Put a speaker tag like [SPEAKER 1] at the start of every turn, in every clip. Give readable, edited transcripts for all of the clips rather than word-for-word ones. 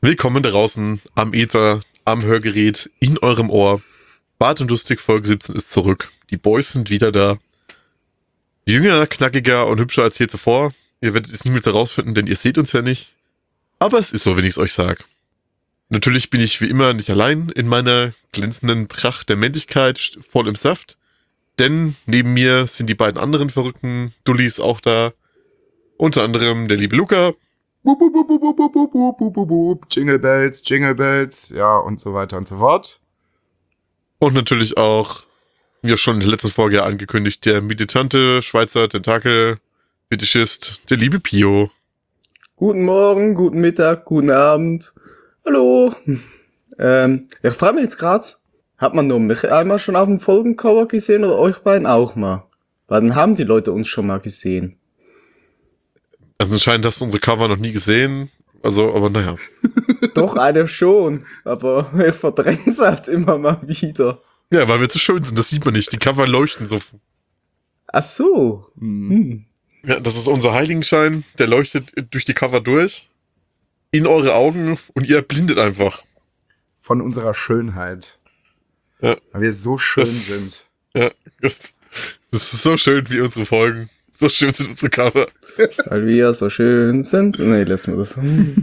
[SPEAKER 1] Willkommen draußen am Äther, am Hörgerät, in eurem Ohr. Bart und Lustig Folge 17 ist zurück. Die Boys sind wieder da. Jünger, knackiger und hübscher als je zuvor. Ihr werdet es niemals herausfinden, denn ihr seht uns ja nicht. Aber es ist so, wenn ich es euch sage. Natürlich bin ich wie immer nicht allein in meiner glänzenden Pracht der Männlichkeit, voll im Saft. Denn neben mir sind die beiden anderen verrückten Dullis auch da. Unter anderem der liebe Luca.
[SPEAKER 2] Wup, wup, wup, wup, wup, wup, wup, wup, wup, wup. Jingle Bells, ja, und so weiter und so fort.
[SPEAKER 1] Und natürlich auch, wie auch schon in der letzten Folge angekündigt, der militante Schweizer Tentakel-Fetischist, der liebe Pio.
[SPEAKER 3] Guten Morgen, guten Mittag, guten Abend. Hallo. Ich frage mich jetzt gerade, hat man nur mich einmal schon auf dem Folgencover gesehen oder euch beiden auch mal? Weil dann haben die Leute uns schon mal gesehen.
[SPEAKER 1] Also anscheinend hast du unsere Cover noch nie gesehen. Also, aber naja.
[SPEAKER 3] Doch, einer schon, aber ich verdräng's halt immer mal wieder.
[SPEAKER 1] Ja, weil wir zu schön sind, das sieht man nicht. Die Cover leuchten so.
[SPEAKER 3] Ach so.
[SPEAKER 1] Ja, das ist unser Heiligenschein, der leuchtet durch die Cover durch. In eure Augen und ihr blindet einfach.
[SPEAKER 2] Von unserer Schönheit.
[SPEAKER 1] Ja.
[SPEAKER 2] Weil wir so schön sind.
[SPEAKER 1] Ja, das ist so schön wie unsere Folgen. So schön sind unsere Cover.
[SPEAKER 3] Weil wir so schön sind. Nee, lassen wir das.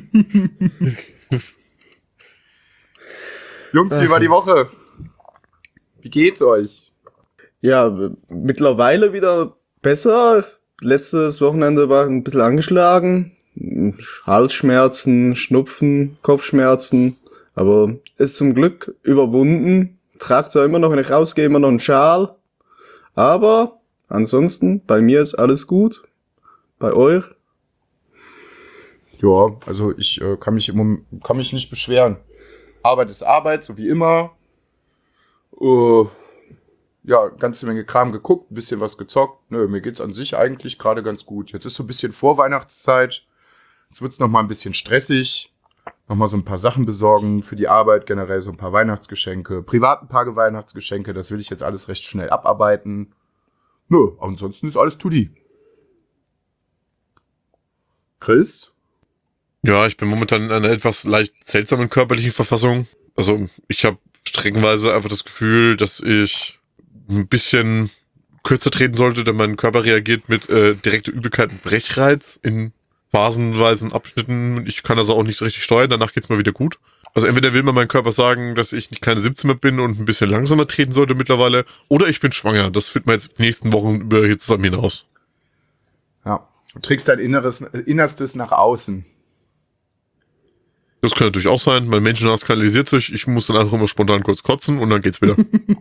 [SPEAKER 2] Jungs, wie war die Woche? Wie geht's euch?
[SPEAKER 3] Ja, mittlerweile wieder besser. Letztes Wochenende war ich ein bisschen angeschlagen. Halsschmerzen, Schnupfen, Kopfschmerzen. Aber ist zum Glück überwunden. Trage zwar immer noch, wenn ich rausgehe, immer noch einen Schal. Aber ansonsten, bei mir ist alles gut. Bei euch?
[SPEAKER 2] Ja, also ich kann mich nicht beschweren. Arbeit ist Arbeit, so wie immer. Ja, ganze Menge Kram geguckt, ein bisschen was gezockt. Nö, mir geht's an sich eigentlich gerade ganz gut. Jetzt ist so ein bisschen Vorweihnachtszeit. Jetzt wird's noch mal ein bisschen stressig. Noch mal so ein paar Sachen besorgen für die Arbeit, generell so ein paar Weihnachtsgeschenke. Privat ein paar Weihnachtsgeschenke, das will ich jetzt alles recht schnell abarbeiten. Nö, ansonsten ist alles tutti. Chris?
[SPEAKER 1] Ja, ich bin momentan in einer etwas leicht seltsamen körperlichen Verfassung. Also ich habe streckenweise einfach das Gefühl, dass ich ein bisschen kürzer treten sollte, denn mein Körper reagiert mit direkter Übelkeit und Brechreiz in phasenweisen Abschnitten. Ich kann also auch nicht so richtig steuern, danach geht's mal wieder gut. Also entweder will mir mein Körper sagen, dass ich keine 17 mehr bin und ein bisschen langsamer treten sollte mittlerweile, oder ich bin schwanger. Das findet man jetzt die nächsten Wochen über hier zusammen hinaus.
[SPEAKER 2] Ja, du trägst dein Innerstes nach außen.
[SPEAKER 1] Das kann natürlich auch sein. Mein Menschenhass kanalisiert sich. Ich muss dann einfach immer spontan kurz kotzen und dann geht's wieder.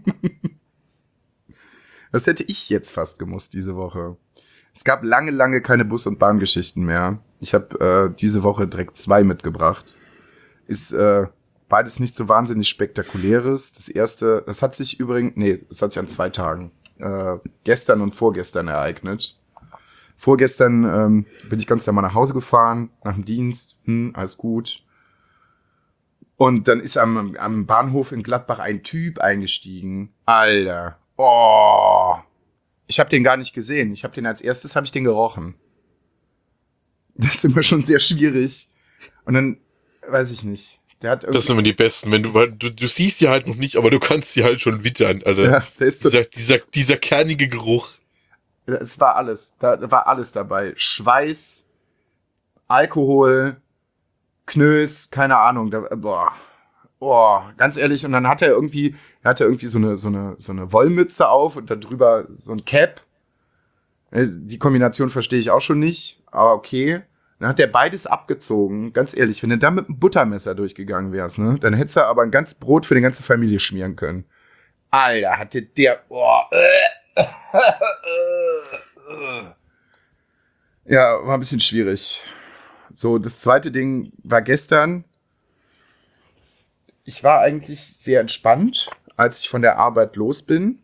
[SPEAKER 2] Das hätte ich jetzt fast gemusst diese Woche. Es gab lange keine Bus- und Bahngeschichten mehr. Ich habe diese Woche direkt 2 mitgebracht. Ist beides nicht so wahnsinnig spektakuläres. Das erste, das hat sich an 2 Tagen, gestern und vorgestern ereignet. Vorgestern bin ich ganz normal nach Hause gefahren, nach dem Dienst, alles gut. Und dann ist am Bahnhof in Gladbach ein Typ eingestiegen. Alter, ich habe den gar nicht gesehen. Als erstes habe ich den gerochen. Das ist immer schon sehr schwierig. Und dann, weiß ich nicht. Der hat
[SPEAKER 1] Das sind immer die Besten, wenn du siehst die halt noch nicht, aber du kannst die halt schon wittern, Alter.
[SPEAKER 2] Ja, der ist so,
[SPEAKER 1] dieser kernige Geruch.
[SPEAKER 2] es war alles. Da war alles dabei. Schweiß, Alkohol, Knös, keine Ahnung. Ganz ehrlich. Und dann hat er irgendwie so eine Wollmütze auf und da drüber so ein Cap. Die Kombination verstehe ich auch schon nicht, aber okay. Dann hat er beides abgezogen. Ganz ehrlich, wenn du da mit einem Buttermesser durchgegangen wärst, ne, dann hättest du aber ein ganz Brot für die ganze Familie schmieren können. Alter, hatte der... Ja, war ein bisschen schwierig. So, das zweite Ding war gestern. Ich war eigentlich sehr entspannt, als ich von der Arbeit los bin.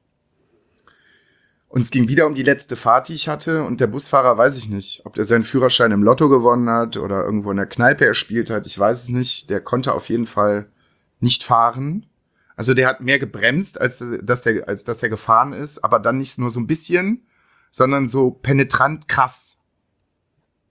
[SPEAKER 2] Und es ging wieder um die letzte Fahrt, die ich hatte. Und der Busfahrer, weiß ich nicht, ob der seinen Führerschein im Lotto gewonnen hat oder irgendwo in der Kneipe erspielt hat. Ich weiß es nicht. Der konnte auf jeden Fall nicht fahren. Also der hat mehr gebremst, als dass der gefahren ist. Aber dann nicht nur so ein bisschen, sondern so penetrant krass.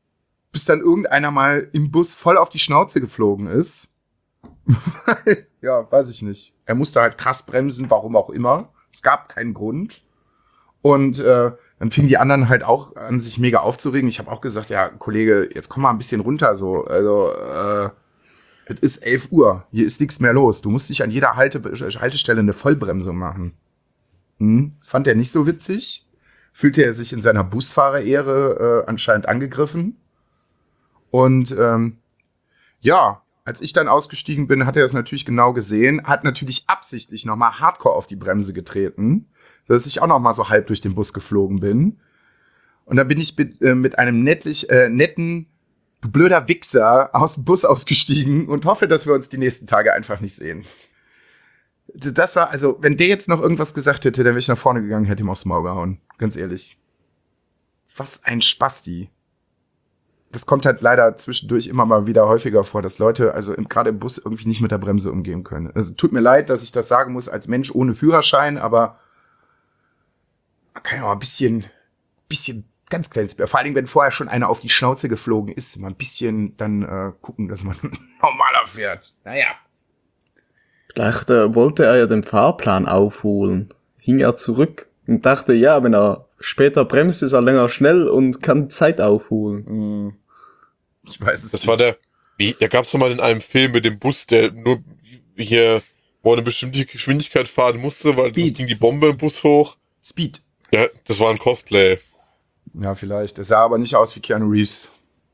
[SPEAKER 2] bis dann irgendeiner mal im Bus voll auf die Schnauze geflogen ist. Ja, weiß ich nicht. Er musste halt krass bremsen, warum auch immer. Es gab keinen Grund. Und dann fingen die anderen halt auch an, sich mega aufzuregen. Ich habe auch gesagt, ja, Kollege, jetzt komm mal ein bisschen runter so. Also, es ist 11 Uhr. Hier ist nichts mehr los. Du musst nicht an jeder Haltestelle eine Vollbremsung machen. Das fand er nicht so witzig. Fühlte er sich in seiner Busfahrerehre anscheinend angegriffen. Und ja, als ich dann ausgestiegen bin, hat er es natürlich genau gesehen, hat natürlich absichtlich nochmal hardcore auf die Bremse getreten, dass ich auch nochmal so halb durch den Bus geflogen bin. Und dann bin ich mit einem netten, du blöder Wichser, aus dem Bus ausgestiegen und hoffe, dass wir uns die nächsten Tage einfach nicht sehen. Das war, also, wenn der jetzt noch irgendwas gesagt hätte, dann wäre ich nach vorne gegangen, hätte ihm aufs Maul gehauen. Ganz ehrlich. Was ein Spasti. Das kommt halt leider zwischendurch immer mal wieder häufiger vor, dass Leute, also gerade im Bus, irgendwie nicht mit der Bremse umgehen können. Also tut mir leid, dass ich das sagen muss als Mensch ohne Führerschein, aber man kann ja mal ein bisschen ganz kleines, vor allem wenn vorher schon einer auf die Schnauze geflogen ist, mal ein bisschen dann gucken, dass man normaler fährt. Naja.
[SPEAKER 3] Vielleicht wollte er ja den Fahrplan aufholen. Hing er zurück und dachte, ja, wenn er später bremst, ist er länger schnell und kann Zeit aufholen.
[SPEAKER 2] Ich weiß es
[SPEAKER 1] Das
[SPEAKER 2] nicht.
[SPEAKER 1] war da gab's doch mal in einem Film mit dem Bus, der nur hier, wo er eine bestimmte Geschwindigkeit fahren musste, weil
[SPEAKER 2] Speed.
[SPEAKER 1] das ging die Bombe im Bus hoch.
[SPEAKER 2] Speed.
[SPEAKER 1] Ja, das war ein Cosplay.
[SPEAKER 2] Ja, vielleicht. Es sah aber nicht aus wie Keanu Reeves.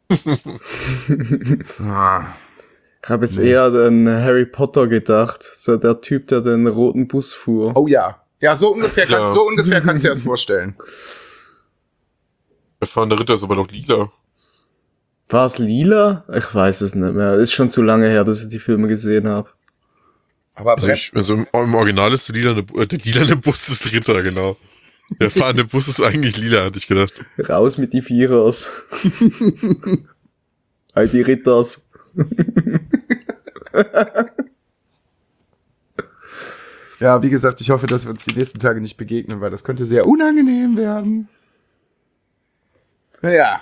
[SPEAKER 3] Ich habe jetzt eher an Harry Potter gedacht. So der Typ, der den roten Bus fuhr.
[SPEAKER 2] Oh ja. Ja, so ungefähr
[SPEAKER 1] Ja.
[SPEAKER 2] kannst du dir das vorstellen.
[SPEAKER 1] Der fahrende Ritter ist aber doch lila.
[SPEAKER 3] War es lila? Ich weiß es nicht mehr. Ist schon zu lange her, dass ich die Filme gesehen habe.
[SPEAKER 2] Aber
[SPEAKER 1] Also im Original ist der lilane Bus des Ritter, genau. Der fahrende Bus ist eigentlich lila, hatte ich gedacht.
[SPEAKER 3] Raus mit die Vierers. All die Ritters.
[SPEAKER 2] ja, wie gesagt, ich hoffe, dass wir uns die nächsten Tage nicht begegnen, weil das könnte sehr unangenehm werden. Naja.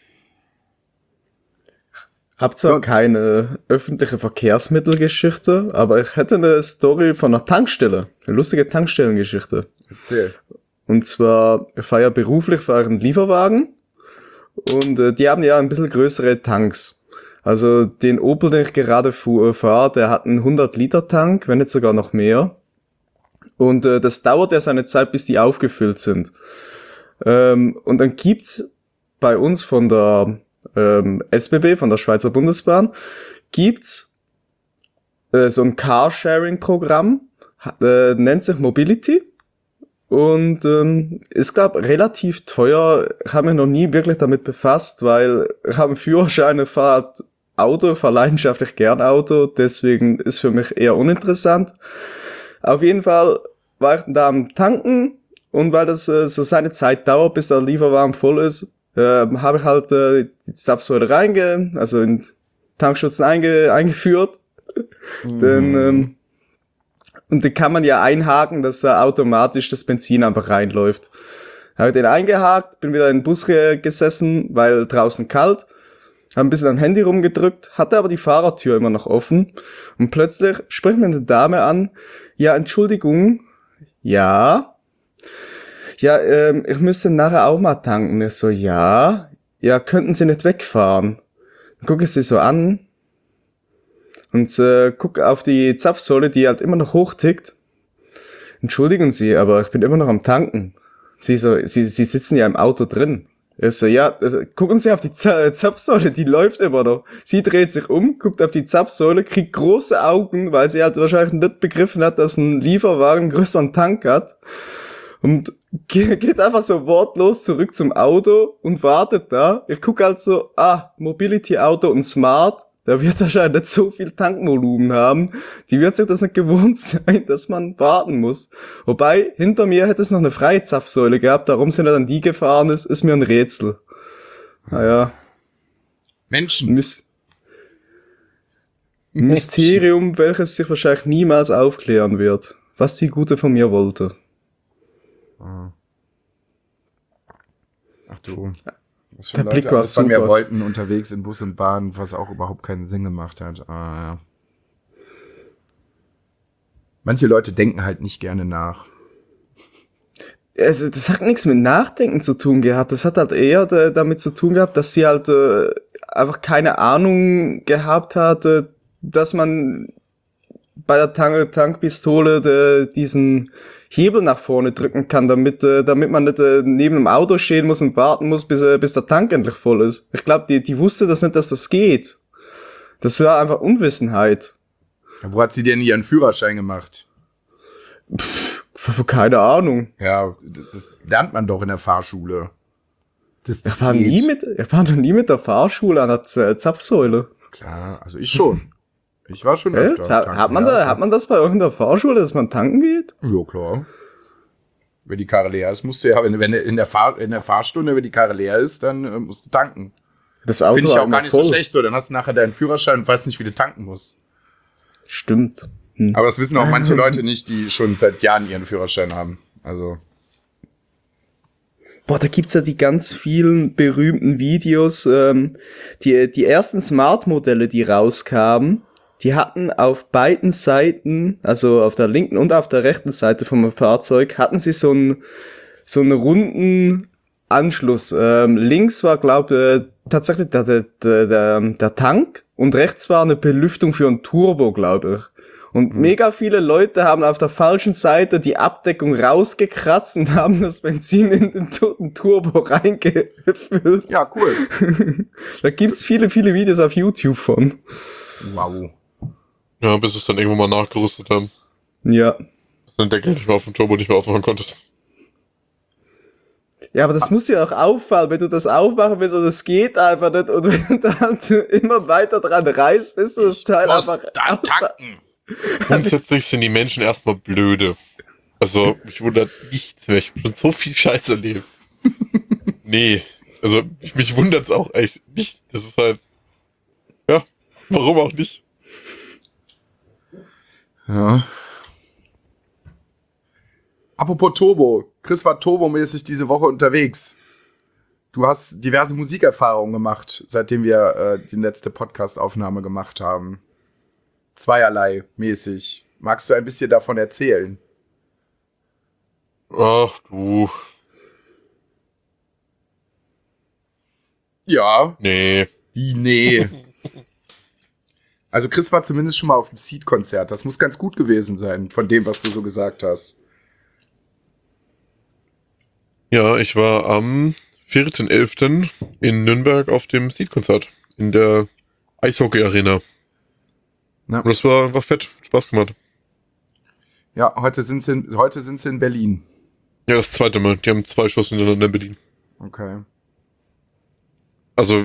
[SPEAKER 3] Hab zwar
[SPEAKER 2] So.
[SPEAKER 3] keine öffentliche Verkehrsmittelgeschichte, aber ich hätte eine Story von einer Tankstelle. Eine lustige Tankstellengeschichte.
[SPEAKER 2] Erzähl.
[SPEAKER 3] Und zwar, ich fahre ja beruflich für einen Lieferwagen und die haben ja ein bisschen größere Tanks. Also den Opel, den ich gerade fahre, der hat einen 100-Liter-Tank, wenn nicht sogar noch mehr. Und das dauert ja seine Zeit, bis die aufgefüllt sind. Und dann gibt's bei uns von der SBB, von der Schweizer Bundesbahn, gibt's so ein Carsharing-Programm, nennt sich Mobility. Und ist, glaube relativ teuer. Ich habe mich noch nie wirklich damit befasst, weil ich habe einen Führerschein, ich fahre Auto, ich fahre leidenschaftlich gern Auto, deswegen ist für mich eher uninteressant. Auf jeden Fall war ich da am Tanken und weil das so seine Zeit dauert, bis der Lieferwagen voll ist, habe ich halt die Zapfsäule also in Tankschützen eingeführt. Dann und den kann man ja einhaken, dass da automatisch das Benzin einfach reinläuft. Habe den eingehakt, bin wieder in den Bus gesessen, weil draußen kalt, habe ein bisschen am Handy rumgedrückt, hatte aber die Fahrertür immer noch offen und plötzlich spricht mir eine Dame an, ja, Entschuldigung, ja, ich müsste nachher auch mal tanken. Ich so, ja, könnten Sie nicht wegfahren? Dann gucke ich sie so an, und guck auf die Zapfsäule, die halt immer noch hochtickt. Entschuldigen Sie, aber ich bin immer noch am Tanken. Sie so, Sie sitzen ja im Auto drin. Ich so, ja, gucken Sie auf die Zapfsäule, die läuft immer noch. Sie dreht sich um, guckt auf die Zapfsäule, kriegt große Augen, weil sie halt wahrscheinlich nicht begriffen hat, dass ein Lieferwagen einen größeren Tank hat. Und geht einfach so wortlos zurück zum Auto und wartet da. Ich guck halt so, Mobility-Auto und Smart. Der wird wahrscheinlich nicht so viel Tankvolumen haben. Die wird sich das nicht gewohnt sein, dass man warten muss. Wobei, hinter mir hätte es noch eine freie Zapfsäule gehabt. Darum sind er dann die gefahren ist mir ein Rätsel. Naja.
[SPEAKER 2] Menschen.
[SPEAKER 3] Mysterium, welches sich wahrscheinlich niemals aufklären wird. Was die Gute von mir wollte.
[SPEAKER 2] Ach du. Was
[SPEAKER 3] Der Blick war
[SPEAKER 2] alles von mir
[SPEAKER 3] super.
[SPEAKER 2] wollten unterwegs in Bus und Bahn, was auch überhaupt keinen Sinn gemacht hat. Ja. Manche Leute denken halt nicht gerne nach.
[SPEAKER 3] Also, das hat nichts mit Nachdenken zu tun gehabt. Das hat halt eher damit zu tun gehabt, dass sie halt einfach keine Ahnung gehabt hatte, dass man bei der Tankpistole diesen Hebel nach vorne drücken kann, damit man nicht neben dem Auto stehen muss und warten muss, bis der Tank endlich voll ist. Ich glaube, die wusste das nicht, dass das geht. Das war einfach Unwissenheit.
[SPEAKER 2] Ja, wo hat sie denn ihren Führerschein gemacht?
[SPEAKER 3] Keine Ahnung.
[SPEAKER 2] Ja, das lernt man doch in der Fahrschule. Das
[SPEAKER 3] Ich war
[SPEAKER 2] geht.
[SPEAKER 3] noch nie mit der Fahrschule an der Zapfsäule.
[SPEAKER 2] Klar, also ich schon. Ich war schon
[SPEAKER 3] Echt?
[SPEAKER 2] öfter tanken,
[SPEAKER 3] Hat man
[SPEAKER 2] ja.
[SPEAKER 3] das bei irgendeiner Fahrschule, dass man tanken geht?
[SPEAKER 2] Ja, klar. Wenn die Karre leer ist, musst du ja, wenn in der Fahrstunde, wenn die Karre leer ist, dann musst du tanken.
[SPEAKER 3] Das Auto
[SPEAKER 2] Finde ich
[SPEAKER 3] war
[SPEAKER 2] auch
[SPEAKER 3] immer
[SPEAKER 2] gar nicht
[SPEAKER 3] voll.
[SPEAKER 2] so schlecht so. Dann hast du nachher deinen Führerschein und weißt nicht, wie du tanken musst.
[SPEAKER 3] Stimmt.
[SPEAKER 2] Aber das wissen auch manche Leute nicht, die schon seit Jahren ihren Führerschein haben. Also,
[SPEAKER 3] Boah, da gibt's ja die ganz vielen berühmten Videos. Die ersten Smart-Modelle, die rauskamen, die hatten auf beiden Seiten, also auf der linken und auf der rechten Seite vom Fahrzeug, hatten sie so einen runden Anschluss. Links war, glaube tatsächlich der Tank und rechts war eine Belüftung für ein Turbo, glaube ich. Und mega viele Leute haben auf der falschen Seite die Abdeckung rausgekratzt und haben das Benzin in den toten Turbo reingefüllt.
[SPEAKER 2] ja, cool.
[SPEAKER 3] Da gibt's viele, viele Videos auf YouTube von.
[SPEAKER 2] Wow.
[SPEAKER 1] Ja, bis es dann irgendwann mal nachgerüstet haben.
[SPEAKER 3] Ja.
[SPEAKER 1] Dass du den Deckel nicht mehr auf dem Turbo nicht mehr aufmachen konntest.
[SPEAKER 3] Ja, aber das muss dir auch auffallen, wenn du das aufmachen willst und es geht einfach nicht und wenn du halt immer weiter dran reißt, bis du das Teil
[SPEAKER 2] Muss
[SPEAKER 3] einfach
[SPEAKER 2] da
[SPEAKER 3] aus der-
[SPEAKER 2] tanken.
[SPEAKER 1] Grundsätzlich sind die Menschen erstmal blöde. Also, mich wundert nichts mehr. Ich habe schon so viel Scheiß erlebt. Nee. Also, mich wundert's auch echt nicht. Das ist halt. Ja, warum auch nicht?
[SPEAKER 2] Ja. Apropos Turbo. Chris war turbomäßig diese Woche unterwegs. Du hast diverse Musikerfahrungen gemacht, seitdem wir die letzte Podcast-Aufnahme gemacht haben. Zweierlei mäßig. Magst du ein bisschen davon erzählen?
[SPEAKER 1] Ach du.
[SPEAKER 2] Ja.
[SPEAKER 1] Nee.
[SPEAKER 2] Wie, nee. Also Chris war zumindest schon mal auf dem Seed-Konzert. Das muss ganz gut gewesen sein, von dem, was du so gesagt hast.
[SPEAKER 1] Ja, ich war am 4.11. in Nürnberg auf dem Seed-Konzert. In der Eishockey-Arena.
[SPEAKER 2] Ja.
[SPEAKER 1] Und das war fett. Spaß gemacht.
[SPEAKER 2] Ja, heute sind sie in Berlin.
[SPEAKER 1] Ja, das zweite Mal. Die haben 2 Shows hintereinander in Berlin.
[SPEAKER 2] Okay.
[SPEAKER 1] Also,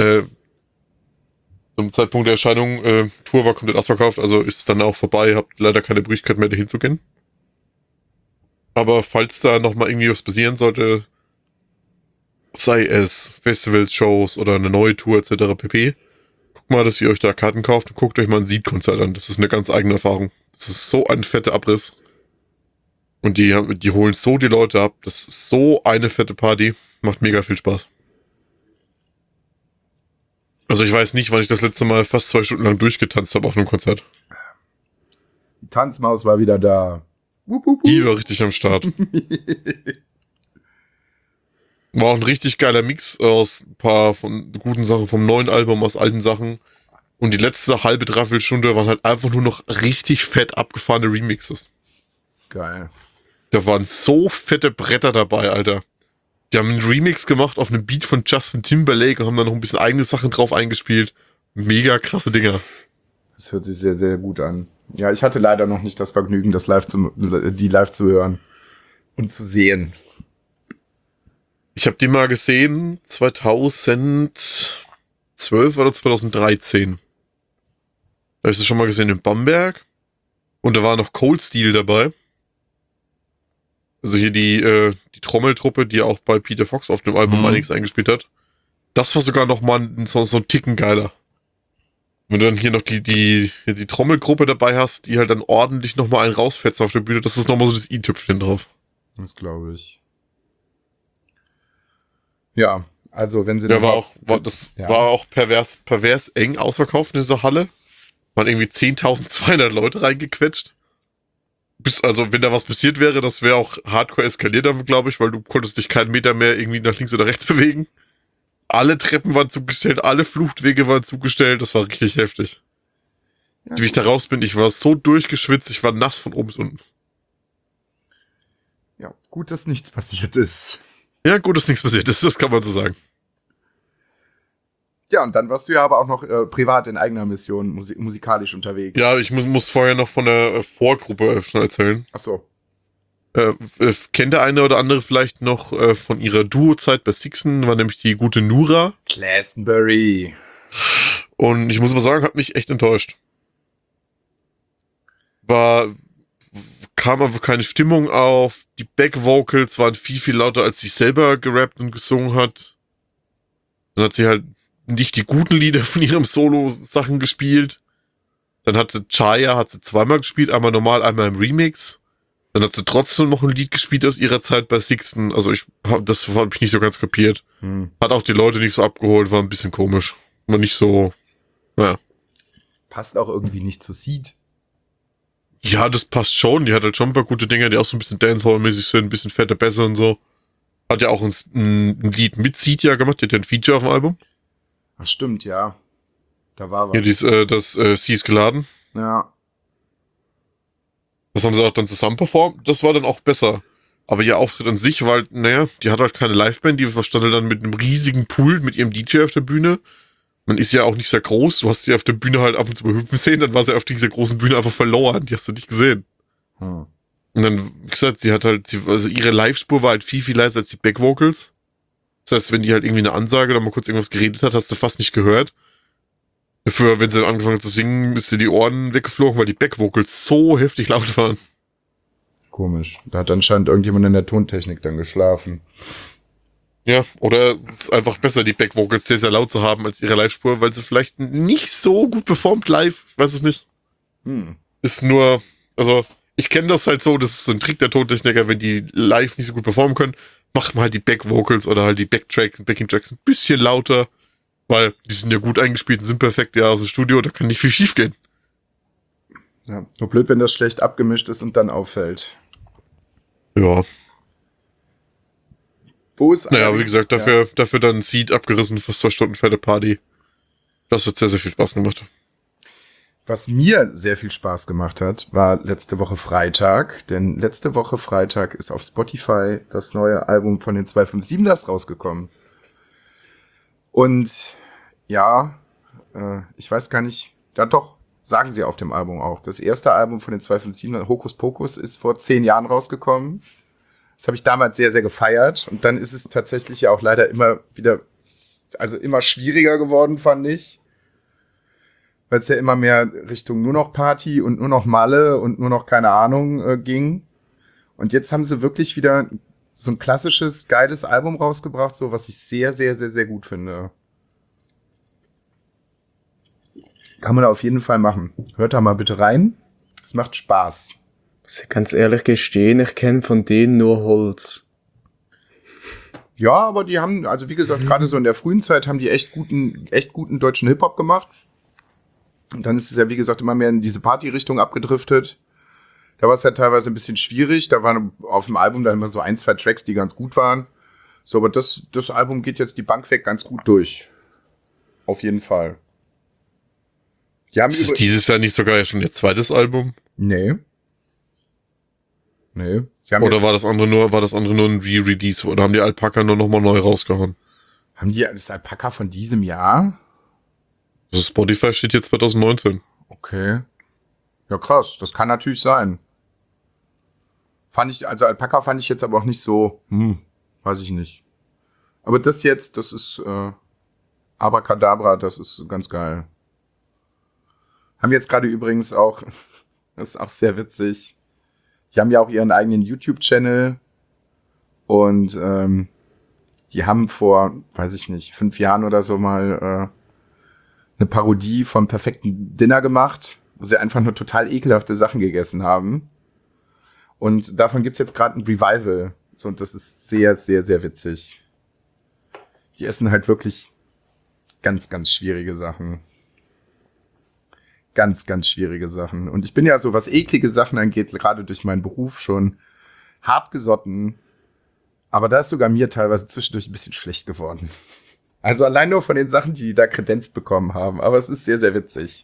[SPEAKER 1] zum Zeitpunkt der Erscheinung, Tour war komplett ausverkauft, also ist es dann auch vorbei, habt leider keine Möglichkeit mehr, dahin zu gehen. Aber falls da nochmal irgendwie was passieren sollte, sei es Festivals, Shows oder eine neue Tour etc. pp., guckt mal, dass ihr euch da Karten kauft und guckt euch mal ein Seed-Konzert an. Das ist eine ganz eigene Erfahrung. Das ist so ein fetter Abriss. Und die holen so die Leute ab. Das ist so eine fette Party. Macht mega viel Spaß. Also ich weiß nicht, wann ich das letzte Mal fast 2 Stunden lang durchgetanzt habe auf einem Konzert.
[SPEAKER 2] Die Tanzmaus war wieder da. Wup, wup, wup.
[SPEAKER 1] Die war richtig am Start. War auch ein richtig geiler Mix aus ein paar von guten Sachen vom neuen Album, aus alten Sachen. Und die letzte halbe, dreiviertel Stunde waren halt einfach nur noch richtig fett abgefahrene Remixes.
[SPEAKER 2] Geil.
[SPEAKER 1] Da waren so fette Bretter dabei, Alter. Die haben einen Remix gemacht auf einem Beat von Justin Timberlake und haben da noch ein bisschen eigene Sachen drauf eingespielt. Mega krasse Dinger.
[SPEAKER 2] Das hört sich sehr, sehr gut an. Ja, ich hatte leider noch nicht das Vergnügen, die live zu hören und zu sehen.
[SPEAKER 1] Ich habe die mal gesehen 2012 oder 2013. Da habe ich sie schon mal gesehen in Bamberg. Und da war noch Cold Steel dabei. Also hier die Trommeltruppe, die auch bei Peter Fox auf dem Album einiges eingespielt hat. Das war sogar noch mal so ein Ticken geiler. Wenn du dann hier noch die Trommelgruppe dabei hast, die halt dann ordentlich noch mal einen rausfetzt auf der Bühne, das ist noch mal so das i-Tüpfchen drauf.
[SPEAKER 2] Das glaube ich. Ja, Also, wenn sie
[SPEAKER 1] Ja,
[SPEAKER 2] dann ja.
[SPEAKER 1] war auch pervers eng ausverkauft in dieser Halle. Waren irgendwie 10.200 Leute reingequetscht. Also, wenn da was passiert wäre, das wäre auch hardcore eskaliert, glaube ich, weil du konntest dich keinen Meter mehr irgendwie nach links oder rechts bewegen. Alle Treppen waren zugestellt, alle Fluchtwege waren zugestellt, das war richtig heftig.
[SPEAKER 2] Ja,
[SPEAKER 1] Wie ich da raus bin, ich war so durchgeschwitzt, ich war nass von oben bis unten.
[SPEAKER 2] ja, gut, dass nichts passiert ist.
[SPEAKER 1] Ja, gut, dass nichts passiert ist, das kann man so sagen.
[SPEAKER 2] Ja, und dann warst du ja aber auch noch privat in eigener Mission musikalisch unterwegs.
[SPEAKER 1] Ja, ich muss vorher noch von der Vorgruppe schon erzählen.
[SPEAKER 2] Ach so.
[SPEAKER 1] Kennt der eine oder andere vielleicht noch von ihrer Duo-Zeit bei Sixten, war nämlich die gute Nura.
[SPEAKER 2] Glastonbury.
[SPEAKER 1] Und ich muss mal sagen, hat mich echt enttäuscht. Kam einfach keine Stimmung auf. Die Back-Vocals waren viel lauter, als sie selber gerappt und gesungen hat. Dann hat sie halt nicht die guten Lieder von ihrem Solo-Sachen gespielt. Dann hatte Chaya zweimal gespielt, einmal normal, einmal im Remix. Dann hat sie trotzdem noch ein Lied gespielt aus ihrer Zeit bei Sixten. Also das habe ich nicht so ganz kapiert. Hat auch die Leute nicht so abgeholt, war ein bisschen komisch. War nicht so, naja.
[SPEAKER 2] Passt auch irgendwie nicht zu Seed.
[SPEAKER 1] Ja, das passt schon. Die hat halt schon ein paar gute Dinge, die auch so ein bisschen Dancehall-mäßig sind, ein bisschen fette Bässe und so. Hat ja auch ein Lied mit Seed ja gemacht, die hat ja ein Feature auf dem Album.
[SPEAKER 2] Ach, stimmt, ja. Da war was.
[SPEAKER 1] Ja, das Sie ist geladen.
[SPEAKER 2] Ja.
[SPEAKER 1] Das haben sie auch dann zusammen performt. Das war dann auch besser. Aber ihr Auftritt an sich war halt, naja, die hat halt keine Liveband, die stand halt dann mit einem riesigen Pult mit ihrem DJ auf der Bühne. Man ist ja auch nicht sehr groß, du hast sie auf der Bühne halt ab und zu behüpfen sehen, dann war sie auf dieser großen Bühne einfach verloren, die hast du nicht gesehen. Und dann, wie gesagt, also ihre Live-Spur war halt viel leiser als die Back-Vocals. Das heißt, wenn die halt irgendwie eine Ansage oder mal kurz irgendwas geredet hat, hast du fast nicht gehört. Dafür, wenn sie angefangen hat zu singen, ist dir die Ohren weggeflogen, weil die Back-Vocals so heftig laut waren.
[SPEAKER 2] Komisch. Da hat anscheinend irgendjemand in der Tontechnik dann geschlafen.
[SPEAKER 1] Ja, oder es ist einfach besser, die Back-Vocals sehr laut zu haben als ihre Live-Spur, weil sie vielleicht nicht so gut performt live. Ich weiß es nicht. Ist nur, also, ich kenne das halt so, das ist so ein Trick der Tontechniker, wenn die live nicht so gut performen können, macht man halt die Back-Vocals oder halt die Backtracks und Backing-Tracks ein bisschen lauter, weil die sind ja gut eingespielt und sind perfekt ja aus dem Studio, da kann nicht viel schief gehen.
[SPEAKER 2] Ja, nur blöd, wenn das schlecht abgemischt ist und dann auffällt.
[SPEAKER 1] Ja.
[SPEAKER 2] Wo ist
[SPEAKER 1] Naja, wie gesagt, dafür dann Seed abgerissen, fast 2 Stunden fette Party. Das hat sehr viel Spaß gemacht.
[SPEAKER 2] Was mir sehr viel Spaß gemacht hat, war letzte Woche Freitag. Denn letzte Woche Freitag ist auf Spotify das neue Album von den 257ers rausgekommen. Und ja, ich weiß gar nicht, ja doch, sagen sie auf dem Album auch. Das erste Album von den 257ers, Hokus Pokus, ist vor 10 Jahren rausgekommen. Das habe ich damals sehr gefeiert. Und dann ist es tatsächlich ja auch leider immer schwieriger geworden, fand ich. Weil es ja immer mehr Richtung nur noch Party und nur noch Malle und nur noch keine Ahnung ging. Und jetzt haben sie wirklich wieder so ein klassisches, geiles Album rausgebracht, so was ich sehr gut finde. Kann man auf jeden Fall machen. Hört da mal bitte rein. Es macht Spaß.
[SPEAKER 3] Muss ich ganz ehrlich gestehen, ich kenne von denen nur Holz.
[SPEAKER 2] Ja, aber die haben, also wie gesagt, gerade so in der frühen Zeit haben die echt guten deutschen Hip-Hop gemacht. Und dann ist es ja, wie gesagt, immer mehr in diese Party-Richtung abgedriftet. Da war es ja teilweise ein bisschen schwierig. Da waren auf dem Album dann immer so 1, 2 Tracks, die ganz gut waren. So, aber das Album geht jetzt die Bank weg ganz gut durch. Auf jeden Fall.
[SPEAKER 1] Ist dieses Jahr nicht sogar schon ihr zweites Album?
[SPEAKER 2] Nee.
[SPEAKER 1] Oder war das andere nur ein Re-Release? Oder haben die Alpaka nur nochmal neu rausgehauen?
[SPEAKER 2] Haben die das Alpaka von diesem Jahr?
[SPEAKER 1] Also Spotify steht jetzt 2019.
[SPEAKER 2] Okay. Ja, krass. Das kann natürlich sein. Alpaka fand ich jetzt aber auch nicht so, weiß ich nicht. Aber das ist Abracadabra, das ist ganz geil. Haben jetzt gerade übrigens auch, das ist auch sehr witzig, die haben ja auch ihren eigenen YouTube-Channel und die haben vor, weiß ich nicht, 5 Jahren oder so mal eine Parodie vom perfekten Dinner gemacht, wo sie einfach nur total ekelhafte Sachen gegessen haben. Und davon gibt's jetzt gerade ein Revival. So, und das ist sehr witzig. Die essen halt wirklich ganz, ganz schwierige Sachen. Ganz, ganz schwierige Sachen. Und ich bin ja so, was eklige Sachen angeht, gerade durch meinen Beruf schon hart gesotten. Aber da ist sogar mir teilweise zwischendurch ein bisschen schlecht geworden. Also allein nur von den Sachen, die da kredenzt bekommen haben. Aber es ist sehr, sehr witzig.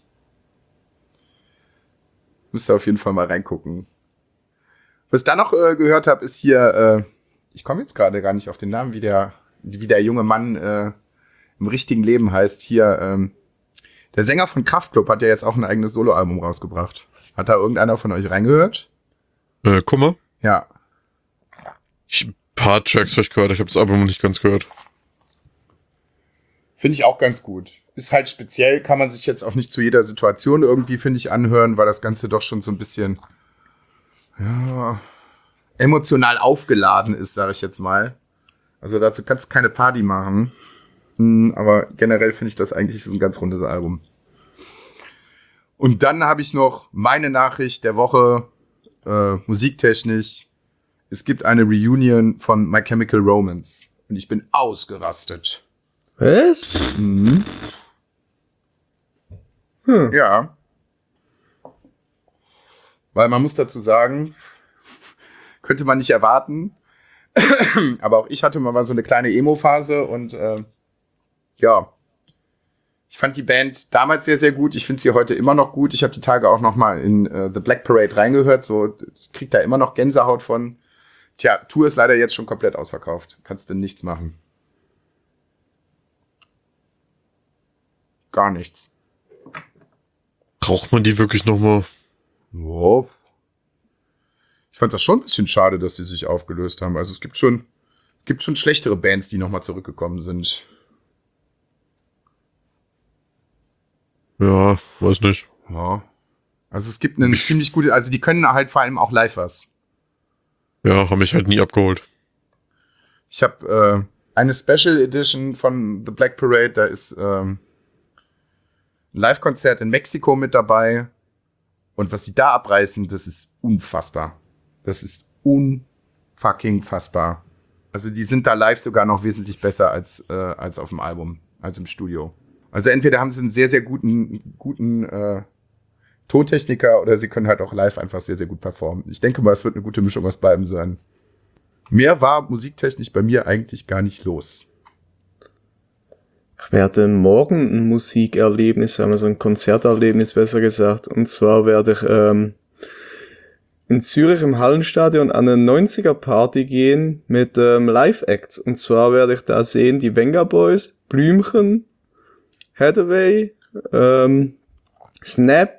[SPEAKER 2] Müsst ihr auf jeden Fall mal reingucken. Was ich da noch gehört habe, ist hier, ich komme jetzt gerade gar nicht auf den Namen, wie der junge Mann im richtigen Leben heißt. Hier, der Sänger von Kraftklub hat ja jetzt auch ein eigenes Soloalbum rausgebracht. Hat da irgendeiner von euch reingehört?
[SPEAKER 1] Kummer?
[SPEAKER 2] Ja.
[SPEAKER 1] Ein paar Tracks habe ich gehört, ich habe das Album noch nicht ganz gehört.
[SPEAKER 2] Finde ich auch ganz gut. Ist halt speziell, kann man sich jetzt auch nicht zu jeder Situation irgendwie, finde ich, anhören, weil das Ganze doch schon so ein bisschen emotional aufgeladen ist, sage ich jetzt mal. Also dazu kannst du keine Party machen. Aber generell finde ich das eigentlich ist ein ganz rundes Album. Und dann habe ich noch meine Nachricht der Woche, musiktechnisch. Es gibt eine Reunion von My Chemical Romance. Und ich bin ausgerastet.
[SPEAKER 3] Was?
[SPEAKER 2] Mhm. Ja. Weil man muss dazu sagen, könnte man nicht erwarten. Aber auch ich hatte mal so eine kleine Emo-Phase und ja, ich fand die Band damals sehr, sehr gut. Ich finde sie heute immer noch gut. Ich habe die Tage auch noch mal in The Black Parade reingehört. So, ich krieg da immer noch Gänsehaut von. Tja, Tour ist leider jetzt schon komplett ausverkauft. Kannst du nichts machen. Gar nichts.
[SPEAKER 1] Braucht man die wirklich nochmal?
[SPEAKER 2] Oh. Ich fand das schon ein bisschen schade, dass die sich aufgelöst haben. Also es gibt schon schlechtere Bands, die nochmal zurückgekommen sind.
[SPEAKER 1] Ja, weiß nicht.
[SPEAKER 2] Ja. Also es gibt eine ziemlich gute, also die können halt vor allem auch live was.
[SPEAKER 1] Ja, haben mich halt nie abgeholt.
[SPEAKER 2] Ich habe eine Special Edition von The Black Parade, da ist ein Live-Konzert in Mexiko mit dabei. Und was sie da abreißen, das ist unfassbar. Das ist unfucking fassbar. Also die sind da live sogar noch wesentlich besser als auf dem Album, als im Studio. Also entweder haben sie einen sehr, sehr guten Tontechniker oder sie können halt auch live einfach sehr, sehr gut performen. Ich denke mal, es wird eine gute Mischung aus beidem sein. Mehr war musiktechnisch bei mir eigentlich gar nicht los.
[SPEAKER 3] Ich werde morgen ein Musikerlebnis haben, also ein Konzerterlebnis besser gesagt. Und zwar werde ich in Zürich im Hallenstadion an eine 90er-Party gehen mit Live-Acts. Und zwar werde ich da sehen die Venga Boys, Blümchen, Hathaway, Snap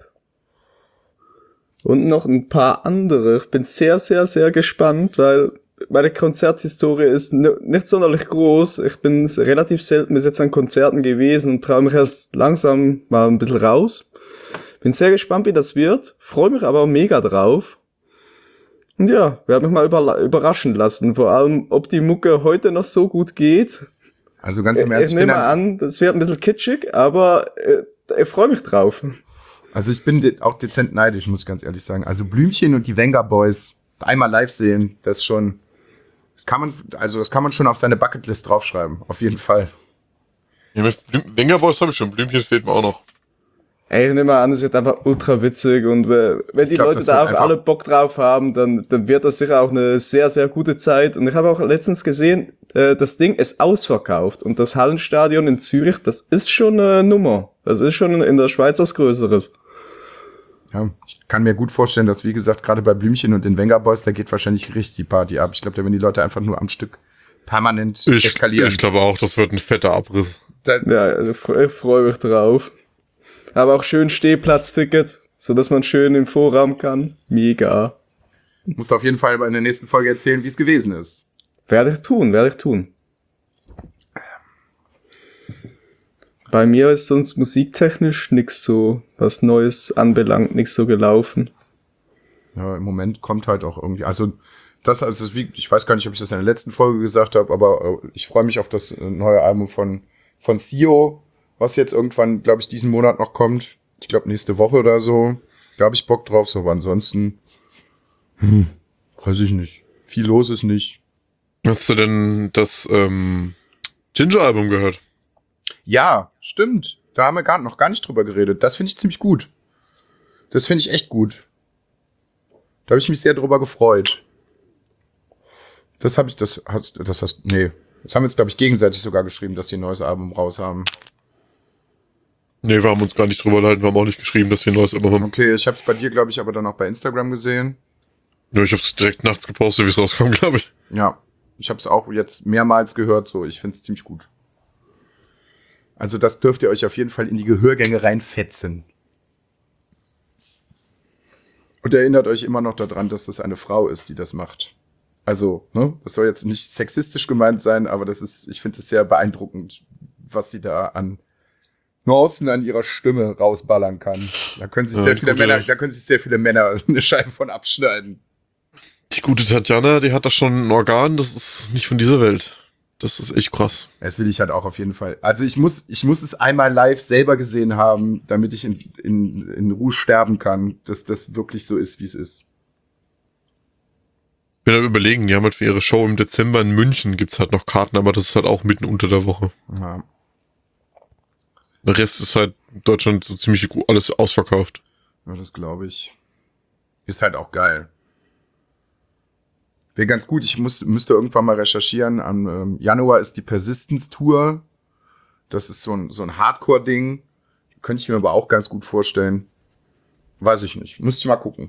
[SPEAKER 3] und noch ein paar andere. Ich bin sehr, sehr, sehr gespannt, weil meine Konzerthistorie ist nicht sonderlich groß. Ich bin relativ selten bis jetzt an Konzerten gewesen und traue mich erst langsam mal ein bisschen raus. Bin sehr gespannt, wie das wird. Freue mich aber mega drauf. Und ja, werde mich mal überraschen lassen. Vor allem, ob die Mucke heute noch so gut geht.
[SPEAKER 2] Also ganz im Ernst.
[SPEAKER 3] Ich nehme an, das wird ein bisschen kitschig, aber ich freue mich drauf.
[SPEAKER 2] Also ich bin auch dezent neidisch, muss ich ganz ehrlich sagen. Also Blümchen und die Venga Boys einmal live sehen, das kann man schon auf seine Bucketlist draufschreiben. Auf jeden Fall.
[SPEAKER 1] Ja, mit Venga Boys habe ich schon. Blümchen fehlt mir auch noch.
[SPEAKER 3] Ey, ich nehme an, das wird einfach ultra witzig und wenn die Leute da auch alle Bock drauf haben, dann wird das sicher auch eine sehr, sehr gute Zeit. Und ich habe auch letztens gesehen, das Ding ist ausverkauft und das Hallenstadion in Zürich, das ist schon eine Nummer. Das ist schon in der Schweiz was Größeres.
[SPEAKER 2] Ja, ich kann mir gut vorstellen, dass, wie gesagt, gerade bei Blümchen und den Venga Boys, da geht wahrscheinlich richtig die Party ab. Ich glaube, da werden die Leute einfach nur am Stück permanent eskalieren.
[SPEAKER 1] Ich glaube auch, das wird ein fetter Abriss.
[SPEAKER 3] Ja, also ich freue mich drauf. Aber auch schön Stehplatzticket, sodass man schön im Vorraum kann. Mega.
[SPEAKER 2] Musst auf jeden Fall in der nächsten Folge erzählen, wie es gewesen ist.
[SPEAKER 3] Werde ich tun. Bei mir ist sonst musiktechnisch nix so, was Neues anbelangt, nix so gelaufen.
[SPEAKER 2] Ja, im Moment kommt halt auch irgendwie, ich weiß gar nicht, ob ich das in der letzten Folge gesagt habe, aber ich freue mich auf das neue Album von Sio, was jetzt irgendwann, glaube ich, diesen Monat noch kommt. Ich glaube, nächste Woche oder so. Da habe ich Bock drauf, so, aber ansonsten, weiß ich nicht. Viel los ist nicht.
[SPEAKER 1] Hast du denn das Ginger-Album gehört.
[SPEAKER 2] Ja, stimmt. Da haben wir noch gar nicht drüber geredet. Das finde ich ziemlich gut. Das finde ich echt gut. Da habe ich mich sehr drüber gefreut. Das haben wir jetzt, glaube ich, gegenseitig sogar geschrieben, dass die ein neues Album raus haben.
[SPEAKER 1] Nee, wir haben uns gar nicht drüber unterhalten. Wir haben auch nicht geschrieben, dass sie ein neues Album haben.
[SPEAKER 2] Okay, ich habe es bei dir, glaube ich, aber dann auch bei Instagram gesehen.
[SPEAKER 1] Ja, ich habe es direkt nachts gepostet, wie es rauskam, glaube ich.
[SPEAKER 2] Ja, ich habe es auch jetzt mehrmals gehört, so. Ich finde es ziemlich gut. Also das dürft ihr euch auf jeden Fall in die Gehörgänge reinfetzen. Und erinnert euch immer noch daran, dass das eine Frau ist, die das macht. Also, ne, das soll jetzt nicht sexistisch gemeint sein, aber ich finde es sehr beeindruckend, was sie da an Nuancen an ihrer Stimme rausballern kann. Da können sich sehr viele Männer eine Scheibe von abschneiden.
[SPEAKER 1] Die gute Tatjana, die hat da schon ein Organ, das ist nicht von dieser Welt. Das ist echt krass.
[SPEAKER 2] Das will ich halt auch auf jeden Fall. Also ich muss es einmal live selber gesehen haben, damit ich in Ruhe sterben kann, dass das wirklich so ist, wie es ist.
[SPEAKER 1] Ich bin am Überlegen, die haben halt für ihre Show im Dezember in München gibt's halt noch Karten, aber das ist halt auch mitten unter der Woche.
[SPEAKER 2] Ja.
[SPEAKER 1] Der Rest ist halt in Deutschland so ziemlich alles ausverkauft.
[SPEAKER 2] Ja, das glaube ich. Ist halt auch geil. Wäre ganz gut, ich müsste irgendwann mal recherchieren. Am Januar ist die Persistence Tour. Das ist so ein Hardcore-Ding. Könnte ich mir aber auch ganz gut vorstellen. Weiß ich nicht. Müsste ich mal gucken.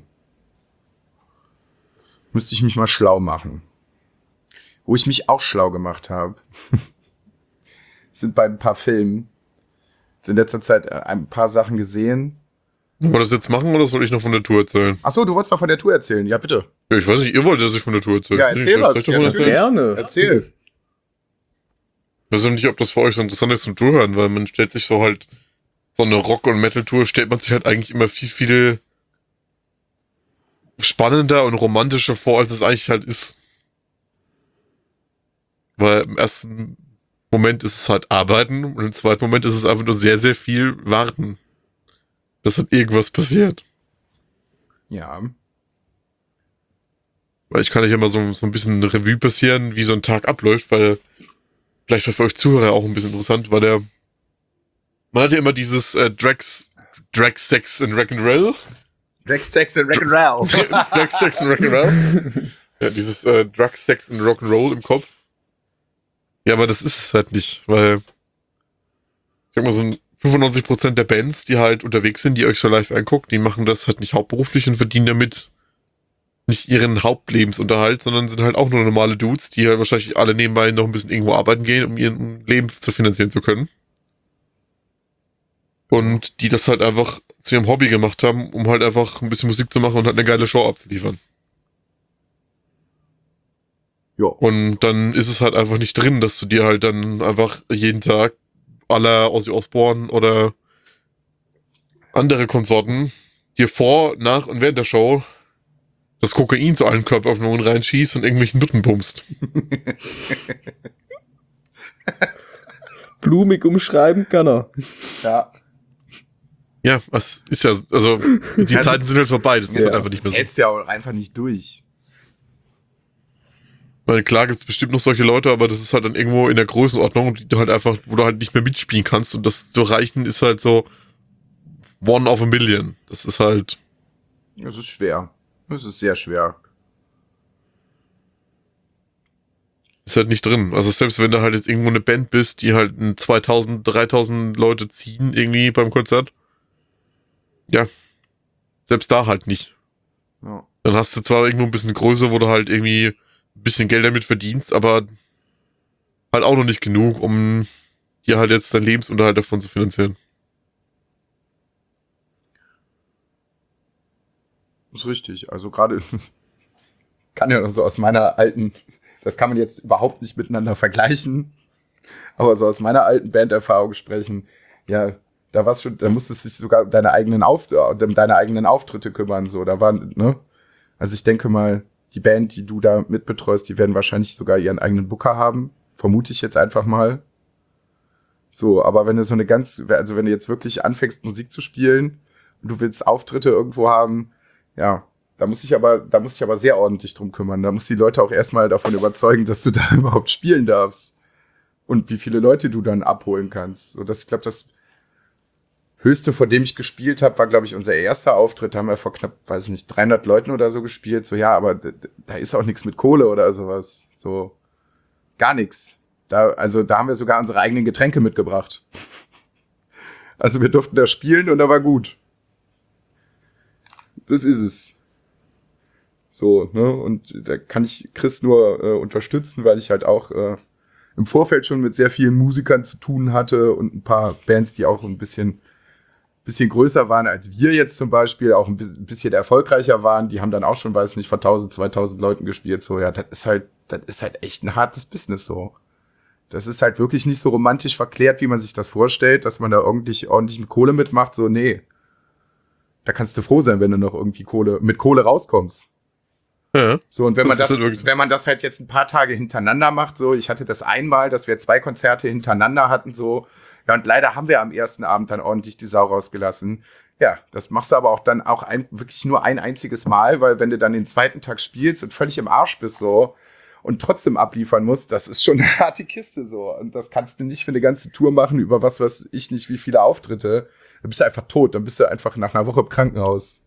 [SPEAKER 2] Müsste ich mich mal schlau machen. Wo ich mich auch schlau gemacht habe, sind bei ein paar Filmen. In letzter Zeit ein paar Sachen gesehen.
[SPEAKER 1] Wollen wir das jetzt machen oder soll ich noch von der Tour erzählen?
[SPEAKER 2] Ach so, du wolltest noch von der Tour erzählen. Ja, bitte.
[SPEAKER 1] Ja, ich weiß nicht, ihr wollt, dass ich von der Tour erzähle.
[SPEAKER 2] Ja, erzähl was.
[SPEAKER 1] Ja,
[SPEAKER 3] Gerne.
[SPEAKER 2] Erzähl.
[SPEAKER 1] Ich weiß nicht, ob das für euch so interessant ist zum Zuhören, weil man stellt sich so halt, so eine Rock- und Metal-Tour stellt man sich halt eigentlich immer viel spannender und romantischer vor, als es eigentlich halt ist. Weil im ersten Moment ist es halt Arbeiten und im zweiten Moment ist es einfach nur sehr, sehr viel Warten. Dass halt irgendwas passiert.
[SPEAKER 2] Ja.
[SPEAKER 1] Weil ich kann euch ja mal so ein bisschen eine Revue passieren, wie so ein Tag abläuft, weil vielleicht war für euch Zuhörer auch ein bisschen interessant, weil man hat ja immer dieses Drag, Sex and Rock'n'Roll.
[SPEAKER 2] Drag, Sex and Rock'n'Roll.
[SPEAKER 1] Drag, Sex and Rock'n'Roll. Ja, dieses Drag, Sex and Rock'n'Roll im Kopf. Ja, aber das ist es halt nicht, weil ich sag mal, so 95% der Bands, die halt unterwegs sind, die euch so live anguckt, die machen das halt nicht hauptberuflich und verdienen damit nicht ihren Hauptlebensunterhalt, sondern sind halt auch nur normale Dudes, die halt wahrscheinlich alle nebenbei noch ein bisschen irgendwo arbeiten gehen, um ihr Leben zu finanzieren zu können. Und die das halt einfach zu ihrem Hobby gemacht haben, um halt einfach ein bisschen Musik zu machen und halt eine geile Show abzuliefern.
[SPEAKER 2] Ja.
[SPEAKER 1] Und dann ist es halt einfach nicht drin, dass du dir halt dann einfach jeden Tag à la Ozzy Osbourne oder andere Konsorten dir vor, nach und während der Show das Kokain zu allen Körperöffnungen reinschießt und irgendwelchen Nutten pumpst.
[SPEAKER 3] Blumig umschreiben kann er.
[SPEAKER 2] Ja.
[SPEAKER 1] Ja, das ist ja, also die Zeiten sind halt vorbei, das ist halt einfach nicht
[SPEAKER 2] Das
[SPEAKER 1] mehr so.
[SPEAKER 2] hältst ja auch einfach nicht durch.
[SPEAKER 1] Weil klar gibt's bestimmt noch solche Leute, aber das ist halt dann irgendwo in der Größenordnung, die du halt einfach, wo du halt nicht mehr mitspielen kannst und das zu erreichen ist halt so one of a million. Das ist halt.
[SPEAKER 2] Das ist schwer. Das ist sehr schwer.
[SPEAKER 1] Ist halt nicht drin. Also selbst wenn du halt jetzt irgendwo eine Band bist, die halt 2000, 3000 Leute ziehen irgendwie beim Konzert. Ja. Selbst da halt nicht.
[SPEAKER 2] Ja.
[SPEAKER 1] Dann hast du zwar irgendwo ein bisschen Größe, wo du halt irgendwie ein bisschen Geld damit verdienst, aber halt auch noch nicht genug, um dir halt jetzt deinen Lebensunterhalt davon zu finanzieren.
[SPEAKER 2] Das ist richtig. Also gerade kann ja so aus meiner alten, das kann man jetzt überhaupt nicht miteinander vergleichen, aber so aus meiner alten Banderfahrung sprechen, ja, da war's schon, da musstest du dich sogar um deine eigenen Auftritte kümmern, so, da waren, ne? Also ich denke mal, die Band, die du da mitbetreust, die werden wahrscheinlich sogar ihren eigenen Booker haben, vermute ich jetzt einfach mal. So, aber wenn du wenn du jetzt wirklich anfängst, Musik zu spielen und du willst Auftritte irgendwo haben, ja, da muss ich aber sehr ordentlich drum kümmern. Da muss die Leute auch erstmal davon überzeugen, dass du da überhaupt spielen darfst. und wie viele Leute du dann abholen kannst. So, ich glaube, das Höchste, vor dem ich gespielt habe, war, glaube ich, unser erster Auftritt. Da haben wir vor knapp, weiß ich nicht, 300 Leuten oder so gespielt. So, ja, aber da ist auch nichts mit Kohle oder sowas. So, gar nichts. Da haben wir sogar unsere eigenen Getränke mitgebracht. Also wir durften da spielen und da war gut. Das ist es. So, ne? Und da kann ich Chris nur unterstützen, weil ich halt auch im Vorfeld schon mit sehr vielen Musikern zu tun hatte und ein paar Bands, die auch ein bisschen größer waren als wir jetzt zum Beispiel, auch ein bisschen erfolgreicher waren. Die haben dann auch schon, weiß nicht, vor 1000, 2000 Leuten gespielt. So, ja, das ist halt echt ein hartes Business so. Das ist halt wirklich nicht so romantisch verklärt, wie man sich das vorstellt, dass man da ordentlich mit Kohle mitmacht. So, nee. Da kannst du froh sein, wenn du noch irgendwie mit Kohle rauskommst.
[SPEAKER 1] Ja.
[SPEAKER 2] So, und wenn man
[SPEAKER 1] Wenn
[SPEAKER 2] man das halt jetzt ein paar Tage hintereinander macht, so, ich hatte das einmal, dass wir 2 Konzerte hintereinander hatten, so, ja, und leider haben wir am ersten Abend dann ordentlich die Sau rausgelassen. Ja, das machst du aber auch dann auch wirklich nur ein einziges Mal, weil wenn du dann den zweiten Tag spielst und völlig im Arsch bist, so, und trotzdem abliefern musst, das ist schon eine harte Kiste, so. Und das kannst du nicht für eine ganze Tour machen, über was weiß ich nicht, wie viele Auftritte. Dann bist du einfach tot, dann bist du einfach nach einer Woche im Krankenhaus.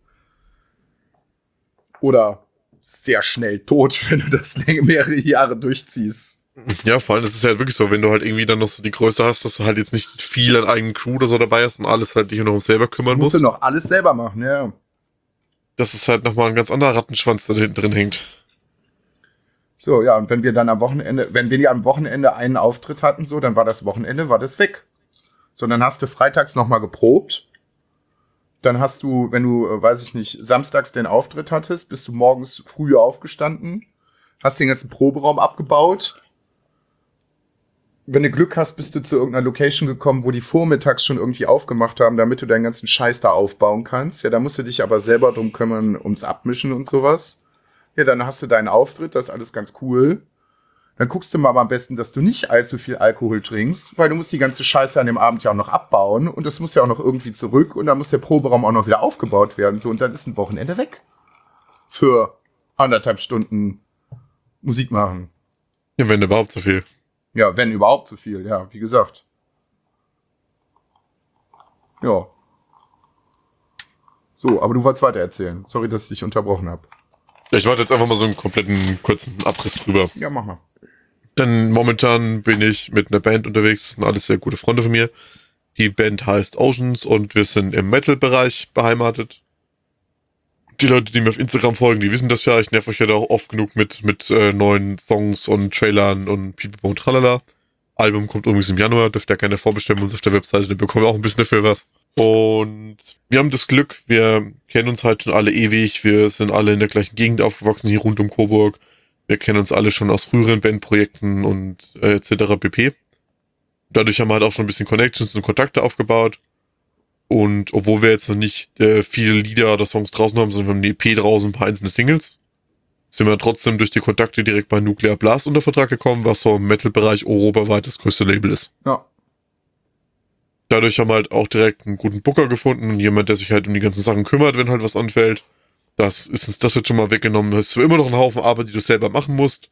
[SPEAKER 2] Oder sehr schnell tot, wenn du das mehrere Jahre durchziehst.
[SPEAKER 1] Ja, vor allem, das ist ja halt wirklich so, wenn du halt irgendwie dann noch so die Größe hast, dass du halt jetzt nicht viel an eigenen Crew oder so dabei hast und alles halt dich noch um selber kümmern musst.
[SPEAKER 2] Musst du noch alles selber machen, ja.
[SPEAKER 1] Das ist halt nochmal ein ganz anderer Rattenschwanz, der da hinten drin hängt.
[SPEAKER 2] So, ja, und wenn wir am Wochenende einen Auftritt hatten, so, dann war das Wochenende, war das weg. So, dann hast du freitags nochmal geprobt. Dann hast du, wenn du, weiß ich nicht, samstags den Auftritt hattest, bist du morgens früh aufgestanden, hast den ganzen Proberaum abgebaut. Wenn du Glück hast, bist du zu irgendeiner Location gekommen, wo die vormittags schon irgendwie aufgemacht haben, damit du deinen ganzen Scheiß da aufbauen kannst. Ja, da musst du dich aber selber drum kümmern, ums Abmischen und sowas. Ja, dann hast du deinen Auftritt, das ist alles ganz cool. Dann guckst du mal am besten, dass du nicht allzu viel Alkohol trinkst, weil du musst die ganze Scheiße an dem Abend ja auch noch abbauen und das muss ja auch noch irgendwie zurück und dann muss der Proberaum auch noch wieder aufgebaut werden. So, und dann ist ein Wochenende weg. Für 1,5 Stunden Musik machen.
[SPEAKER 1] Ja, wenn überhaupt so viel.
[SPEAKER 2] Ja, wenn überhaupt so viel, ja, wie gesagt. Ja. So, aber du wolltest weiter erzählen. Sorry, dass ich dich unterbrochen habe.
[SPEAKER 1] Ja, ich warte jetzt einfach mal so einen kompletten kurzen Abriss drüber.
[SPEAKER 2] Ja, mach mal.
[SPEAKER 1] Denn momentan bin ich mit einer Band unterwegs, das sind alles sehr gute Freunde von mir. Die Band heißt Oceans und wir sind im Metal-Bereich beheimatet. Die Leute, die mir auf Instagram folgen, die wissen das ja. Ich nerv euch ja da auch oft genug mit neuen Songs und Trailern und pipapo und tralala. Album kommt übrigens im Januar, dürft ihr gerne vorbestellen bei uns auf der Webseite, dann bekommen wir auch ein bisschen dafür was. Und wir haben das Glück, wir kennen uns halt schon alle ewig, wir sind alle in der gleichen Gegend aufgewachsen, hier rund um Coburg. Wir kennen uns alle schon aus früheren Bandprojekten und etc. pp. Dadurch haben wir halt auch schon ein bisschen Connections und Kontakte aufgebaut. Und obwohl wir jetzt noch nicht viele Lieder oder Songs draußen haben, sondern wir haben eine EP draußen, ein paar einzelne Singles, sind wir trotzdem durch die Kontakte direkt bei Nuclear Blast unter Vertrag gekommen, was so im Metal-Bereich europaweit das größte Label ist.
[SPEAKER 2] Ja.
[SPEAKER 1] Dadurch haben wir halt auch direkt einen guten Booker gefunden und jemand, der sich halt um die ganzen Sachen kümmert, wenn halt was anfällt. Das ist uns das jetzt schon mal weggenommen. Das ist zwar immer noch ein Haufen Arbeit, die du selber machen musst,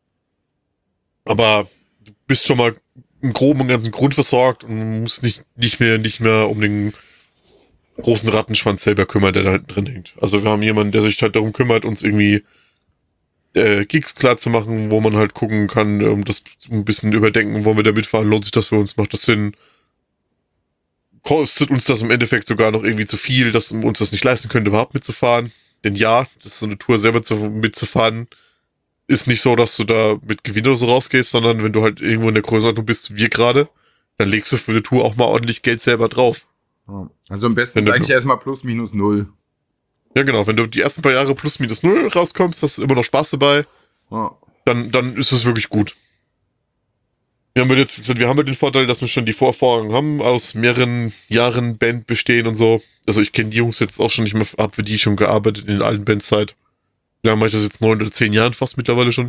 [SPEAKER 1] aber du bist schon mal im Groben und Ganzen grundversorgt und musst nicht mehr um den großen Rattenschwanz selber kümmern, der da drin hängt. Also wir haben jemanden, der sich halt darum kümmert, uns irgendwie Gigs klar zu machen, wo man halt gucken kann, das ein bisschen überdenken, wollen wir da mitfahren, lohnt sich das für uns, macht das Sinn? Kostet uns das im Endeffekt sogar noch irgendwie zu viel, dass wir uns das nicht leisten können, überhaupt mitzufahren? Denn ja, das ist so eine Tour selber mitzufahren, ist nicht so, dass du da mit Gewinn oder so rausgehst, sondern wenn du halt irgendwo in der Größenordnung bist, wie wir gerade, dann legst du für eine Tour auch mal ordentlich Geld selber drauf.
[SPEAKER 2] Also am besten ist eigentlich erstmal plus minus 0.
[SPEAKER 1] Ja genau, wenn du die ersten paar Jahre plus minus 0 rauskommst, hast du immer noch Spaß dabei,
[SPEAKER 2] Ja.
[SPEAKER 1] dann ist es wirklich gut. Wir haben jetzt gesagt, wir haben den Vorteil, dass wir schon die Vorerfahrung haben, aus mehreren Jahren Band bestehen und so. Also ich kenne die Jungs jetzt auch schon nicht mehr, hab für die schon gearbeitet in der alten Bandzeit. Wir haben das jetzt 9 oder 10 Jahren fast mittlerweile schon.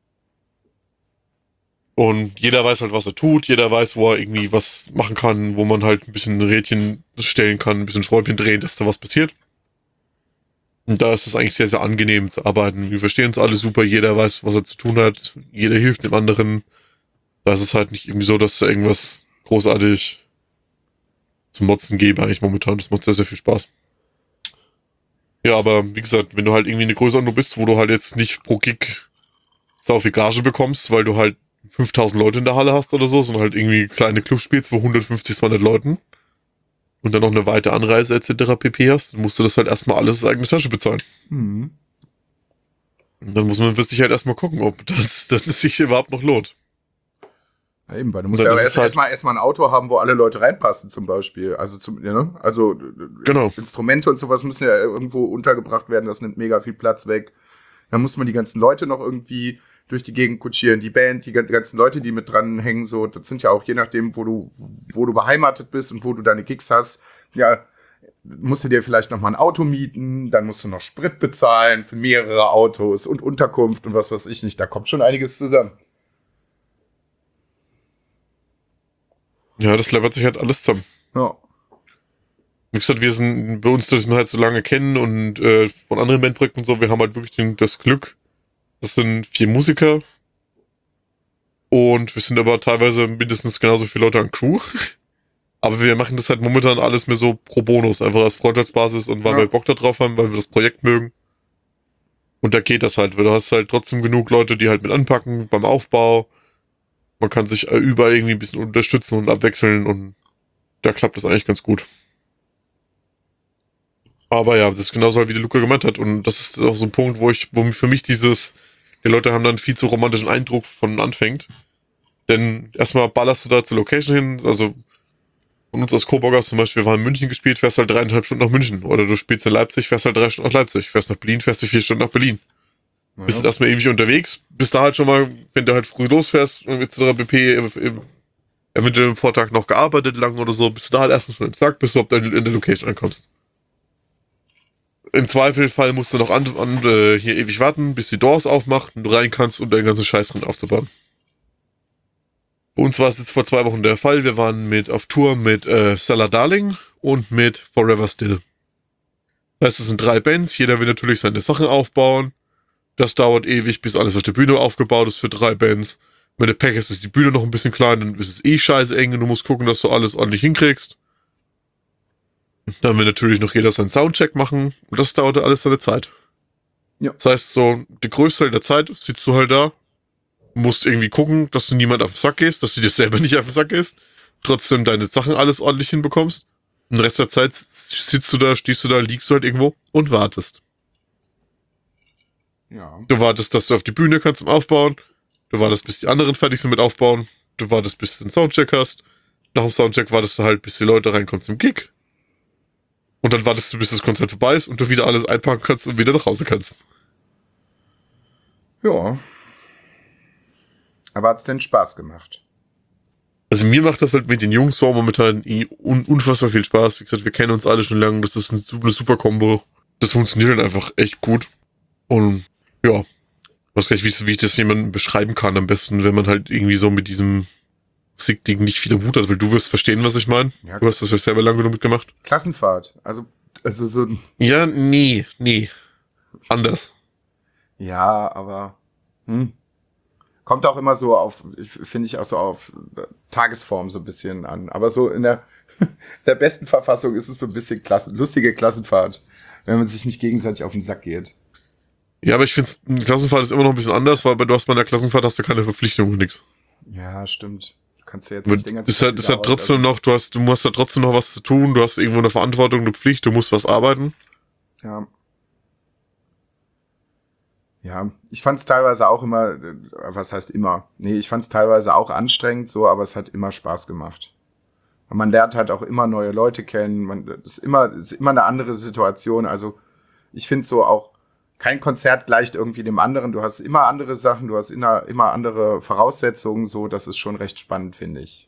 [SPEAKER 1] Und jeder weiß halt, was er tut, jeder weiß, wo er irgendwie was machen kann, wo man halt ein bisschen Rädchen stellen kann, ein bisschen Schräubchen drehen, dass da was passiert. Und da ist es eigentlich sehr, sehr angenehm zu arbeiten. Wir verstehen uns alle super, jeder weiß, was er zu tun hat, jeder hilft dem anderen. Da ist es halt nicht irgendwie so, dass da irgendwas großartig zum Motzen gäbe eigentlich momentan. Das macht sehr, sehr viel Spaß. Ja, aber wie gesagt, wenn du halt irgendwie eine größere nur bist, wo du halt jetzt nicht pro Gig sau viel Gage bekommst, weil du halt 5000 Leute in der Halle hast oder so, sondern halt irgendwie kleine Clubs spielst, wo 150, 200 Leuten und dann noch eine weite Anreise etc. pp. Hast, dann musst du das halt erstmal alles aus eigener Tasche bezahlen.
[SPEAKER 2] Mhm.
[SPEAKER 1] Und dann muss man für sich halt erstmal gucken, ob das sich überhaupt noch lohnt.
[SPEAKER 2] Ja, eben, weil du musst
[SPEAKER 1] Dann
[SPEAKER 2] ja
[SPEAKER 1] ist es halt-
[SPEAKER 2] erstmal ein Auto haben, wo alle Leute reinpassen zum Beispiel. Also
[SPEAKER 1] Genau.
[SPEAKER 2] Instrumente und sowas müssen ja irgendwo untergebracht werden, das nimmt mega viel Platz weg. Dann muss man die ganzen Leute noch irgendwie durch die Gegend kutschieren, die Band, die ganzen Leute, die mit dran hängen, so, das sind ja auch je nachdem, wo du beheimatet bist und wo du deine Gigs hast, ja, musst du dir vielleicht noch mal ein Auto mieten, dann musst du noch Sprit bezahlen für mehrere Autos und Unterkunft und was weiß ich nicht, da kommt schon einiges zusammen.
[SPEAKER 1] Ja, das läppert sich halt alles zusammen.
[SPEAKER 2] Ja.
[SPEAKER 1] Wie gesagt, wir sind bei uns, dass wir halt so lange kennen und von anderen Bandprojekten und so, wir haben halt wirklich das Glück, das sind 4 Musiker und wir sind aber teilweise mindestens genauso viele Leute an Crew. Aber wir machen das halt momentan alles mehr so pro Bonus, einfach als Freundschaftsbasis und weil wir Bock da drauf haben, weil wir das Projekt mögen. Und da geht das halt, weil du hast halt trotzdem genug Leute, die halt mit anpacken beim Aufbau. Man kann sich überall irgendwie ein bisschen unterstützen und abwechseln und da klappt das eigentlich ganz gut. Aber ja, das ist genauso halt, wie der Luca gemeint hat. Und das ist auch so ein Punkt, wo für mich die Leute haben dann viel zu romantischen Eindruck von anfängt. Denn erstmal ballerst du da zur Location hin, also von uns aus Coburgers zum Beispiel, wir waren in München gespielt, fährst halt 3,5 Stunden nach München. Oder du spielst in Leipzig, fährst halt 3 Stunden nach Leipzig. Fährst nach Berlin, fährst du 4 Stunden nach Berlin.
[SPEAKER 2] Ja.
[SPEAKER 1] Bist halt erstmal ewig unterwegs, bist da halt schon mal, wenn du halt früh losfährst, etc. pp, eventuell am Vortag noch gearbeitet lang oder so, bist du da halt erstmal schon im Sack, bis du überhaupt in der Location ankommst. Im Zweifelfall musst du noch hier ewig warten, bis die Doors aufmacht und du rein kannst, um deinen ganzen Scheiß drin aufzubauen. Bei uns war es jetzt vor 2 Wochen der Fall. Wir waren auf Tour mit Stella Darling und mit Forever Still. Das heißt, es sind 3 Bands. Jeder will natürlich seine Sachen aufbauen. Das dauert ewig, bis alles auf der Bühne aufgebaut ist für 3 Bands. Wenn du Pech hast, ist die Bühne noch ein bisschen klein, dann ist es eh scheiße eng und du musst gucken, dass du alles ordentlich hinkriegst. Dann will natürlich noch jeder seinen Soundcheck machen und das dauert alles seine Zeit.
[SPEAKER 2] Ja.
[SPEAKER 1] Das heißt, so, der größte Teil der Zeit sitzt du halt da, musst irgendwie gucken, dass du niemand auf den Sack gehst, dass du dir selber nicht auf den Sack gehst, trotzdem deine Sachen alles ordentlich hinbekommst. Und den Rest der Zeit sitzt du da, stehst du da, liegst du halt irgendwo und wartest.
[SPEAKER 2] Ja.
[SPEAKER 1] Du wartest, dass du auf die Bühne kannst zum Aufbauen. Du wartest, bis die anderen fertig sind mit Aufbauen. Du wartest, bis du einen Soundcheck hast. Nach dem Soundcheck wartest du halt, bis die Leute reinkommen zum Gig. Und dann wartest du, bis das Konzert vorbei ist und du wieder alles einpacken kannst und wieder nach Hause kannst.
[SPEAKER 2] Ja. Aber hat's denn Spaß gemacht?
[SPEAKER 1] Also mir macht das halt mit den Jungs so momentan unfassbar viel Spaß. Wie gesagt, wir kennen uns alle schon lange. Das ist eine super Kombo. Das funktioniert halt einfach echt gut. Und ja, ich weiß gar nicht, wie ich das jemandem beschreiben kann am besten, wenn man halt irgendwie so mit diesem Musikding nicht viel am Hut hat, weil du wirst verstehen, was ich meine.
[SPEAKER 2] Ja,
[SPEAKER 1] du hast das ja selber lange genug mitgemacht.
[SPEAKER 2] Klassenfahrt. Also so.
[SPEAKER 1] Ja, nee. Anders.
[SPEAKER 2] Ja, aber kommt auch immer so finde ich auch so auf Tagesform so ein bisschen an. Aber so in der besten Verfassung ist es so ein bisschen lustige Klassenfahrt, wenn man sich nicht gegenseitig auf den Sack geht.
[SPEAKER 1] Ja, aber ich finde, eine Klassenfahrt ist immer noch ein bisschen anders, weil bei einer Klassenfahrt hast du keine Verpflichtung und nichts.
[SPEAKER 2] Ja, stimmt. Kannst du jetzt nicht den ganzen
[SPEAKER 1] Ist halt trotzdem noch, du musst da trotzdem noch was zu tun, du hast irgendwo eine Verantwortung, eine Pflicht, du musst was arbeiten.
[SPEAKER 2] Ja. Ja, ich fand es teilweise auch immer, was heißt immer? Nee, ich fand es teilweise auch anstrengend so, aber es hat immer Spaß gemacht. Und man lernt halt auch immer neue Leute kennen, das ist immer eine andere Situation. Also ich finde so auch, kein Konzert gleicht irgendwie dem anderen. Du hast immer andere Sachen, du hast immer andere Voraussetzungen, so, das ist schon recht spannend, finde ich.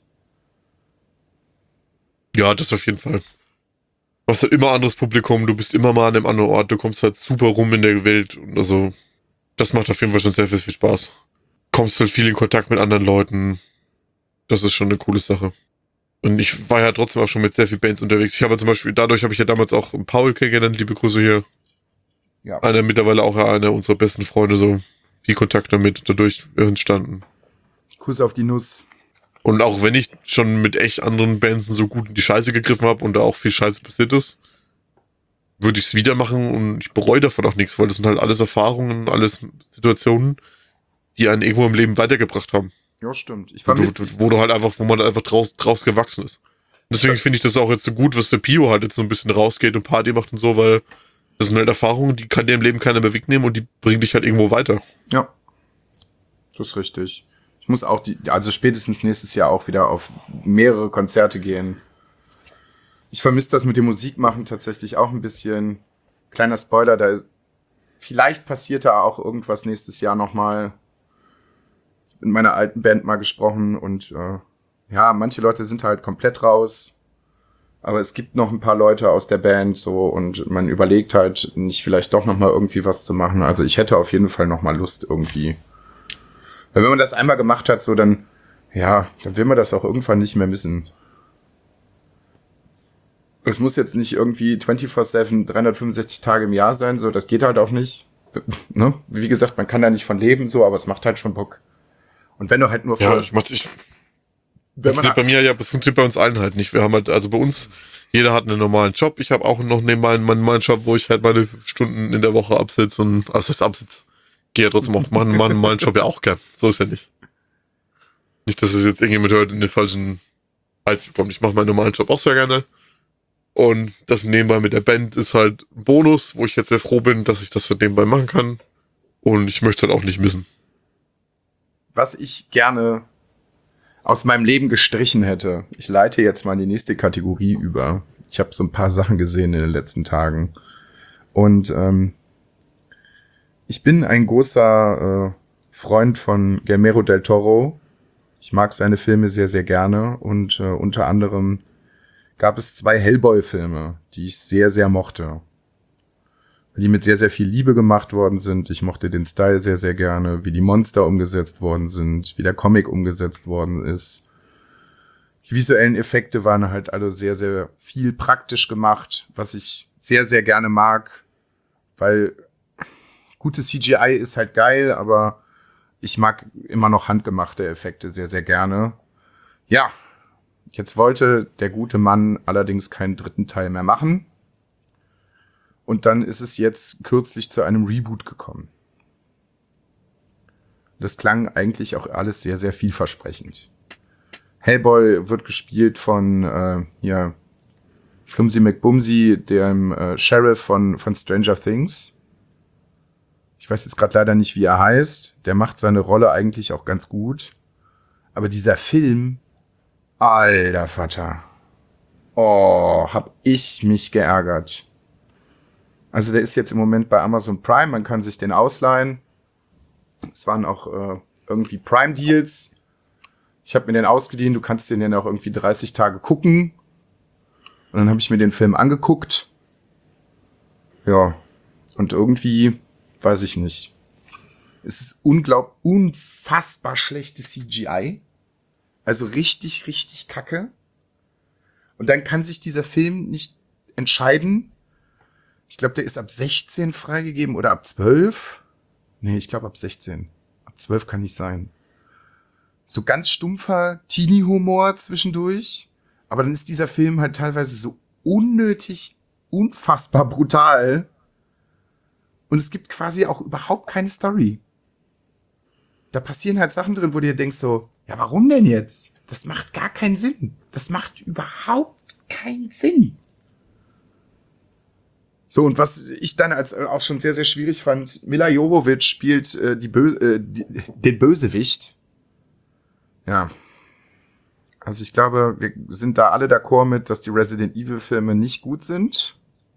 [SPEAKER 1] Ja, das auf jeden Fall. Du hast halt immer anderes Publikum, du bist immer mal an einem anderen Ort, du kommst halt super rum in der Welt und also, das macht auf jeden Fall schon sehr viel Spaß. Kommst halt viel in Kontakt mit anderen Leuten. Das ist schon eine coole Sache. Und ich war ja trotzdem auch schon mit sehr vielen Bands unterwegs. Dadurch habe ich ja damals auch Paul kennengelernt, liebe Grüße hier.
[SPEAKER 2] Ja.
[SPEAKER 1] Mittlerweile auch einer unserer besten Freunde, so viel Kontakt damit dadurch entstanden.
[SPEAKER 2] Kuss auf die Nuss.
[SPEAKER 1] Und auch wenn ich schon mit echt anderen Bands so gut in die Scheiße gegriffen habe und da auch viel Scheiße passiert ist, würde ich es wieder machen und ich bereue davon auch nichts, weil das sind halt alles Erfahrungen, alles Situationen, die einen irgendwo im Leben weitergebracht haben.
[SPEAKER 2] Ja, stimmt. Ich
[SPEAKER 1] Wo
[SPEAKER 2] vermisse
[SPEAKER 1] du halt einfach, wo man einfach draus gewachsen ist. Deswegen finde ich das auch jetzt so gut, was der Pio halt jetzt so ein bisschen rausgeht und Party macht und so, weil das sind halt Erfahrungen, die kann dir im Leben keiner mehr wegnehmen und die bringen dich halt irgendwo weiter.
[SPEAKER 2] Ja, das ist richtig. Ich muss auch also spätestens nächstes Jahr auch wieder auf mehrere Konzerte gehen. Ich vermisse das mit dem Musikmachen tatsächlich auch ein bisschen. Kleiner Spoiler, vielleicht passiert da auch irgendwas nächstes Jahr nochmal. Mit meiner alten Band mal gesprochen und ja, manche Leute sind halt komplett raus. Aber es gibt noch ein paar Leute aus der Band so und man überlegt halt nicht vielleicht doch nochmal irgendwie was zu machen. Also ich hätte auf jeden Fall nochmal Lust irgendwie. Weil wenn man das einmal gemacht hat, so dann will man das auch irgendwann nicht mehr missen. Es muss jetzt nicht irgendwie 24/7, 365 Tage im Jahr sein, so, das geht halt auch nicht. Ne? Wie gesagt, man kann da nicht von leben, so, aber es macht halt schon Bock. Und wenn du halt nur
[SPEAKER 1] Ja, das funktioniert bei uns allen halt nicht. Wir haben halt, also bei uns, jeder hat einen normalen Job. Ich habe auch noch nebenbei meinen normalen Job, wo ich halt meine Stunden in der Woche absitze und, also das absitze, gehe ja trotzdem auch meinen normalen Job ja auch gern. So ist ja nicht. Nicht, dass es jetzt irgendjemand hört in den falschen Hals bekommt. Ich mache meinen normalen Job auch sehr gerne. Und das nebenbei mit der Band ist halt ein Bonus, wo ich jetzt sehr froh bin, dass ich das halt nebenbei machen kann. Und ich möchte es halt auch nicht missen.
[SPEAKER 2] Was ich gerne aus meinem Leben gestrichen hätte. Ich leite jetzt mal in die nächste Kategorie über. Ich habe so ein paar Sachen gesehen in den letzten Tagen. Und ich bin ein großer Freund von Guillermo del Toro. Ich mag seine Filme sehr, sehr gerne. Und unter anderem gab es 2 Hellboy-Filme, die ich sehr, sehr mochte. Die mit sehr, sehr viel Liebe gemacht worden sind. Ich mochte den Style sehr, sehr gerne, wie die Monster umgesetzt worden sind, wie der Comic umgesetzt worden ist. Die visuellen Effekte waren halt alle sehr, sehr viel praktisch gemacht, was ich sehr, sehr gerne mag, weil gutes CGI ist halt geil, aber ich mag immer noch handgemachte Effekte sehr, sehr gerne. Ja, jetzt wollte der gute Mann allerdings keinen 3. Teil mehr machen. Und dann ist es jetzt kürzlich zu einem Reboot gekommen. Das klang eigentlich auch alles sehr, sehr vielversprechend. Hellboy wird gespielt von Flumsy McBumsy, dem Sheriff von Stranger Things. Ich weiß jetzt gerade leider nicht, wie er heißt. Der macht seine Rolle eigentlich auch ganz gut. Aber dieser Film, alter Vater. Oh, hab ich mich geärgert. Also der ist jetzt im Moment bei Amazon Prime, man kann sich den ausleihen. Es waren auch irgendwie Prime-Deals. Ich habe mir den ausgeliehen, du kannst den dann auch irgendwie 30 Tage gucken. Und dann habe ich mir den Film angeguckt. Ja, und irgendwie, weiß ich nicht. Es ist unfassbar schlechtes CGI. Also richtig, richtig kacke. Und dann kann sich dieser Film nicht entscheiden. Ich glaube, der ist ab 16 freigegeben oder ab 12. Nee, ich glaube ab 16. Ab 12 kann nicht sein. So ganz stumpfer Teenie-Humor zwischendurch. Aber dann ist dieser Film halt teilweise so unnötig, unfassbar brutal. Und es gibt quasi auch überhaupt keine Story. Da passieren halt Sachen drin, wo du dir denkst so, ja, warum denn jetzt? Das macht gar keinen Sinn. Das macht überhaupt keinen Sinn. So, und was ich dann als auch schon sehr, sehr schwierig fand, Mila Jovovich spielt den Bösewicht. Ja. Also ich glaube, wir sind da alle d'accord mit, dass die Resident Evil Filme nicht gut sind.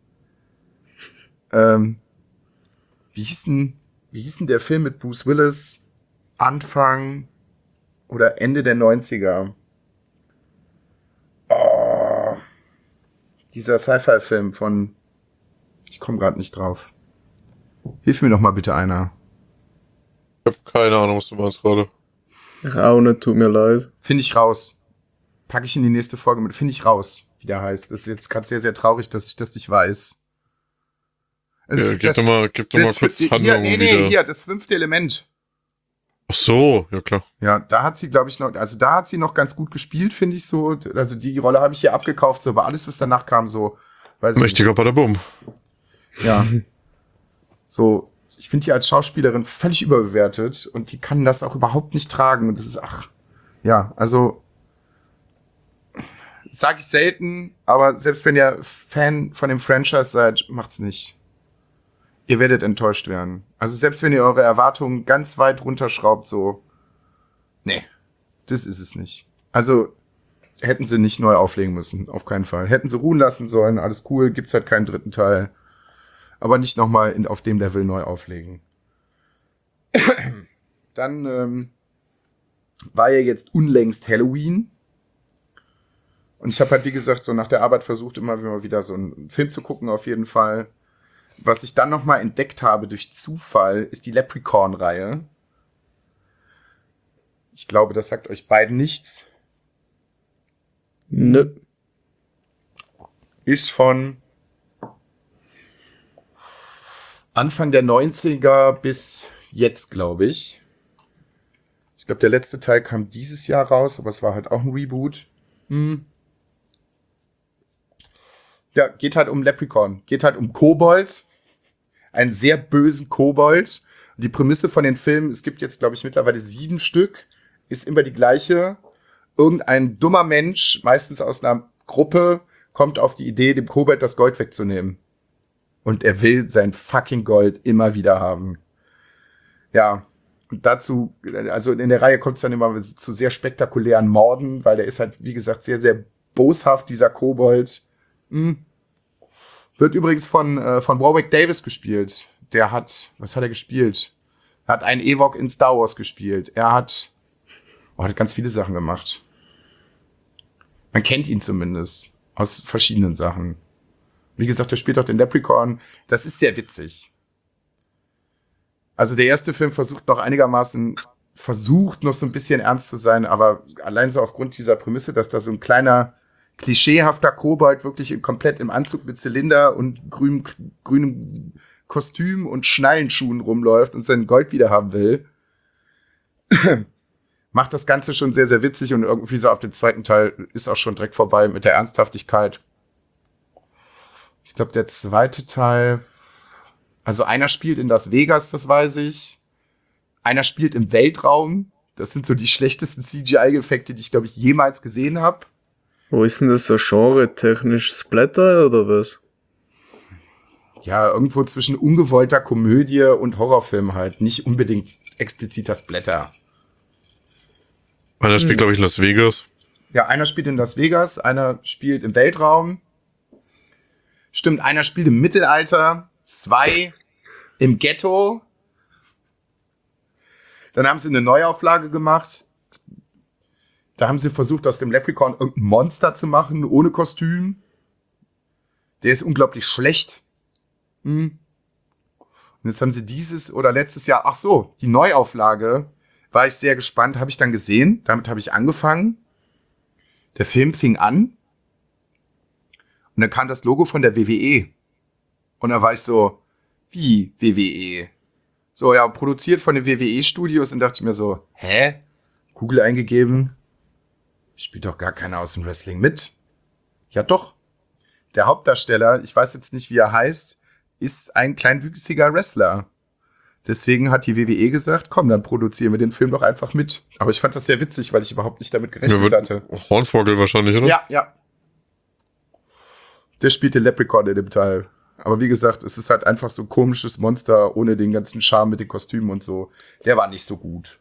[SPEAKER 2] Wie hieß denn der Film mit Bruce Willis? Anfang oder Ende der 90er. Oh, dieser Sci-Fi-Film von, ich komme gerade nicht drauf. Hilf mir doch mal bitte einer.
[SPEAKER 1] Ich habe keine Ahnung, was du meinst gerade.
[SPEAKER 3] Raune, tut mir leid.
[SPEAKER 2] Finde ich raus. Packe ich in die nächste Folge mit. Finde ich raus, wie der heißt. Das ist jetzt gerade sehr, sehr traurig, dass ich das nicht weiß.
[SPEAKER 1] Gib doch mal kurz Handlung wieder.
[SPEAKER 2] Hier, das 5. Element.
[SPEAKER 1] Ach so, ja klar.
[SPEAKER 2] Ja, da hat sie, glaube ich, da hat sie noch ganz gut gespielt, finde ich so. Also die Rolle habe ich hier abgekauft, so, aber alles, was danach kam, so, weiß ich
[SPEAKER 1] Mächtiger Badabum.
[SPEAKER 2] nicht. Ja. So, ich finde die als Schauspielerin völlig überbewertet und die kann das auch überhaupt nicht tragen. Und das ist, ja, also, sage ich selten, aber selbst wenn ihr Fan von dem Franchise seid, macht's nicht. Ihr werdet enttäuscht werden. Also selbst wenn ihr eure Erwartungen ganz weit runterschraubt, so, nee, das ist es nicht. Also hätten sie nicht neu auflegen müssen, auf keinen Fall. Hätten sie ruhen lassen sollen, alles cool, gibt's halt keinen dritten Teil. Aber nicht nochmal auf dem Level neu auflegen. Dann war ja jetzt unlängst Halloween. Und ich habe halt, wie gesagt, so nach der Arbeit versucht, immer wieder so einen Film zu gucken, auf jeden Fall. Was ich dann nochmal entdeckt habe durch Zufall, ist die Leprechaun-Reihe. Ich glaube, das sagt euch beiden nichts.
[SPEAKER 3] Nö.
[SPEAKER 2] Ist von Anfang der 90er bis jetzt, glaube ich. Ich glaube, der letzte Teil kam dieses Jahr raus, aber es war halt auch ein Reboot. Ja, geht halt um Leprechaun. Geht halt um Kobold. Einen sehr bösen Kobold. Die Prämisse von den Filmen, es gibt jetzt, glaube ich, mittlerweile 7 Stück, ist immer die gleiche. Irgendein dummer Mensch, meistens aus einer Gruppe, kommt auf die Idee, dem Kobold das Gold wegzunehmen. Und er will sein fucking Gold immer wieder haben. Ja, und dazu, also in der Reihe kommt es dann immer zu sehr spektakulären Morden, weil der ist halt, wie gesagt, sehr, sehr boshaft, dieser Kobold. Wird übrigens von Warwick Davis gespielt. Der hat, was hat er gespielt? Er hat einen Ewok in Star Wars gespielt. Er hat ganz viele Sachen gemacht. Man kennt ihn zumindest aus verschiedenen Sachen. Wie gesagt, er spielt auch den Leprechaun. Das ist sehr witzig. Also der erste Film versucht noch so ein bisschen ernst zu sein, aber allein so aufgrund dieser Prämisse, dass da so ein kleiner klischeehafter Kobold wirklich komplett im Anzug mit Zylinder und grünem Kostüm und Schnallenschuhen rumläuft und sein Gold wieder haben will, macht das Ganze schon sehr, sehr witzig und irgendwie so ab dem zweiten Teil ist auch schon direkt vorbei mit der Ernsthaftigkeit. Ich glaube, der zweite Teil, also einer spielt in Las Vegas, das weiß ich. Einer spielt im Weltraum. Das sind so die schlechtesten CGI-Effekte, die ich, glaube ich, jemals gesehen habe.
[SPEAKER 3] Wo ist denn das so genre-technisch? Splatter oder was?
[SPEAKER 2] Ja, irgendwo zwischen ungewollter Komödie und Horrorfilm halt. Nicht unbedingt expliziter Splatter.
[SPEAKER 1] Einer spielt, glaube ich, in Las Vegas.
[SPEAKER 2] Ja, einer spielt in Las Vegas, einer spielt im Weltraum. Stimmt, einer spielt im Mittelalter, 2 im Ghetto. Dann haben sie eine Neuauflage gemacht. Da haben sie versucht, aus dem Leprechaun irgendein Monster zu machen, ohne Kostüm. Der ist unglaublich schlecht. Und jetzt haben sie letztes Jahr, die Neuauflage, war ich sehr gespannt, habe ich dann gesehen. Damit habe ich angefangen. Der Film fing an. Und dann kam das Logo von der WWE. Und da war ich so, wie WWE? So, ja, produziert von den WWE-Studios. Und dachte ich mir so, hä? Google eingegeben. Spielt doch gar keiner aus dem Wrestling mit. Ja doch. Der Hauptdarsteller, ich weiß jetzt nicht, wie er heißt, ist ein kleinwüchsiger Wrestler. Deswegen hat die WWE gesagt, komm, dann produzieren wir den Film doch einfach mit. Aber ich fand das sehr witzig, weil ich überhaupt nicht damit gerechnet hatte.
[SPEAKER 1] Hornswoggle wahrscheinlich, oder?
[SPEAKER 2] Ja. Der spielt den Leprechaun in dem Teil. Aber wie gesagt, es ist halt einfach so ein komisches Monster ohne den ganzen Charme mit den Kostümen und so. Der war nicht so gut.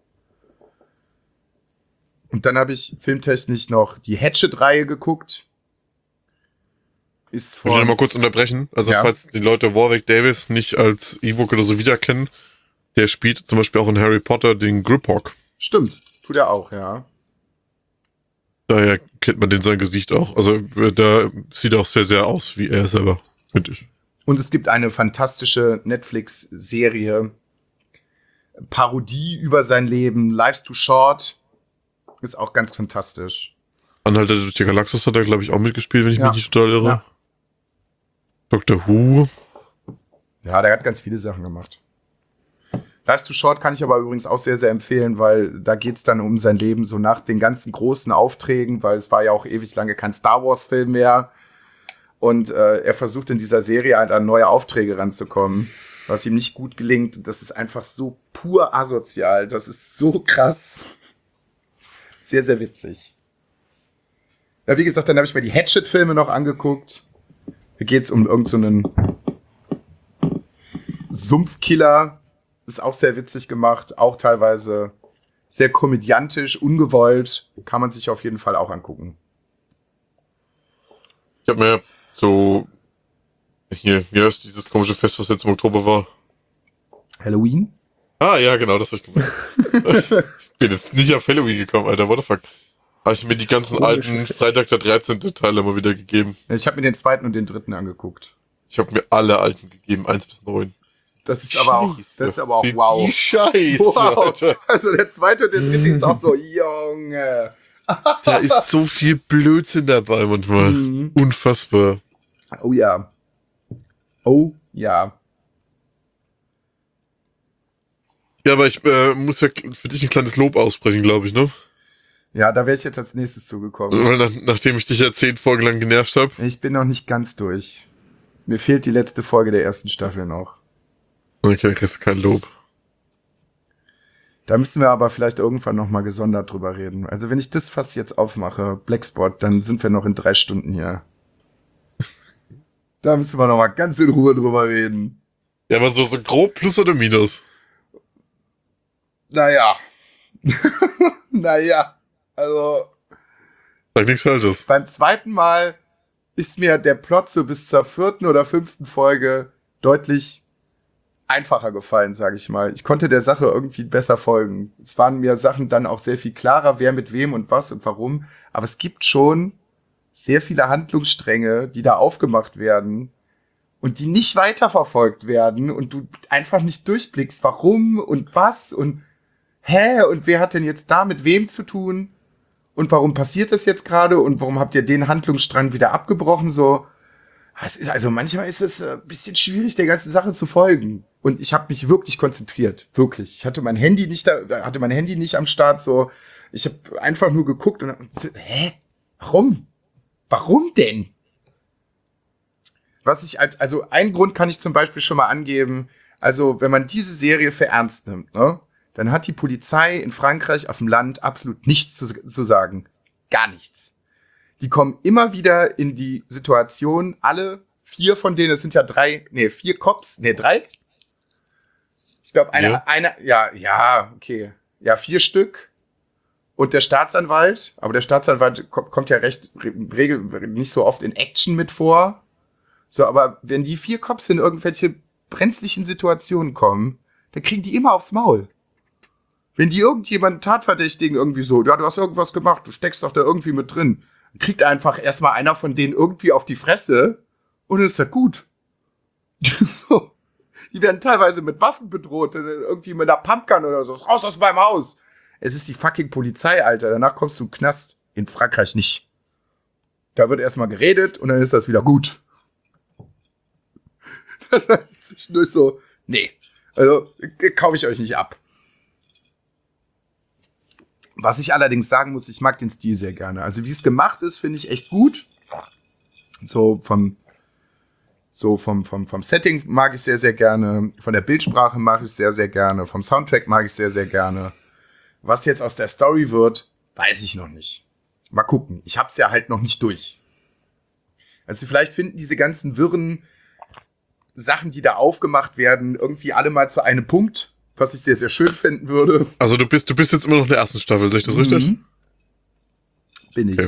[SPEAKER 2] Und dann habe ich filmtechnisch noch die Hatchet-Reihe geguckt.
[SPEAKER 1] Muss ich noch mal kurz unterbrechen? Also falls die Leute Warwick Davis nicht als Ewok oder so wiederkennen, der spielt zum Beispiel auch in Harry Potter den Griphook.
[SPEAKER 2] Stimmt, tut er auch, ja.
[SPEAKER 1] Daher kennt man sein Gesicht auch. Also da sieht er auch sehr, sehr aus wie er selber, finde ich.
[SPEAKER 2] Und es gibt eine fantastische Netflix-Serie, Parodie über sein Leben, Life's Too Short, ist auch ganz fantastisch.
[SPEAKER 1] Anhalter durch die Galaxis hat er, glaube ich, auch mitgespielt, wenn ich mich nicht total irre.
[SPEAKER 2] Ja.
[SPEAKER 1] Dr. Who.
[SPEAKER 2] Ja, der hat ganz viele Sachen gemacht. Life's Too Short kann ich aber übrigens auch sehr, sehr empfehlen, weil da geht's dann um sein Leben so nach den ganzen großen Aufträgen, weil es war ja auch ewig lange kein Star-Wars-Film mehr. Und er versucht in dieser Serie halt an neue Aufträge ranzukommen, was ihm nicht gut gelingt. Das ist einfach so pur asozial. Das ist so krass. Sehr, sehr witzig. Ja, wie gesagt, dann habe ich mir die Hatchet-Filme noch angeguckt. Da geht's um irgendeinen Sumpfkiller. Ist auch sehr witzig gemacht. Auch teilweise sehr komödiantisch, ungewollt. Kann man sich auf jeden Fall auch angucken.
[SPEAKER 1] Ich habe mir so, hier, wie heißt dieses komische Fest, was jetzt im Oktober war?
[SPEAKER 2] Halloween?
[SPEAKER 1] Ah, ja, genau, das hab ich gemacht. Ich bin jetzt nicht auf Halloween gekommen, Alter, what the fuck. Habe ich mir die ganzen alten Freitag der 13. Teile mal wieder gegeben.
[SPEAKER 2] Ich habe mir den 2. und den 3. angeguckt.
[SPEAKER 1] Ich habe mir alle alten gegeben, 1 bis 9.
[SPEAKER 2] Das ist aber auch wow.
[SPEAKER 1] Die Scheiße,
[SPEAKER 2] Wow.
[SPEAKER 1] Alter.
[SPEAKER 2] Also der 2. und der 3. ist auch so, Junge.
[SPEAKER 1] Da ist so viel Blödsinn dabei manchmal. Unfassbar.
[SPEAKER 2] Oh ja. Oh ja.
[SPEAKER 1] Ja, aber ich muss ja für dich ein kleines Lob aussprechen, glaube ich, ne?
[SPEAKER 2] Ja, da wäre ich jetzt als nächstes zugekommen.
[SPEAKER 1] Weil nachdem ich dich ja 10 Folgen lang genervt habe.
[SPEAKER 2] Ich bin noch nicht ganz durch. Mir fehlt die letzte Folge der ersten Staffel noch.
[SPEAKER 1] Okay, dann kriegst du kein Lob.
[SPEAKER 2] Da müssen wir aber vielleicht irgendwann noch mal gesondert drüber reden. Also wenn ich das Fass jetzt aufmache, Blackspot, dann sind wir noch in 3 Stunden hier. Da müssen wir noch mal ganz in Ruhe drüber reden.
[SPEAKER 1] Ja, aber so grob Plus oder Minus?
[SPEAKER 2] Naja. Naja. Also
[SPEAKER 1] Sag nichts Falsches.
[SPEAKER 2] beim zweiten Mal ist mir der Plot so bis zur 4. oder 5. Folge deutlich einfacher gefallen, sage ich mal. Ich konnte der Sache irgendwie besser folgen. Es waren mir Sachen dann auch sehr viel klarer, wer mit wem und was und warum. Aber es gibt schon sehr viele Handlungsstränge, die da aufgemacht werden und die nicht weiterverfolgt werden und du einfach nicht durchblickst, warum und was und und wer hat denn jetzt da mit wem zu tun und warum passiert das jetzt gerade und warum habt ihr den Handlungsstrang wieder abgebrochen, so. Also manchmal ist es ein bisschen schwierig, der ganzen Sache zu folgen. Und ich habe mich wirklich konzentriert. Wirklich. Ich hatte mein Handy nicht hatte mein Handy nicht am Start, so. Ich habe einfach nur geguckt und so, warum? Warum denn? Also einen Grund kann ich zum Beispiel schon mal angeben. Also, wenn man diese Serie für ernst nimmt, ne, dann hat die Polizei in Frankreich auf dem Land absolut nichts zu sagen. Gar nichts. Die kommen immer wieder in die Situation, alle 4 von denen, es sind ja 4 Cops, 3. Ich glaube, okay. Ja, 4 Stück. Und der Staatsanwalt, aber der Staatsanwalt kommt ja nicht so oft in Action mit vor. So, aber wenn die 4 Cops in irgendwelche brenzlichen Situationen kommen, dann kriegen die immer aufs Maul. Wenn die irgendjemanden Tatverdächtigen irgendwie so, ja, du hast irgendwas gemacht, du steckst doch da irgendwie mit drin, dann kriegt einfach erstmal einer von denen irgendwie auf die Fresse und dann ist das gut. So. Die werden teilweise mit Waffen bedroht, irgendwie mit einer Pumpgun oder so. Raus aus meinem Haus. Es ist die fucking Polizei, Alter. Danach kommst du in den Knast. In Frankreich nicht. Da wird erstmal geredet und dann ist das wieder gut. Das war zwischendurch so, nee. Also, kaufe ich euch nicht ab. Was ich allerdings sagen muss, ich mag den Stil sehr gerne. Also wie es gemacht ist, finde ich echt gut. So vom Setting mag ich sehr, sehr gerne. Von der Bildsprache mag ich sehr, sehr gerne. Vom Soundtrack mag ich sehr, sehr gerne. Was jetzt aus der Story wird, weiß ich noch nicht. Mal gucken. Ich hab's ja halt noch nicht durch. Also vielleicht finden diese ganzen wirren Sachen, die da aufgemacht werden, irgendwie alle mal zu einem Punkt, was ich sehr, sehr schön finden würde.
[SPEAKER 1] Also du bist jetzt immer noch in der ersten Staffel, sehe ich das richtig?
[SPEAKER 2] Bin ich.
[SPEAKER 1] Okay.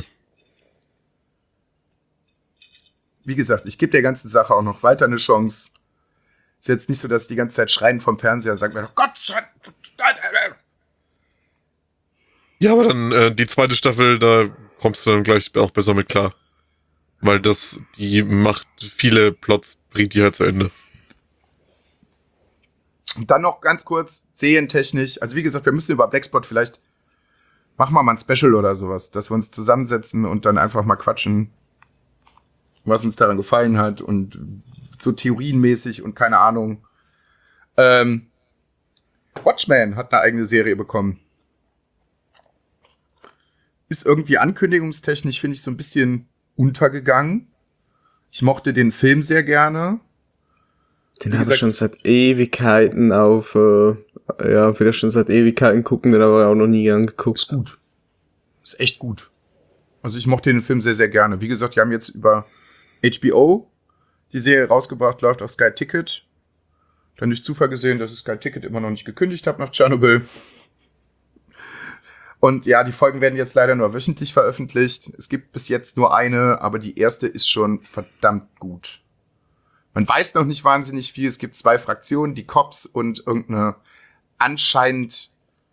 [SPEAKER 2] Wie gesagt, ich gebe der ganzen Sache auch noch weiter eine Chance. Ist jetzt nicht so, dass ich die ganze Zeit schreien vom Fernseher und sagen, Gott sei Dank.
[SPEAKER 1] Ja, aber dann die zweite Staffel, da kommst du dann gleich auch besser mit klar. Weil die macht viele Plots, bringt die halt zu Ende.
[SPEAKER 2] Und dann noch ganz kurz, serientechnisch. Also wie gesagt, wir müssen über Blackspot vielleicht, machen wir mal ein Special oder sowas, dass wir uns zusammensetzen und dann einfach mal quatschen, was uns daran gefallen hat und so theorienmäßig und keine Ahnung. Watchmen hat eine eigene Serie bekommen. Ist irgendwie ankündigungstechnisch, finde ich, so ein bisschen untergegangen. Ich mochte den Film sehr gerne.
[SPEAKER 3] Den habe ich schon seit Ewigkeiten wieder schon seit Ewigkeiten gucken, den habe ich auch noch nie angeguckt.
[SPEAKER 2] Ist gut. Ist echt gut. Also ich mochte den Film sehr, sehr gerne. Wie gesagt, die haben jetzt über HBO die Serie rausgebracht, läuft auf Sky Ticket. Dann durch Zufall gesehen, dass ich Sky Ticket immer noch nicht gekündigt habe nach Tschernobyl. Und ja, die Folgen werden jetzt leider nur wöchentlich veröffentlicht. Es gibt bis jetzt nur eine, aber die erste ist schon verdammt gut. Man weiß noch nicht wahnsinnig viel. Es gibt 2 Fraktionen, die Cops und irgendeine anscheinend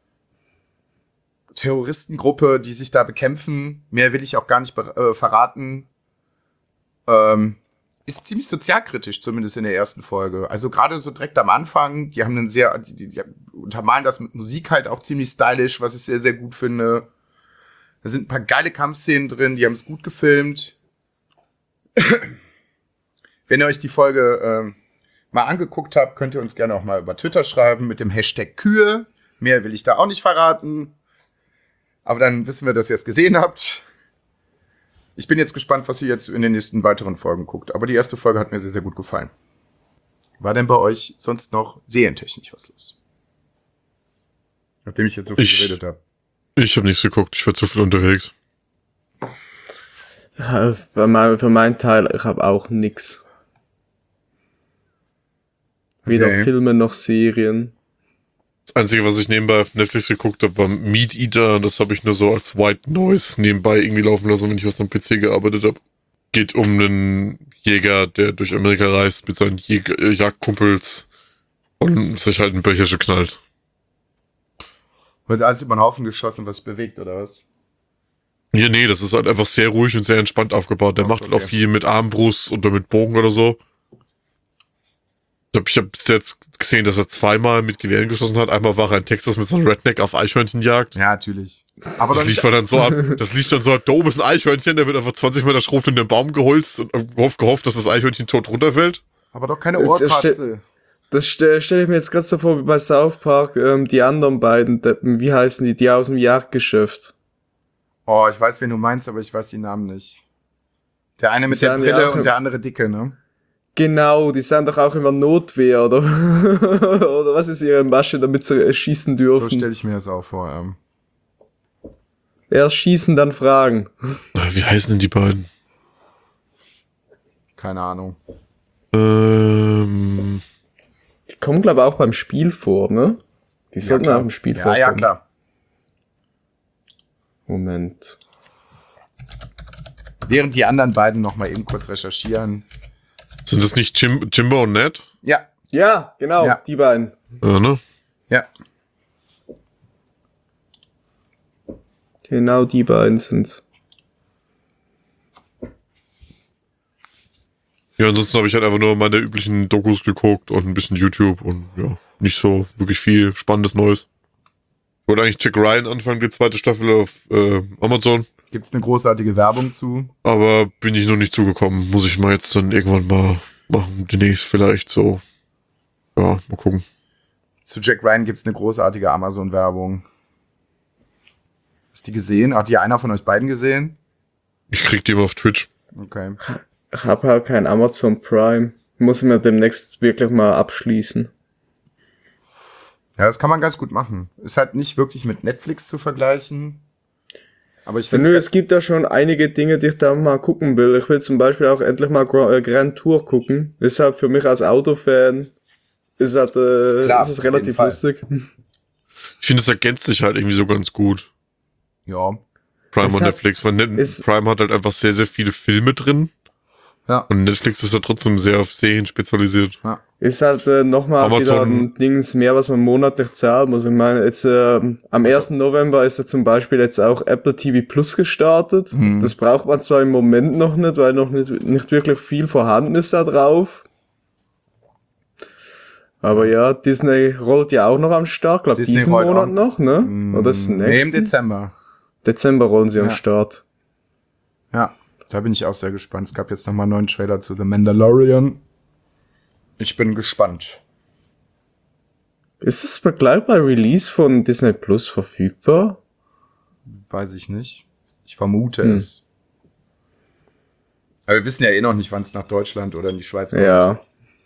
[SPEAKER 2] Terroristengruppe, die sich da bekämpfen. Mehr will ich auch gar nicht verraten. Ist ziemlich sozialkritisch, zumindest in der ersten Folge. Also gerade so direkt am Anfang, die haben die untermalen das mit Musik halt auch ziemlich stylisch, was ich sehr, sehr gut finde. Da sind ein paar geile Kampfszenen drin, die haben es gut gefilmt. Wenn ihr euch die Folge mal angeguckt habt, könnt ihr uns gerne auch mal über Twitter schreiben mit dem Hashtag Kühe. Mehr will ich da auch nicht verraten. Aber dann wissen wir, dass ihr es gesehen habt. Ich bin jetzt gespannt, was ihr jetzt in den nächsten weiteren Folgen guckt. Aber die erste Folge hat mir sehr, sehr gut gefallen. War denn bei euch sonst noch serientechnisch was los? Nachdem ich jetzt so viel geredet habe.
[SPEAKER 1] Ich habe nichts geguckt. Ich war zu viel unterwegs.
[SPEAKER 3] Ja, für meinen Teil, ich habe auch nix. Weder Filme noch Serien.
[SPEAKER 1] Das Einzige, was ich nebenbei auf Netflix geguckt habe, war Meat Eater. Das habe ich nur so als White Noise nebenbei irgendwie laufen lassen, wenn ich was am PC gearbeitet habe. Geht um einen Jäger, der durch Amerika reist mit seinen Jagdkumpels und sich halt ein Böcherchen knallt.
[SPEAKER 2] Wird alles über den Haufen geschossen, was sich bewegt, oder was?
[SPEAKER 1] Ja, nee, das ist halt einfach sehr ruhig und sehr entspannt aufgebaut. Der macht halt auch viel mit Armbrust oder mit Bogen oder so. Ich hab bis jetzt gesehen, dass er 2-mal mit Gewehren geschossen hat. Einmal war er in Texas mit so einem Redneck auf Eichhörnchenjagd.
[SPEAKER 2] Ja, natürlich. Aber
[SPEAKER 1] das lief dann so ab, da oben ist ein Eichhörnchen, der wird einfach 20 Meter schroff in den Baum geholzt und gehofft, dass das Eichhörnchen tot runterfällt.
[SPEAKER 2] Aber doch keine Ohrkratzel.
[SPEAKER 3] Das stelle ich mir jetzt gerade so vor wie bei South Park, die anderen beiden Deppen, wie heißen die aus dem Jagdgeschäft?
[SPEAKER 2] Oh, ich weiß, wen du meinst, aber ich weiß die Namen nicht. Der eine mit der Brille und der andere dicke, ne?
[SPEAKER 3] Genau, die sind doch auch immer Notwehr, oder? Oder was ist ihre Masche, damit sie schießen dürfen?
[SPEAKER 2] So stelle ich mir das auch vor,
[SPEAKER 3] Erst schießen, dann fragen.
[SPEAKER 1] Wie heißen denn die beiden?
[SPEAKER 2] Keine Ahnung.
[SPEAKER 3] Die kommen, glaube ich, auch beim Spiel vor, ne? Die sollten auch im Spiel vorkommen.
[SPEAKER 2] Ja, klar.
[SPEAKER 3] Moment.
[SPEAKER 2] Während die anderen beiden noch mal eben kurz recherchieren.
[SPEAKER 1] Sind das nicht Jimbo und Ned?
[SPEAKER 2] Ja.
[SPEAKER 3] Ja, genau,
[SPEAKER 2] Ja.
[SPEAKER 3] die beiden.
[SPEAKER 1] Ja, ne?
[SPEAKER 2] Ja.
[SPEAKER 3] Genau die beiden sind's.
[SPEAKER 1] Ja, ansonsten habe ich halt einfach nur meine üblichen Dokus geguckt und ein bisschen YouTube und ja, nicht so wirklich viel Spannendes Neues. Ich wollte eigentlich Jack Ryan anfangen, die 2. Staffel auf Amazon.
[SPEAKER 2] Gibt's eine großartige Werbung zu?
[SPEAKER 1] Aber bin ich noch nicht zugekommen. Muss ich mal jetzt dann irgendwann mal machen. Demnächst vielleicht so. Ja, mal gucken.
[SPEAKER 2] Zu Jack Ryan gibt's eine großartige Amazon-Werbung. Hast du die gesehen? Hat die einer von euch beiden gesehen?
[SPEAKER 1] Ich krieg die immer auf Twitch.
[SPEAKER 2] Okay.
[SPEAKER 3] Ich habe halt kein Amazon Prime. Muss ich mir demnächst wirklich mal abschließen.
[SPEAKER 2] Ja, das kann man ganz gut machen. Ist halt nicht wirklich mit Netflix zu vergleichen. Aber ich finde
[SPEAKER 3] Es gibt da schon einige Dinge, die ich da mal gucken will. Ich will zum Beispiel auch endlich mal Grand Tour gucken. Ist halt für mich als Autofan ist es relativ lustig.
[SPEAKER 1] Ich finde, es ergänzt sich halt irgendwie so ganz gut.
[SPEAKER 2] Ja.
[SPEAKER 1] Prime und Netflix. Weil Prime hat halt einfach sehr, sehr viele Filme drin.
[SPEAKER 2] Ja.
[SPEAKER 1] Und Netflix ist ja trotzdem sehr auf Serien spezialisiert.
[SPEAKER 2] Ja.
[SPEAKER 3] Ist halt nochmal wieder ein Dings mehr, was man monatlich zahlen muss. Ich meine, jetzt am 1. November ist ja zum Beispiel jetzt auch Apple TV Plus gestartet. Mhm. Das braucht man zwar im Moment noch nicht, weil noch nicht wirklich viel vorhanden ist da drauf. Aber ja, Disney rollt ja auch noch am Start. Ich glaube, diesen Monat noch, ne? Oder ist es nächsten?
[SPEAKER 2] Nee, im Dezember.
[SPEAKER 3] Dezember rollen sie am Start.
[SPEAKER 2] Ja, da bin ich auch sehr gespannt. Es gab jetzt nochmal einen neuen Trailer zu The Mandalorian. Ich bin gespannt.
[SPEAKER 3] Ist es gleich bei Release von Disney Plus verfügbar?
[SPEAKER 2] Weiß ich nicht. Ich vermute es. Aber wir wissen ja eh noch nicht, wann es nach Deutschland oder in die Schweiz kommt.
[SPEAKER 3] Ja.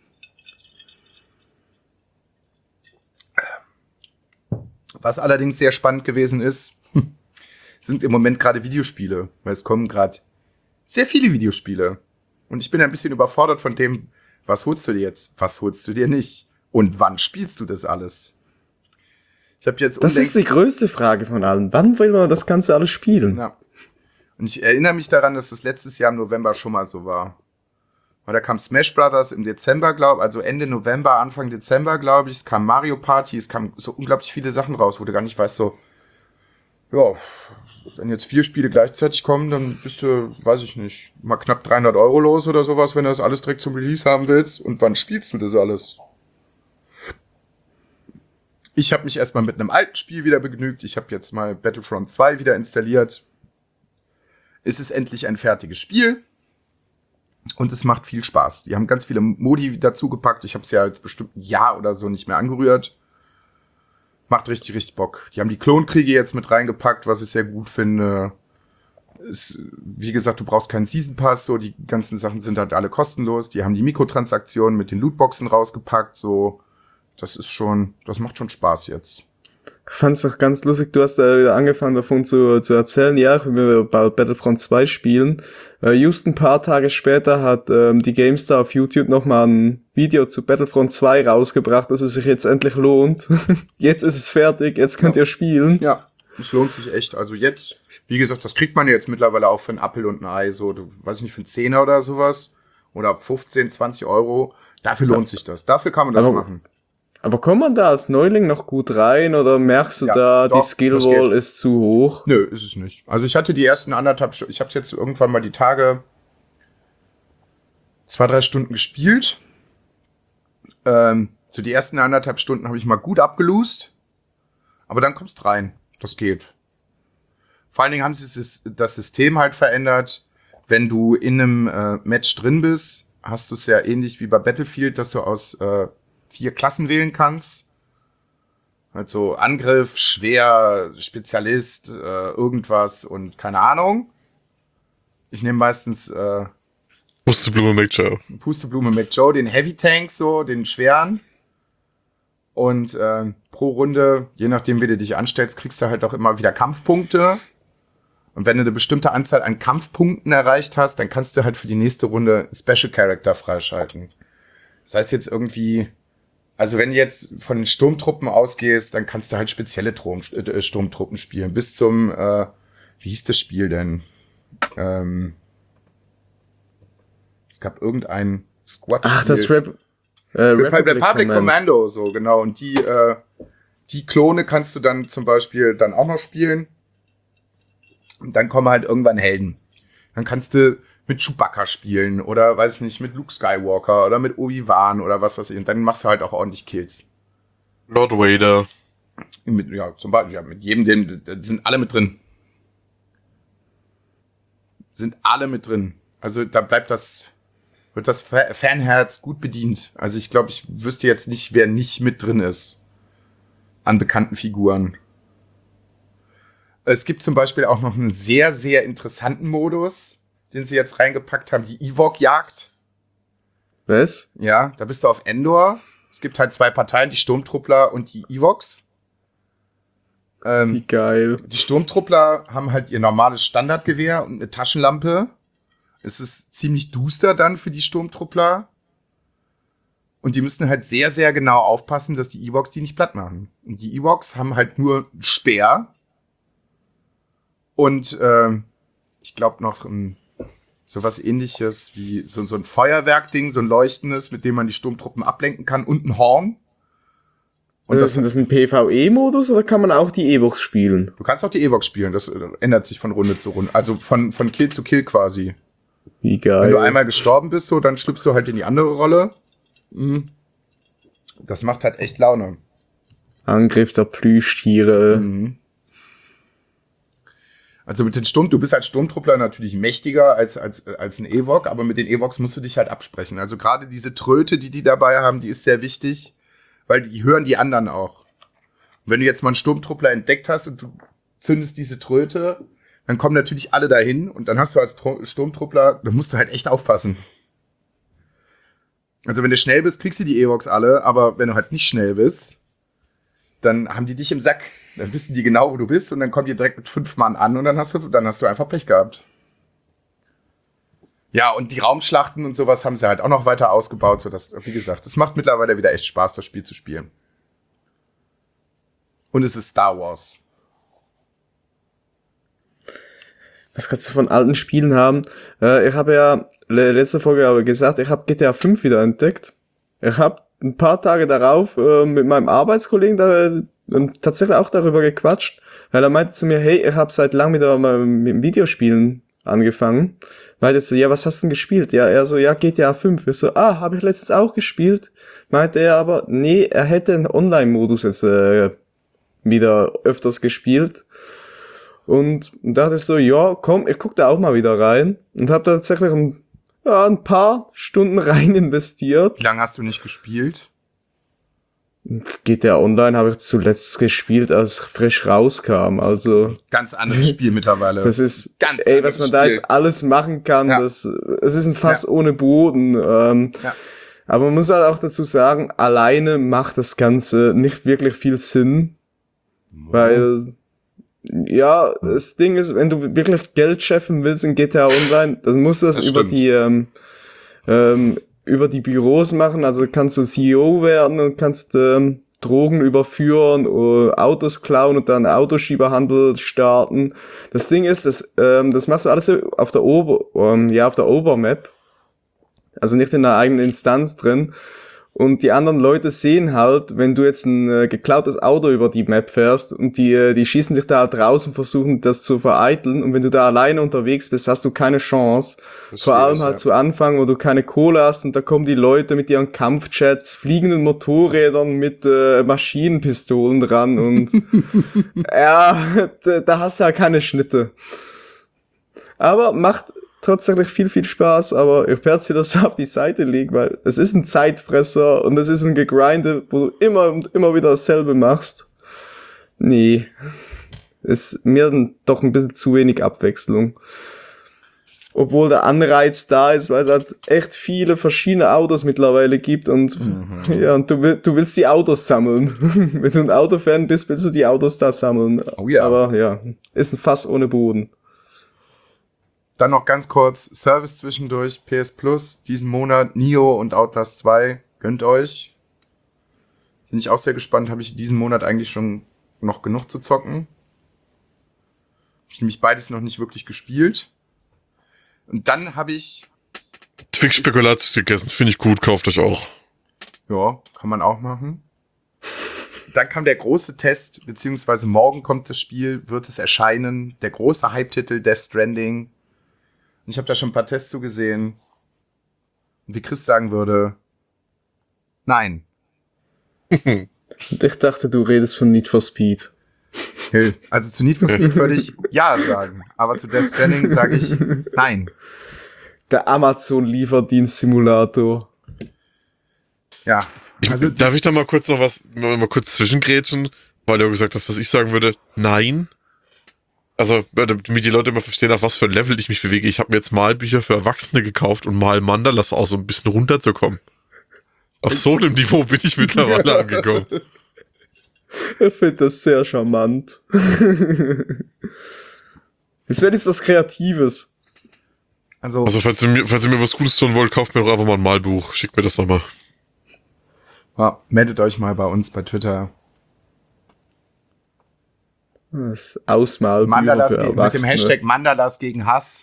[SPEAKER 2] Was allerdings sehr spannend gewesen ist, sind im Moment gerade Videospiele. Weil es kommen gerade sehr viele Videospiele. Und ich bin ein bisschen überfordert von dem, was holst du dir jetzt? Was holst du dir nicht? Und wann spielst du das alles? Ich habe jetzt
[SPEAKER 3] Das ist die größte Frage von allen. Wann will man das Ganze alles spielen?
[SPEAKER 2] Ja. Und ich erinnere mich daran, dass das letztes Jahr im November schon mal so war. Weil da kam Smash Brothers im Dezember, also Ende November, Anfang Dezember, glaube ich. Es kam Mario Party, es kamen so unglaublich viele Sachen raus, wo du gar nicht weißt, so, ja, wenn jetzt 4 Spiele gleichzeitig kommen, dann bist du, weiß ich nicht, mal knapp 300 € los oder sowas, wenn du das alles direkt zum Release haben willst. Und wann spielst du das alles? Ich habe mich erstmal mit einem alten Spiel wieder begnügt. Ich habe jetzt mal Battlefront 2 wieder installiert. Es ist endlich ein fertiges Spiel. Und es macht viel Spaß. Die haben ganz viele Modi dazu gepackt. Ich habe es ja jetzt bestimmt ein Jahr oder so nicht mehr angerührt. Macht richtig, richtig Bock. Die haben die Klonkriege jetzt mit reingepackt, was ich sehr gut finde. Wie gesagt, du brauchst keinen Season Pass. So, die ganzen Sachen sind halt alle kostenlos. Die haben die Mikrotransaktionen mit den Lootboxen rausgepackt. So, das macht schon Spaß jetzt.
[SPEAKER 3] Ich fand's doch ganz lustig, du hast wieder angefangen davon zu erzählen, ja, ich will bald Battlefront 2 spielen. Just ein paar Tage später hat die GameStar auf YouTube nochmal ein Video zu Battlefront 2 rausgebracht, dass es sich jetzt endlich lohnt. Jetzt ist es fertig, jetzt könnt ihr spielen.
[SPEAKER 2] Ja, es lohnt sich echt. Also jetzt, wie gesagt, das kriegt man ja jetzt mittlerweile auch für einen Apfel und ein Ei, so, weiß ich nicht, für einen Zehner oder sowas. Oder 15, 20 €. Dafür lohnt sich das. Dafür kann man das machen.
[SPEAKER 3] Aber kommt man da als Neuling noch gut rein oder merkst du die Skillwall ist zu hoch?
[SPEAKER 2] Nö, ist es nicht. Also ich hatte die ersten 1,5 Stunden, ich habe jetzt irgendwann mal die Tage 2-3 Stunden gespielt. So die ersten 1,5 Stunden habe ich mal gut abgelost. Aber dann kommst rein. Das geht. Vor allen Dingen haben sie das System halt verändert. Wenn du in einem Match drin bist, hast du es ja ähnlich wie bei Battlefield, dass du aus 4 Klassen wählen kannst. Also Angriff, Schwer, Spezialist, irgendwas und keine Ahnung. Ich nehme meistens
[SPEAKER 1] Pusteblume McJoe.
[SPEAKER 2] Pusteblume McJoe, den Heavy Tank, so, den schweren. Und pro Runde, je nachdem wie du dich anstellst, kriegst du halt auch immer wieder Kampfpunkte. Und wenn du eine bestimmte Anzahl an Kampfpunkten erreicht hast, dann kannst du halt für die nächste Runde Special Character freischalten. Das heißt jetzt irgendwie, also wenn du jetzt von den Sturmtruppen ausgehst, dann kannst du halt spezielle Sturmtruppen spielen. Bis zum, wie hieß das Spiel denn? Es gab irgendein Squad-Spiel.
[SPEAKER 3] Ach, das
[SPEAKER 2] Republic Commando, so, genau. Und die Klone kannst du dann zum Beispiel dann auch noch spielen. Und dann kommen halt irgendwann Helden. Dann kannst du mit Chewbacca spielen oder, weiß ich nicht, mit Luke Skywalker oder mit Obi-Wan oder was weiß ich. Und dann machst du halt auch ordentlich Kills.
[SPEAKER 1] Lord Vader.
[SPEAKER 2] Zum Beispiel, ja, mit jedem, sind alle mit drin. Also da wird das Fanherz gut bedient. Also ich glaube, ich wüsste jetzt nicht, wer nicht mit drin ist. An bekannten Figuren. Es gibt zum Beispiel auch noch einen sehr, sehr interessanten Modus, den sie jetzt reingepackt haben, die Ewok-Jagd.
[SPEAKER 3] Was?
[SPEAKER 2] Ja, da bist du auf Endor. Es gibt halt 2 Parteien, die Sturmtruppler und die Ewoks.
[SPEAKER 3] Wie geil.
[SPEAKER 2] Die Sturmtruppler haben halt ihr normales Standardgewehr und eine Taschenlampe. Es ist ziemlich duster dann für die Sturmtruppler. Und die müssen halt sehr, sehr genau aufpassen, dass die Ewoks die nicht platt machen. Und die Ewoks haben halt nur einen Speer. Und ich glaube noch sowas ähnliches wie so ein Feuerwerkding, so ein leuchtendes, mit dem man die Sturmtruppen ablenken kann und ein Horn. Und
[SPEAKER 3] ist das ein PvE-Modus oder kann man auch die Ewoks spielen?
[SPEAKER 2] Du kannst auch die Ewoks spielen, das ändert sich von Runde zu Runde. Also von Kill zu Kill quasi.
[SPEAKER 3] Wie geil.
[SPEAKER 2] Wenn du einmal gestorben bist, so, dann schlüpfst du halt in die andere Rolle. Das macht halt echt Laune.
[SPEAKER 3] Angriff der Plüschtiere.
[SPEAKER 2] Also mit den du bist als Sturmtruppler natürlich mächtiger als ein Ewok, aber mit den Ewoks musst du dich halt absprechen. Also gerade diese Tröte, die dabei haben, die ist sehr wichtig, weil die hören die anderen auch. Und wenn du jetzt mal einen Sturmtruppler entdeckt hast und du zündest diese Tröte, dann kommen natürlich alle dahin und dann hast du als Sturmtruppler, da musst du halt echt aufpassen. Also wenn du schnell bist, kriegst du die Ewoks alle, aber wenn du halt nicht schnell bist, dann haben die dich im Sack. Dann wissen die genau, wo du bist und dann kommen die direkt mit 5 Mann an und dann hast du einfach Pech gehabt. Ja, und die Raumschlachten und sowas haben sie halt auch noch weiter ausgebaut, sodass, wie gesagt, es macht mittlerweile wieder echt Spaß, das Spiel zu spielen. Und es ist Star Wars.
[SPEAKER 3] Was kannst du von alten Spielen haben? Ich habe ja letzte Folge aber gesagt, ich habe GTA 5 wieder entdeckt. Ich habe ein paar Tage darauf mit meinem Arbeitskollegen tatsächlich auch darüber gequatscht, weil er meinte zu mir, hey, ich habe seit langem wieder mal mit Videospielen angefangen. Meinte so, ja, was hast du denn gespielt? Ja, er so, ja, GTA 5. Ich so, habe ich letztens auch gespielt. Meinte er aber, nee, er hätte einen Online-Modus jetzt wieder öfters gespielt. Und dachte ich so, ja, komm, ich guck da auch mal wieder rein. Und habe da tatsächlich ein paar Stunden rein investiert.
[SPEAKER 2] Wie lange hast du nicht gespielt?
[SPEAKER 3] GTA Online habe ich zuletzt gespielt, als es frisch rauskam. Also
[SPEAKER 2] ganz anderes Spiel mittlerweile.
[SPEAKER 3] Das ist,
[SPEAKER 2] ganz
[SPEAKER 3] was man da jetzt alles machen kann, es ist ein Fass ohne Boden. Aber man muss halt auch dazu sagen, alleine macht das Ganze nicht wirklich viel Sinn. Weil, ja, das Ding ist, wenn du wirklich Geld scheffeln willst in GTA Online, dann musst du das über die Büros machen, also kannst du CEO werden und kannst Drogen überführen, Autos klauen und dann Autoschieberhandel starten. Das Ding ist, das machst du alles auf der Obermap, also nicht in einer eigenen Instanz drin. Und die anderen Leute sehen halt, wenn du jetzt ein geklautes Auto über die Map fährst und die schießen sich da halt raus und versuchen das zu vereiteln. Und wenn du da alleine unterwegs bist, hast du keine Chance. Vor allem halt zu Anfang, wo du keine Kohle hast und da kommen die Leute mit ihren Kampfjets, fliegenden Motorrädern mit Maschinenpistolen dran und da hast du ja keine Schnitte. Aber macht tatsächlich viel, viel Spaß, aber ich werde es wieder so auf die Seite legen, weil es ist ein Zeitfresser und es ist ein Gegrinde, wo du immer und immer wieder dasselbe machst. Nee. Ist mir dann doch ein bisschen zu wenig Abwechslung. Obwohl der Anreiz da ist, weil es halt echt viele verschiedene Autos mittlerweile gibt und und du willst die Autos sammeln. Wenn du ein Autofan bist, willst du die Autos da sammeln.
[SPEAKER 2] Oh ja.
[SPEAKER 3] Aber ja, ist ein Fass ohne Boden.
[SPEAKER 2] Dann noch ganz kurz Service zwischendurch, PS Plus, diesen Monat, Nioh und Outlast 2, gönnt euch. Bin ich auch sehr gespannt, habe ich diesen Monat eigentlich schon noch genug zu zocken. Hab ich nämlich beides noch nicht wirklich gespielt. Und dann habe ich
[SPEAKER 1] Twix-Spekulatius gegessen, finde ich gut, kauft euch auch.
[SPEAKER 2] Ja, kann man auch machen. Dann kam der große Test, beziehungsweise morgen kommt das Spiel, wird es erscheinen, der große Hype-Titel Death Stranding. Ich habe da schon ein paar Tests zugesehen. Und wie Chris sagen würde, nein.
[SPEAKER 3] Ich dachte, du redest von Need for Speed.
[SPEAKER 2] Also zu Need for Speed würde ich ja sagen. Aber zu Death Stranding sage ich nein.
[SPEAKER 3] Der Amazon-Lieferdienst-Simulator.
[SPEAKER 2] Ja. Also
[SPEAKER 1] darf ich da mal kurz kurz zwischengrätschen? Weil du gesagt hast, was ich sagen würde. Nein. Also, damit die Leute immer verstehen, auf was für ein Level ich mich bewege. Ich habe mir jetzt Malbücher für Erwachsene gekauft und mal Mandalas auch so ein bisschen runterzukommen. Auf so einem Niveau bin ich mittlerweile angekommen.
[SPEAKER 3] Ich finde das sehr charmant. Jetzt wäre das was Kreatives.
[SPEAKER 2] Also
[SPEAKER 1] falls ihr mir was Gutes tun wollt, kauft mir doch einfach mal ein Malbuch. Schickt mir das nochmal.
[SPEAKER 2] Ja, meldet euch mal bei uns bei Twitter.
[SPEAKER 3] Das Ausmalbücher
[SPEAKER 2] Mandalas
[SPEAKER 3] für
[SPEAKER 2] mit
[SPEAKER 3] Erwachsene.
[SPEAKER 2] dem Hashtag Mandalas gegen Hass.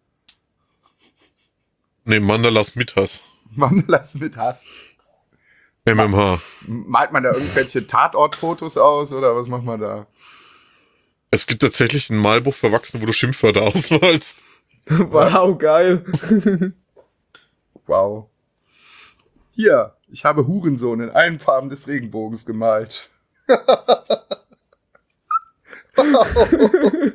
[SPEAKER 1] Nee, Mandalas mit Hass.
[SPEAKER 2] Mandalas mit Hass.
[SPEAKER 1] MMH.
[SPEAKER 2] Malt man da irgendwelche Tatortfotos aus oder was macht man da?
[SPEAKER 1] Es gibt tatsächlich ein Malbuch für Erwachsene, wo du Schimpfwörter ausmalst.
[SPEAKER 3] Wow, geil.
[SPEAKER 2] Wow. Hier, ich habe Hurensohn in allen Farben des Regenbogens gemalt.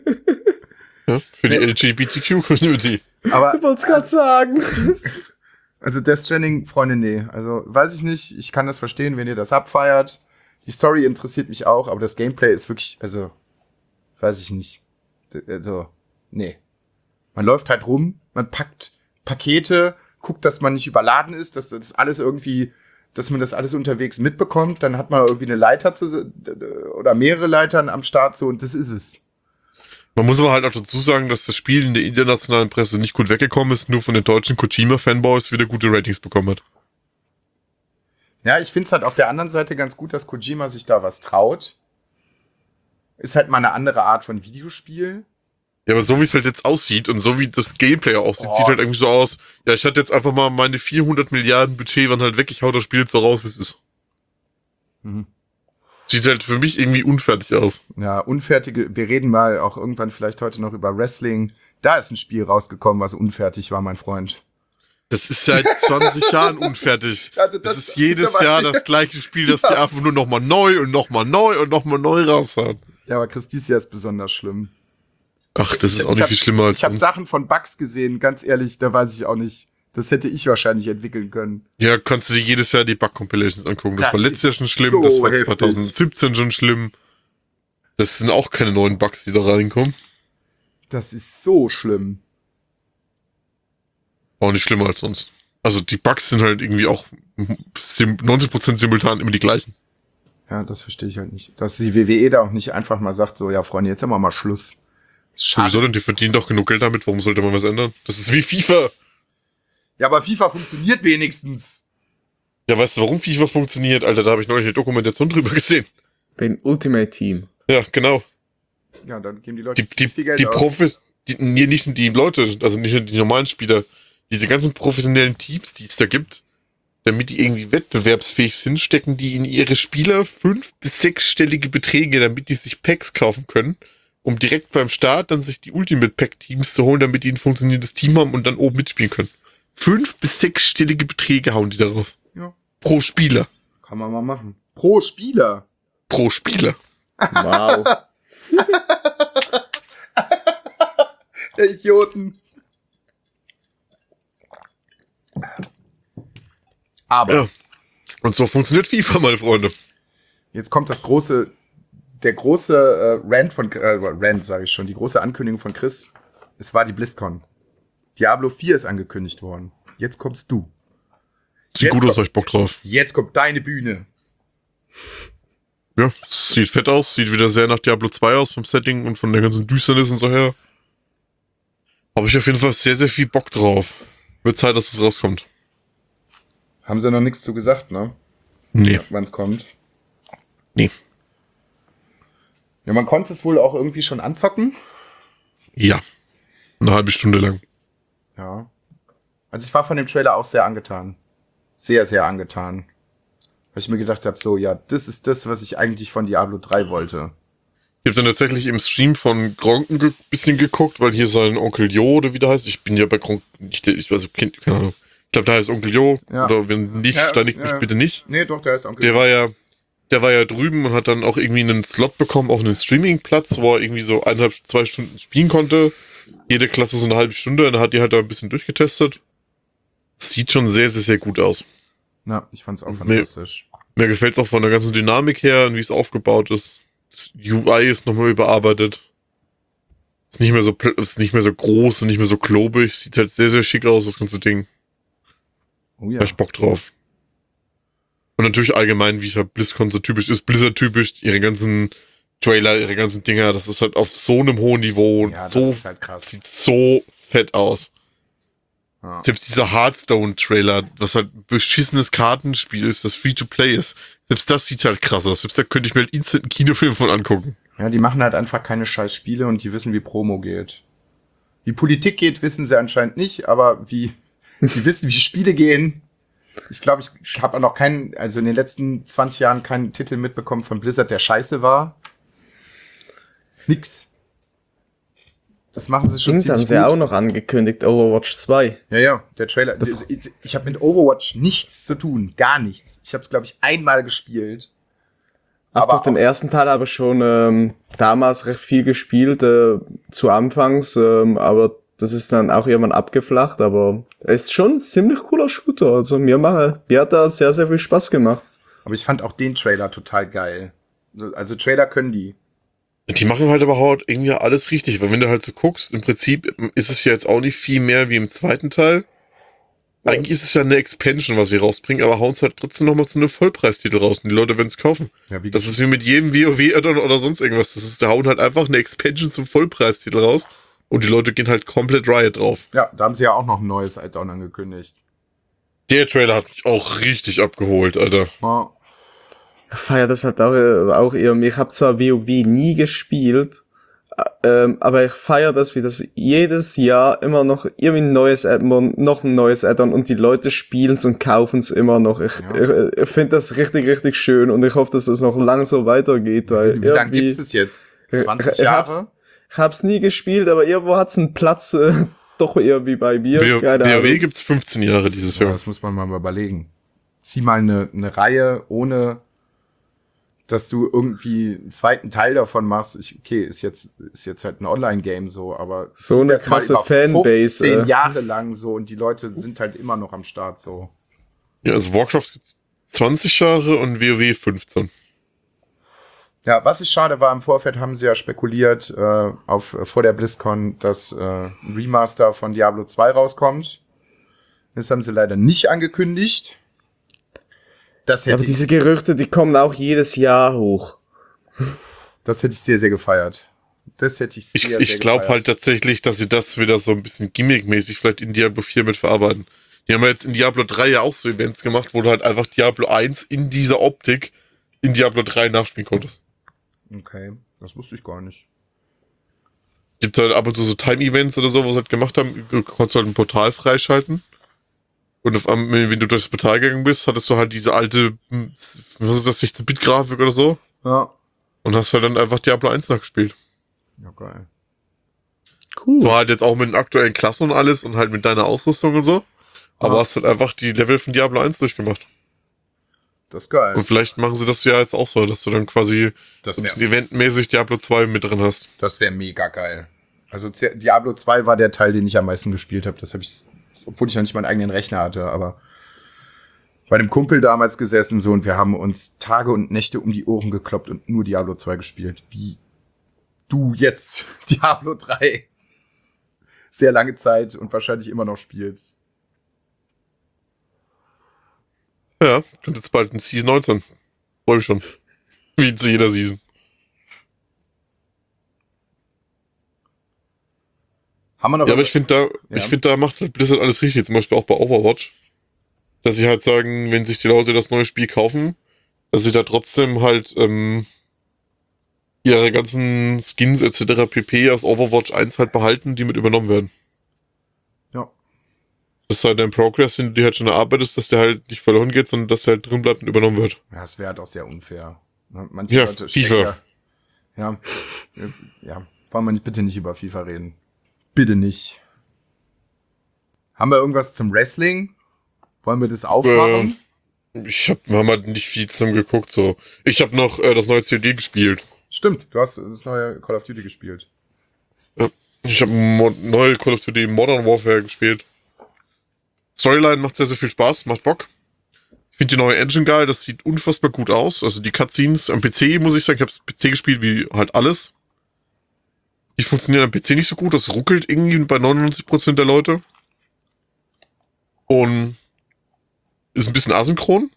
[SPEAKER 1] Ja, für die LGBTQ-Community.
[SPEAKER 2] Aber
[SPEAKER 3] Ich wollte es gerade sagen.
[SPEAKER 2] Also Death Stranding, Freunde, nee. Also weiß ich nicht. Ich kann das verstehen, wenn ihr das abfeiert. Die Story interessiert mich auch, aber das Gameplay ist wirklich, also weiß ich nicht. Also, nee. Man läuft halt rum, man packt Pakete, guckt, dass man nicht überladen ist, dass das alles irgendwie, dass man das alles unterwegs mitbekommt. Dann hat man irgendwie eine Leiter oder mehrere Leitern am Start so und das ist es.
[SPEAKER 1] Man muss aber halt auch dazu sagen, dass das Spiel in der internationalen Presse nicht gut weggekommen ist, nur von den deutschen Kojima-Fanboys wieder gute Ratings bekommen hat.
[SPEAKER 2] Ja, ich find's halt auf der anderen Seite ganz gut, dass Kojima sich da was traut. Ist halt mal eine andere Art von Videospiel.
[SPEAKER 1] Ja, aber so wie es halt jetzt aussieht und so wie das Gameplay aussieht,
[SPEAKER 2] Oh.
[SPEAKER 1] sieht halt irgendwie so aus, ja, ich hatte jetzt einfach mal meine 400 Milliarden Budget waren halt weg, ich hau das Spiel jetzt so raus, wie es ist.
[SPEAKER 2] Mhm.
[SPEAKER 1] Sieht halt für mich irgendwie unfertig aus.
[SPEAKER 2] Ja, unfertige, wir reden mal auch irgendwann vielleicht heute noch über Wrestling. Da ist ein Spiel rausgekommen, was unfertig war, mein Freund.
[SPEAKER 1] Das ist seit 20 Jahren unfertig.
[SPEAKER 2] Also
[SPEAKER 1] das ist jedes Jahr das gleiche Spiel, das sie einfach nur nochmal neu und nochmal neu und nochmal neu raushauen.
[SPEAKER 2] Ja, aber Chris, dieses Jahr ist besonders schlimm.
[SPEAKER 1] Ach, das ist auch nicht viel schlimmer als
[SPEAKER 2] Ich habe
[SPEAKER 1] sonst.
[SPEAKER 2] Sachen von Bugs gesehen, ganz ehrlich, da weiß ich auch nicht. Das hätte ich wahrscheinlich entwickeln können.
[SPEAKER 1] Ja, kannst du dir jedes Jahr die Bug-Compilations angucken. Das
[SPEAKER 2] Das
[SPEAKER 1] war letztes Jahr
[SPEAKER 2] ist
[SPEAKER 1] schon schlimm,
[SPEAKER 2] so
[SPEAKER 1] das war
[SPEAKER 2] heftig.
[SPEAKER 1] 2017 schon schlimm. Das sind auch keine neuen Bugs, die da reinkommen.
[SPEAKER 2] Das ist so schlimm.
[SPEAKER 1] Auch nicht schlimmer als sonst. Also die Bugs sind halt irgendwie auch 90% simultan immer die gleichen.
[SPEAKER 2] Ja, das verstehe ich halt nicht. Dass die WWE da auch nicht einfach mal sagt, so, ja, Freunde, jetzt haben wir mal Schluss. Schade.
[SPEAKER 1] Wieso denn? Die verdienen doch genug Geld damit. Warum sollte man was ändern? Das ist wie FIFA.
[SPEAKER 2] Ja, aber FIFA funktioniert wenigstens.
[SPEAKER 1] Ja, weißt du, warum FIFA funktioniert? Alter, da habe ich neulich eine Dokumentation drüber gesehen.
[SPEAKER 3] Beim Ultimate Team.
[SPEAKER 1] Ja, genau.
[SPEAKER 2] Ja, dann geben die Leute
[SPEAKER 1] Die
[SPEAKER 2] ziemlich viel Geld
[SPEAKER 1] die
[SPEAKER 2] aus.
[SPEAKER 1] Profi, nicht nur die Leute, also nicht nur die normalen Spieler, diese ganzen professionellen Teams, die es da gibt, damit die irgendwie wettbewerbsfähig sind, stecken die in ihre Spieler 5- bis 6-stellige Beträge, damit die sich Packs kaufen können, um direkt beim Start dann sich die Ultimate Pack Teams zu holen, damit die ein funktionierendes Team haben und dann oben mitspielen können. 5- bis 6-stellige Beträge hauen die daraus.
[SPEAKER 2] Ja,
[SPEAKER 1] Pro Spieler.
[SPEAKER 2] kann man mal machen. Pro Spieler.
[SPEAKER 1] Pro Spieler.
[SPEAKER 3] Wow.
[SPEAKER 2] Der Idioten. Aber
[SPEAKER 1] Ja. Und so funktioniert FIFA, meine Freunde.
[SPEAKER 2] jetzt kommt der große Rant sage ich schon, die große Ankündigung von Chris. Es war die BlizzCon. Diablo 4 ist angekündigt worden. Jetzt kommst du.
[SPEAKER 1] Sieht
[SPEAKER 2] Jetzt
[SPEAKER 1] gut aus,
[SPEAKER 2] kommt-
[SPEAKER 1] hab ich Bock drauf.
[SPEAKER 2] Jetzt kommt deine Bühne.
[SPEAKER 1] Ja, sieht fett aus, sieht wieder sehr nach Diablo 2 aus vom Setting und von der ganzen Düsternis und so her. Habe ich auf jeden Fall sehr, sehr viel Bock drauf. Wird Zeit, dass es rauskommt.
[SPEAKER 2] Haben sie noch nichts zu gesagt, ne?
[SPEAKER 1] Nee.
[SPEAKER 2] Wann es kommt.
[SPEAKER 1] Nee.
[SPEAKER 2] Ja, man konnte es wohl auch irgendwie schon anzocken.
[SPEAKER 1] Ja. Eine halbe Stunde lang.
[SPEAKER 2] Ja. Also ich war von dem Trailer auch sehr angetan. Sehr, sehr angetan. Weil ich mir gedacht habe, so, ja, das ist das, was ich eigentlich von Diablo 3 wollte.
[SPEAKER 1] Ich habe dann tatsächlich im Stream von Gronk ein bisschen geguckt, weil hier sein Onkel Jo oder wie der heißt. Ich bin ja bei Gronk nicht, ich weiß, keine Ahnung. Ich glaube, da heißt Onkel Jo.
[SPEAKER 2] Ja.
[SPEAKER 1] Oder wenn nicht,
[SPEAKER 2] Ja,
[SPEAKER 1] steinigt mich
[SPEAKER 2] ja.
[SPEAKER 1] bitte nicht.
[SPEAKER 2] Nee, doch, der ist Onkel.
[SPEAKER 1] Der war ja drüben und hat dann auch irgendwie einen Slot bekommen auf einen Streamingplatz, wo er irgendwie so 1,5, 2 Stunden spielen konnte. Jede Klasse so eine halbe Stunde und dann hat die halt da ein bisschen durchgetestet. Sieht schon sehr, sehr, sehr gut aus.
[SPEAKER 2] Ja, ich fand's auch
[SPEAKER 1] Nee.
[SPEAKER 2] fantastisch.
[SPEAKER 1] Mir gefällt es auch von der ganzen Dynamik her und wie es aufgebaut ist. Das UI ist nochmal überarbeitet. Ist nicht mehr so groß und nicht mehr so klobig. Sieht halt sehr, sehr schick aus, das ganze Ding.
[SPEAKER 2] Oh ja.
[SPEAKER 1] Da hab ich Bock drauf. Und natürlich allgemein, wie es halt BlizzCon so typisch ist, Blizzard-typisch, ihre ganzen Trailer, ihre ganzen Dinger, das ist halt auf so einem hohen Niveau und
[SPEAKER 2] Ja, das
[SPEAKER 1] so,
[SPEAKER 2] ist halt krass.
[SPEAKER 1] sieht so fett aus.
[SPEAKER 2] Ja.
[SPEAKER 1] Selbst dieser Hearthstone-Trailer, was halt ein beschissenes Kartenspiel ist, das Free-to-Play ist, selbst das sieht halt krass aus. Selbst da könnte ich mir halt instant einen Kinofilm von angucken.
[SPEAKER 2] Ja, die machen halt einfach keine scheiß Spiele und die wissen, wie Promo geht. Wie Politik geht, wissen sie anscheinend nicht, aber die wissen, wie Spiele gehen. Ich glaube, ich habe noch also in den letzten 20 Jahren keinen Titel mitbekommen von Blizzard, der scheiße war. Nix. Das machen sie schon
[SPEAKER 3] Dings haben
[SPEAKER 2] ziemlich
[SPEAKER 3] sie
[SPEAKER 2] gut.
[SPEAKER 3] auch noch angekündigt, Overwatch 2.
[SPEAKER 2] Ja, der Trailer. Ich habe mit Overwatch nichts zu tun, gar nichts. Ich habe es, glaube ich, einmal gespielt.
[SPEAKER 3] Ach
[SPEAKER 2] Aber
[SPEAKER 3] doch, den
[SPEAKER 2] auch-
[SPEAKER 3] ersten Teil habe ich schon damals recht viel gespielt, zu Anfangs, aber das ist dann auch irgendwann abgeflacht, aber es ist schon ein ziemlich cooler Shooter. Also mir hat da sehr, sehr viel Spaß gemacht.
[SPEAKER 2] Aber ich fand auch den Trailer total geil. Also Trailer können die.
[SPEAKER 1] Die machen halt aber halt irgendwie alles richtig, weil wenn du halt so guckst, im Prinzip ist es ja jetzt auch nicht viel mehr wie im zweiten Teil. Eigentlich ist es ja eine Expansion, was sie rausbringen, aber hauen es halt trotzdem nochmal so eine Vollpreistitel raus und die Leute werden es kaufen.
[SPEAKER 2] Ja,
[SPEAKER 1] das ist wie mit jedem WoW-Add-on oder sonst irgendwas. Da hauen halt einfach eine Expansion zum Vollpreistitel raus und die Leute gehen halt komplett Riot drauf.
[SPEAKER 2] Ja, da haben sie ja auch noch ein neues Add-on angekündigt.
[SPEAKER 1] Der Trailer hat mich auch richtig abgeholt, Alter.
[SPEAKER 2] Ja.
[SPEAKER 3] Ich feier das halt auch irgendwie. Ich habe zwar WoW nie gespielt, aber ich feier das, wie das jedes Jahr immer noch irgendwie ein neues Add-on, noch ein neues Add-on und die Leute spielen's und kaufen's immer noch. Ich finde das richtig, richtig schön und ich hoffe, dass das noch lang so weitergeht, weil
[SPEAKER 2] Wie lange gibt's es jetzt? 20 Jahre?
[SPEAKER 3] Ich hab's nie gespielt, aber irgendwo hat's einen Platz doch irgendwie bei mir.
[SPEAKER 1] WoW gibt's 15 Jahre dieses Jahr.
[SPEAKER 2] Ja, das muss man mal überlegen. Zieh mal eine Reihe ohne, dass du irgendwie einen zweiten Teil davon machst. Ist jetzt halt ein Online-Game so, aber
[SPEAKER 3] so eine krasse Fanbase.
[SPEAKER 2] 15 Jahre lang so und die Leute sind halt immer noch am Start so.
[SPEAKER 1] Ja, also Warcraft gibt's 20 Jahre und WoW 15.
[SPEAKER 2] Ja, was ich schade war, im Vorfeld haben sie ja spekuliert vor der BlizzCon, dass ein Remaster von Diablo 2 rauskommt. Das haben sie leider nicht angekündigt.
[SPEAKER 3] Aber diese Gerüchte, die kommen auch jedes Jahr hoch.
[SPEAKER 2] Das hätte ich sehr, sehr gefeiert.
[SPEAKER 1] Ich glaube halt tatsächlich, dass sie das wieder so ein bisschen gimmickmäßig vielleicht in Diablo 4 mit verarbeiten. Die haben ja jetzt in Diablo 3 ja auch so Events gemacht, wo du halt einfach Diablo 1 in dieser Optik in Diablo 3 nachspielen konntest.
[SPEAKER 2] Okay, das wusste ich gar nicht.
[SPEAKER 1] Gibt halt ab und zu so Time-Events oder so, wo sie halt gemacht haben, du konntest halt ein Portal freischalten. Und wenn du durch das Portal gegangen bist, hattest du halt diese alte, was ist das, 16-Bit-Grafik oder so?
[SPEAKER 2] Ja.
[SPEAKER 1] Und hast halt dann einfach Diablo 1 nachgespielt.
[SPEAKER 2] Ja, geil.
[SPEAKER 3] Cool.
[SPEAKER 1] So halt jetzt auch mit den aktuellen Klassen und alles und halt mit deiner Ausrüstung und so. Aber hast halt einfach die Level von Diablo 1 durchgemacht.
[SPEAKER 2] Das ist geil.
[SPEAKER 1] Und vielleicht machen sie das ja jetzt auch so, dass du dann quasi
[SPEAKER 2] Das
[SPEAKER 1] ein bisschen eventmäßig Diablo 2 mit drin hast.
[SPEAKER 2] Das wäre mega geil. Also Diablo 2 war der Teil, den ich am meisten gespielt habe. Das habe ich, obwohl ich noch nicht meinen eigenen Rechner hatte, aber bei dem Kumpel damals gesessen so und wir haben uns Tage und Nächte um die Ohren gekloppt und nur Diablo 2 gespielt. Wie du jetzt Diablo 3 sehr lange Zeit und wahrscheinlich immer noch spielst.
[SPEAKER 1] Ja, kommt jetzt bald in Season 19. Freue mich schon. Wie zu jeder Season.
[SPEAKER 2] Haben wir noch
[SPEAKER 1] Ja, aber ich finde, da macht halt Blizzard alles richtig. Zum Beispiel auch bei Overwatch. Dass sie halt sagen, wenn sich die Leute das neue Spiel kaufen, dass sie da trotzdem halt ihre ganzen Skins etc. pp. Aus Overwatch 1 halt behalten, die mit übernommen werden.
[SPEAKER 2] Ja.
[SPEAKER 1] Das ist halt ein Progress, den du halt schon erarbeitest, dass der halt nicht verloren geht, sondern dass der halt drin bleibt und übernommen wird.
[SPEAKER 2] Ja, das wäre halt auch sehr unfair. Manche
[SPEAKER 1] Ja,
[SPEAKER 2] Leute
[SPEAKER 1] FIFA.
[SPEAKER 2] Ja, wollen wir bitte nicht über FIFA reden. Bitte nicht. Haben wir irgendwas zum Wrestling? Wollen wir das aufmachen?
[SPEAKER 1] Wir haben halt nicht viel zusammen geguckt, so. Ich habe noch das neue COD gespielt.
[SPEAKER 2] Stimmt, du hast das neue Call of Duty gespielt.
[SPEAKER 1] Ja, ich habe neue Call of Duty Modern Warfare gespielt. Storyline macht sehr, sehr viel Spaß, macht Bock. Ich finde die neue Engine geil, das sieht unfassbar gut aus. Also die Cutscenes am PC, muss ich sagen, ich habe PC gespielt wie halt alles. Die funktionieren am PC nicht so gut, das ruckelt irgendwie bei 99% der Leute. Und ist ein bisschen asynchron.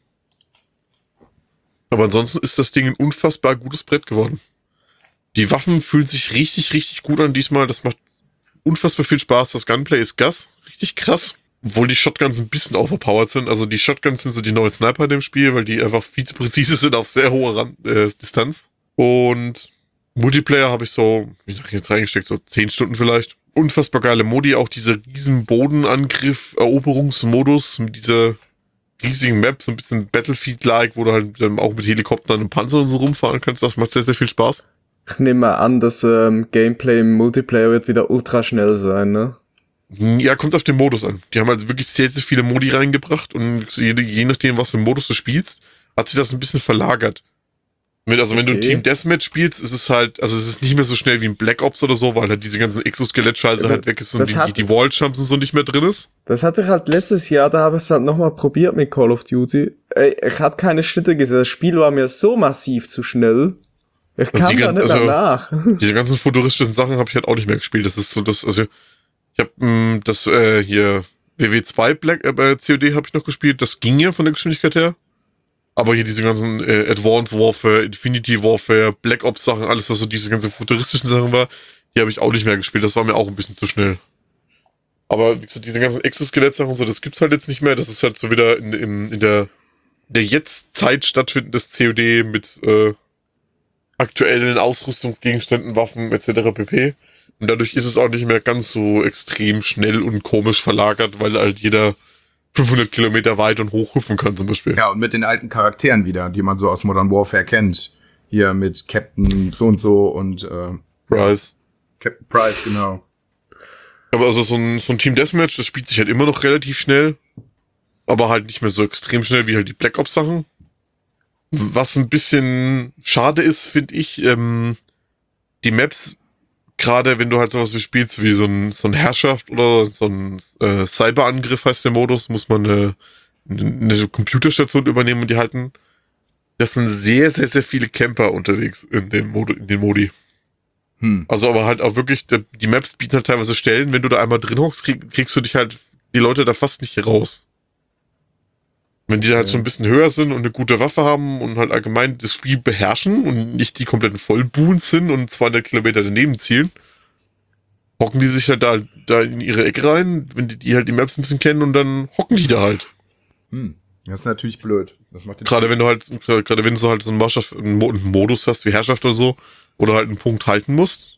[SPEAKER 1] Aber ansonsten ist das Ding ein unfassbar gutes Brett geworden. Die Waffen fühlen sich richtig, richtig gut an diesmal. Das macht unfassbar viel Spaß. Das Gunplay ist richtig krass. Obwohl die Shotguns ein bisschen overpowered sind. Also die Shotguns sind so die neuen Sniper in dem Spiel, weil die einfach viel zu präzise sind auf sehr hoher Distanz. Und Multiplayer habe ich so, wie nach jetzt reingesteckt, so 10 Stunden vielleicht. Unfassbar geile Modi, auch dieser riesen Bodenangriff, Eroberungsmodus mit dieser riesigen Map, so ein bisschen Battlefield-like, wo du halt dann auch mit Helikoptern und Panzern und so rumfahren kannst. Das macht sehr, sehr viel Spaß.
[SPEAKER 3] Ich nehme mal an, das Gameplay im Multiplayer wird wieder ultra schnell sein, ne?
[SPEAKER 1] Ja, kommt auf den Modus an. Die haben halt wirklich sehr, sehr viele Modi reingebracht und je nachdem, was im Modus du spielst, hat sich das ein bisschen verlagert. Wenn du ein
[SPEAKER 3] Okay.
[SPEAKER 1] Team Deathmatch spielst, ist es halt, also es ist nicht mehr so schnell wie ein Black Ops oder so, weil halt diese ganzen Exoskelett-Scheiße halt weg ist und die Wall-Jumps und so nicht mehr drin ist.
[SPEAKER 3] Das hatte ich halt letztes Jahr, da habe ich es halt nochmal probiert mit Call of Duty. Ey, ich habe keine Schnitte gesehen. Das Spiel war mir so massiv zu schnell. Ich kam da nicht mehr nach.
[SPEAKER 1] Diese ganzen futuristischen Sachen habe ich halt auch nicht mehr gespielt. Das ist so das, also ich habe das hier WW2 COD habe ich noch gespielt. Das ging ja von der Geschwindigkeit her. Aber hier diese ganzen Advanced Warfare, Infinity Warfare, Black Ops Sachen, alles was so diese ganzen futuristischen Sachen war, die habe ich auch nicht mehr gespielt. Das war mir auch ein bisschen zu schnell. Aber wie gesagt, diese ganzen Exoskelett-Sachen und so, das gibt's halt jetzt nicht mehr. Das ist halt so wieder in der Jetztzeit stattfindendes COD mit aktuellen Ausrüstungsgegenständen, Waffen etc. pp. Und dadurch ist es auch nicht mehr ganz so extrem schnell und komisch verlagert, weil halt jeder 500 Kilometer weit und hoch hüpfen kann zum Beispiel.
[SPEAKER 2] Ja, und mit den alten Charakteren wieder, die man so aus Modern Warfare kennt. Hier mit Captain so und
[SPEAKER 1] Price.
[SPEAKER 2] Captain Price, genau.
[SPEAKER 1] Aber also so ein Team Deathmatch, das spielt sich halt immer noch relativ schnell. Aber halt nicht mehr so extrem schnell wie halt die Black Ops Sachen. Was ein bisschen schade ist, finde ich, die Maps, gerade wenn du halt sowas wie spielst, wie so ein Herrschaft oder so ein Cyberangriff heißt der Modus, muss man eine Computerstation übernehmen und die halten. Das sind sehr, sehr, sehr viele Camper unterwegs in den Modi. Also aber halt auch wirklich, die Maps bieten halt teilweise Stellen, wenn du da einmal drin hockst, kriegst du dich halt, die Leute da fast nicht raus. Wenn die halt schon ein bisschen höher sind und eine gute Waffe haben und halt allgemein das Spiel beherrschen und nicht die kompletten Vollboons sind und 200 Kilometer daneben zielen, hocken die sich halt da in ihre Ecke rein, wenn die halt die Maps ein bisschen kennen und dann hocken die da halt.
[SPEAKER 2] Das ist natürlich blöd. Das macht
[SPEAKER 1] Gerade wenn du halt so einen Modus hast wie Herrschaft oder so, oder halt einen Punkt halten musst.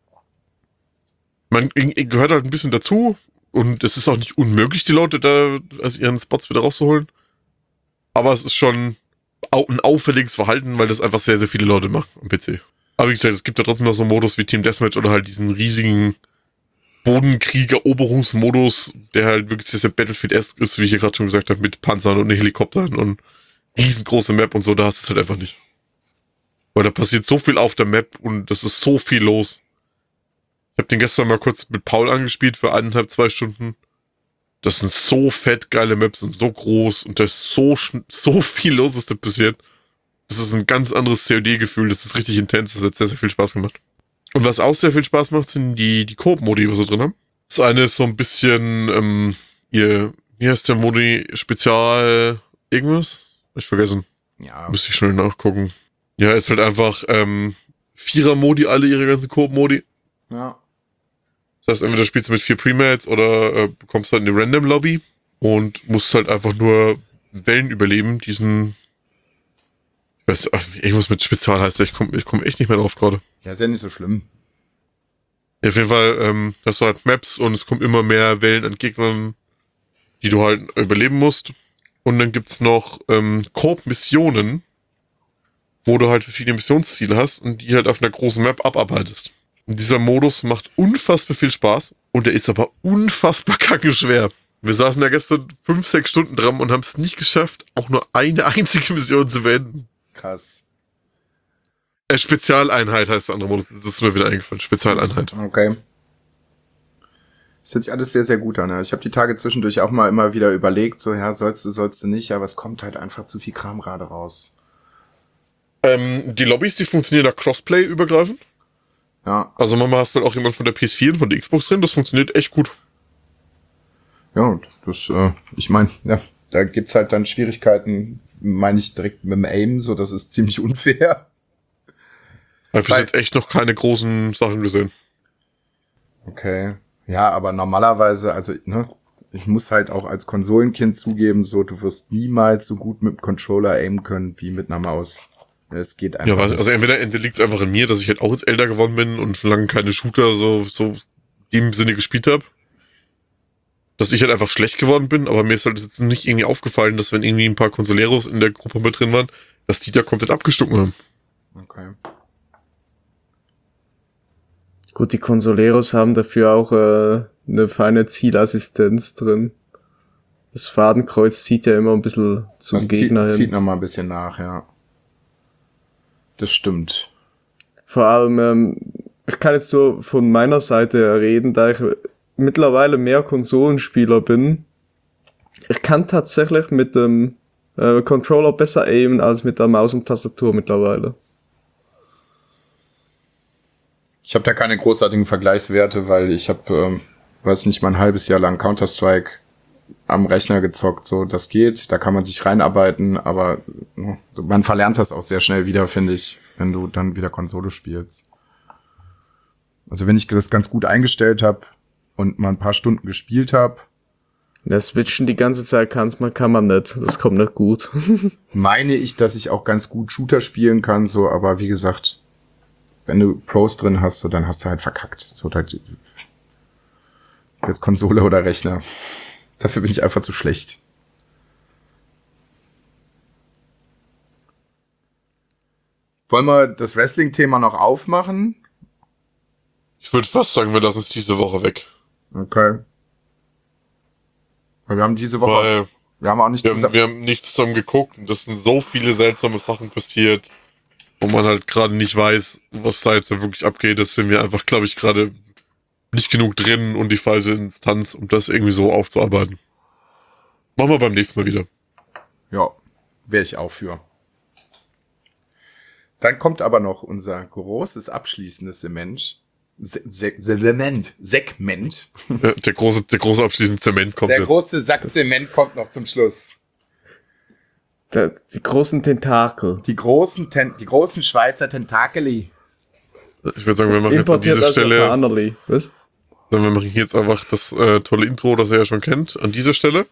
[SPEAKER 1] Man gehört halt ein bisschen dazu und es ist auch nicht unmöglich, die Leute da aus ihren Spots wieder rauszuholen. Aber es ist schon ein auffälliges Verhalten, weil das einfach sehr, sehr viele Leute machen am PC. Aber wie gesagt, es gibt ja trotzdem noch so einen Modus wie Team Deathmatch oder halt diesen riesigen Bodenkrieg-Eroberungsmodus, der halt wirklich sehr, sehr Battlefield-esque ist, wie ich hier gerade schon gesagt habe, mit Panzern und Helikoptern und riesengroße Map und so, da hast du es halt einfach nicht. Weil da passiert so viel auf der Map und das ist so viel los. Ich habe den gestern mal kurz mit Paul angespielt für 1,5, 2 Stunden. Das sind so fett geile Maps und so groß und da ist so viel los, ist da passiert. Das ist ein ganz anderes COD-Gefühl, das ist richtig intens, das hat sehr, sehr viel Spaß gemacht. Und was auch sehr viel Spaß macht, sind die Koop-Modi, was wir drin haben. Das eine ist so ein bisschen, wie heißt der Modi? Spezial irgendwas? Hab ich vergessen.
[SPEAKER 2] Ja.
[SPEAKER 1] Müsste ich schnell nachgucken. Ja, ist halt einfach, Vierer-Modi, alle ihre ganzen Koop-Modi.
[SPEAKER 2] Ja.
[SPEAKER 1] Das heißt, entweder spielst du mit 4 Premates oder bekommst halt eine Random-Lobby und musst halt einfach nur Wellen überleben, diesen, ich weiß, irgendwas mit Spezial heißt der, ich komm echt nicht mehr drauf gerade.
[SPEAKER 2] Ja, ist ja nicht so schlimm.
[SPEAKER 1] Ja, auf jeden Fall, hast du halt Maps und es kommen immer mehr Wellen an Gegnern, die du halt überleben musst. Und dann gibt's noch Koop-Missionen, wo du halt verschiedene Missionsziele hast und die halt auf einer großen Map abarbeitest. Und dieser Modus macht unfassbar viel Spaß und der ist aber unfassbar kackenschwer. Wir saßen da gestern 5, 6 Stunden dran und haben es nicht geschafft, auch nur eine einzige Mission zu beenden.
[SPEAKER 2] Krass.
[SPEAKER 1] Spezialeinheit heißt der andere Modus. Das ist mir wieder eingefallen. Spezialeinheit.
[SPEAKER 2] Okay. Das hört sich alles sehr, sehr gut an. Ja. Ich habe die Tage zwischendurch auch mal immer wieder überlegt, so, ja, sollst du nicht, aber es kommt halt einfach zu viel Kram gerade raus.
[SPEAKER 1] Die Lobbys, die funktionieren da Crossplay übergreifend.
[SPEAKER 2] Ja.
[SPEAKER 1] Also manchmal hast du halt auch jemand von der PS4 und von der Xbox drin. Das funktioniert echt gut.
[SPEAKER 2] Ja, das, ich meine, ja, da gibt's halt dann Schwierigkeiten, meine ich direkt mit dem Aim, so, das ist ziemlich unfair.
[SPEAKER 1] Ich habe bis jetzt echt noch keine großen Sachen gesehen.
[SPEAKER 2] Okay. Ja, aber normalerweise, also, ne, ich muss halt auch als Konsolenkind zugeben, so, du wirst niemals so gut mit dem Controller aimen können wie mit einer Maus. Es geht einfach.
[SPEAKER 1] Ja, also entweder liegt es einfach an mir, dass ich halt auch jetzt älter geworden bin und schon lange keine Shooter so in dem Sinne gespielt habe. Dass ich halt einfach schlecht geworden bin, aber mir ist halt jetzt nicht irgendwie aufgefallen, dass wenn irgendwie ein paar Consoleros in der Gruppe mit drin waren, dass die da komplett abgestunken haben.
[SPEAKER 2] Okay.
[SPEAKER 3] Gut, die Consoleros haben dafür auch eine feine Zielassistenz drin. Das Fadenkreuz zieht ja immer ein bisschen zum
[SPEAKER 2] Das
[SPEAKER 3] Gegner hin.
[SPEAKER 2] zieht noch mal ein bisschen nach, ja. Das stimmt.
[SPEAKER 3] Vor allem, ich kann jetzt so von meiner Seite reden, da ich mittlerweile mehr Konsolenspieler bin. Ich kann tatsächlich mit dem Controller besser aimen als mit der Maus und Tastatur mittlerweile.
[SPEAKER 2] Ich habe da keine großartigen Vergleichswerte, weil ich habe, weiß nicht, mal ein halbes Jahr lang Counter-Strike am Rechner gezockt. So, das geht, da kann man sich reinarbeiten, aber man verlernt das auch sehr schnell wieder, finde ich, wenn du dann wieder Konsole spielst. Also wenn ich das ganz gut eingestellt habe und mal ein paar Stunden gespielt habe,
[SPEAKER 3] Ja, switchen die ganze Zeit kann man nicht. Das kommt nicht gut.
[SPEAKER 2] meine ich, dass ich auch ganz gut Shooter spielen kann, so, aber wie gesagt, wenn du Pros drin hast, so, dann hast du halt verkackt. So, jetzt Konsole oder Rechner. Dafür bin ich einfach zu schlecht. Wollen wir das Wrestling-Thema noch aufmachen?
[SPEAKER 1] Ich würde fast sagen, wir lassen es diese Woche weg.
[SPEAKER 2] Okay. Weil wir haben diese Woche,
[SPEAKER 1] Weil
[SPEAKER 2] wir haben auch nicht zusammen.
[SPEAKER 1] wir haben nichts zusammen geguckt und es sind so viele seltsame Sachen passiert, wo man halt gerade nicht weiß, was da jetzt wirklich abgeht. Das sind wir einfach, glaube ich, gerade nicht genug drin und die falsche Instanz, um das irgendwie so aufzuarbeiten. Machen wir beim nächsten Mal wieder.
[SPEAKER 2] Ja, wäre ich auch für. Dann kommt aber noch unser großes abschließendes Segment.
[SPEAKER 1] Ja, der große abschließende Zement kommt
[SPEAKER 2] Der
[SPEAKER 1] jetzt.
[SPEAKER 2] große Sack Zement kommt noch zum Schluss.
[SPEAKER 3] Die großen Tentakel.
[SPEAKER 2] Die großen Schweizer Tentakeli.
[SPEAKER 1] Ich würde sagen, wir machen jetzt an
[SPEAKER 3] Importiert
[SPEAKER 1] dieser
[SPEAKER 3] aus
[SPEAKER 1] Stelle,
[SPEAKER 3] Japanerli. Was?
[SPEAKER 1] wir machen jetzt einfach das tolle Intro, das ihr ja schon kennt, an dieser Stelle.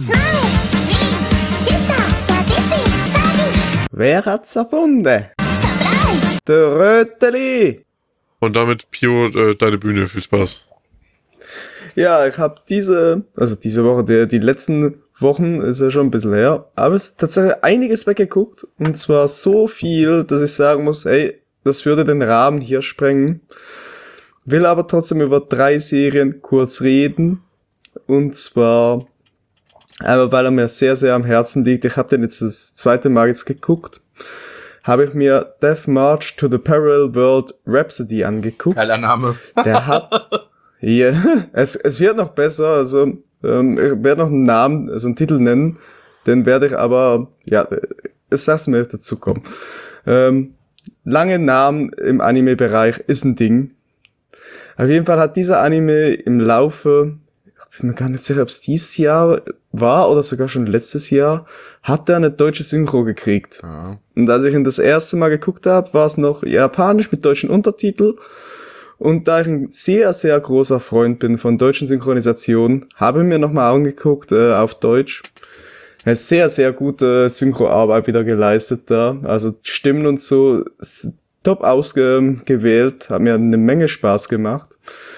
[SPEAKER 3] Wer hat's erfunden? Der Röteli.
[SPEAKER 1] Und damit, Pio, deine Bühne. Viel Spaß.
[SPEAKER 3] Ja, ich habe diese Woche, die letzten Wochen ist ja schon ein bisschen her, aber es ist tatsächlich einiges weggeguckt. Und zwar so viel, dass ich sagen muss, ey, das würde den Rahmen hier sprengen. Will aber trotzdem über 3 Serien kurz reden. Und zwar, einmal weil er mir sehr, sehr am Herzen liegt. Ich habe den jetzt das zweite Mal jetzt geguckt. Habe ich mir Death March to the Parallel World Rhapsody angeguckt.
[SPEAKER 2] Geiler Name.
[SPEAKER 3] Der hat, ja, es wird noch besser, also, ich werde noch einen Namen, also einen Titel nennen, den werde ich aber, ja, ich sag's mir dazu kommen. Lange Namen im Anime-Bereich ist ein Ding. Auf jeden Fall hat dieser Anime im Laufe, ich bin mir gar nicht sicher, ob es dieses Jahr war oder sogar schon letztes Jahr, hat er eine deutsche Synchro gekriegt.
[SPEAKER 2] Ja.
[SPEAKER 3] Und als ich ihn das erste Mal geguckt habe, war es noch japanisch mit deutschen Untertiteln. Und da ich ein sehr, sehr großer Freund bin von deutschen Synchronisationen, habe ich mir nochmal angeguckt auf Deutsch. Eine sehr, sehr gute Synchroarbeit wieder geleistet da. Also Stimmen und so top ausgewählt, hat mir eine Menge Spaß gemacht.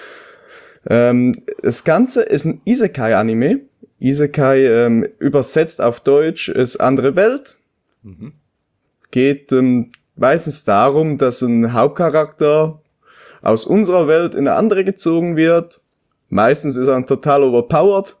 [SPEAKER 3] Das Ganze ist ein Isekai-Anime. Isekai übersetzt auf Deutsch ist andere Welt. Geht meistens darum, dass ein Hauptcharakter aus unserer Welt in eine andere gezogen wird. Meistens ist er total overpowered.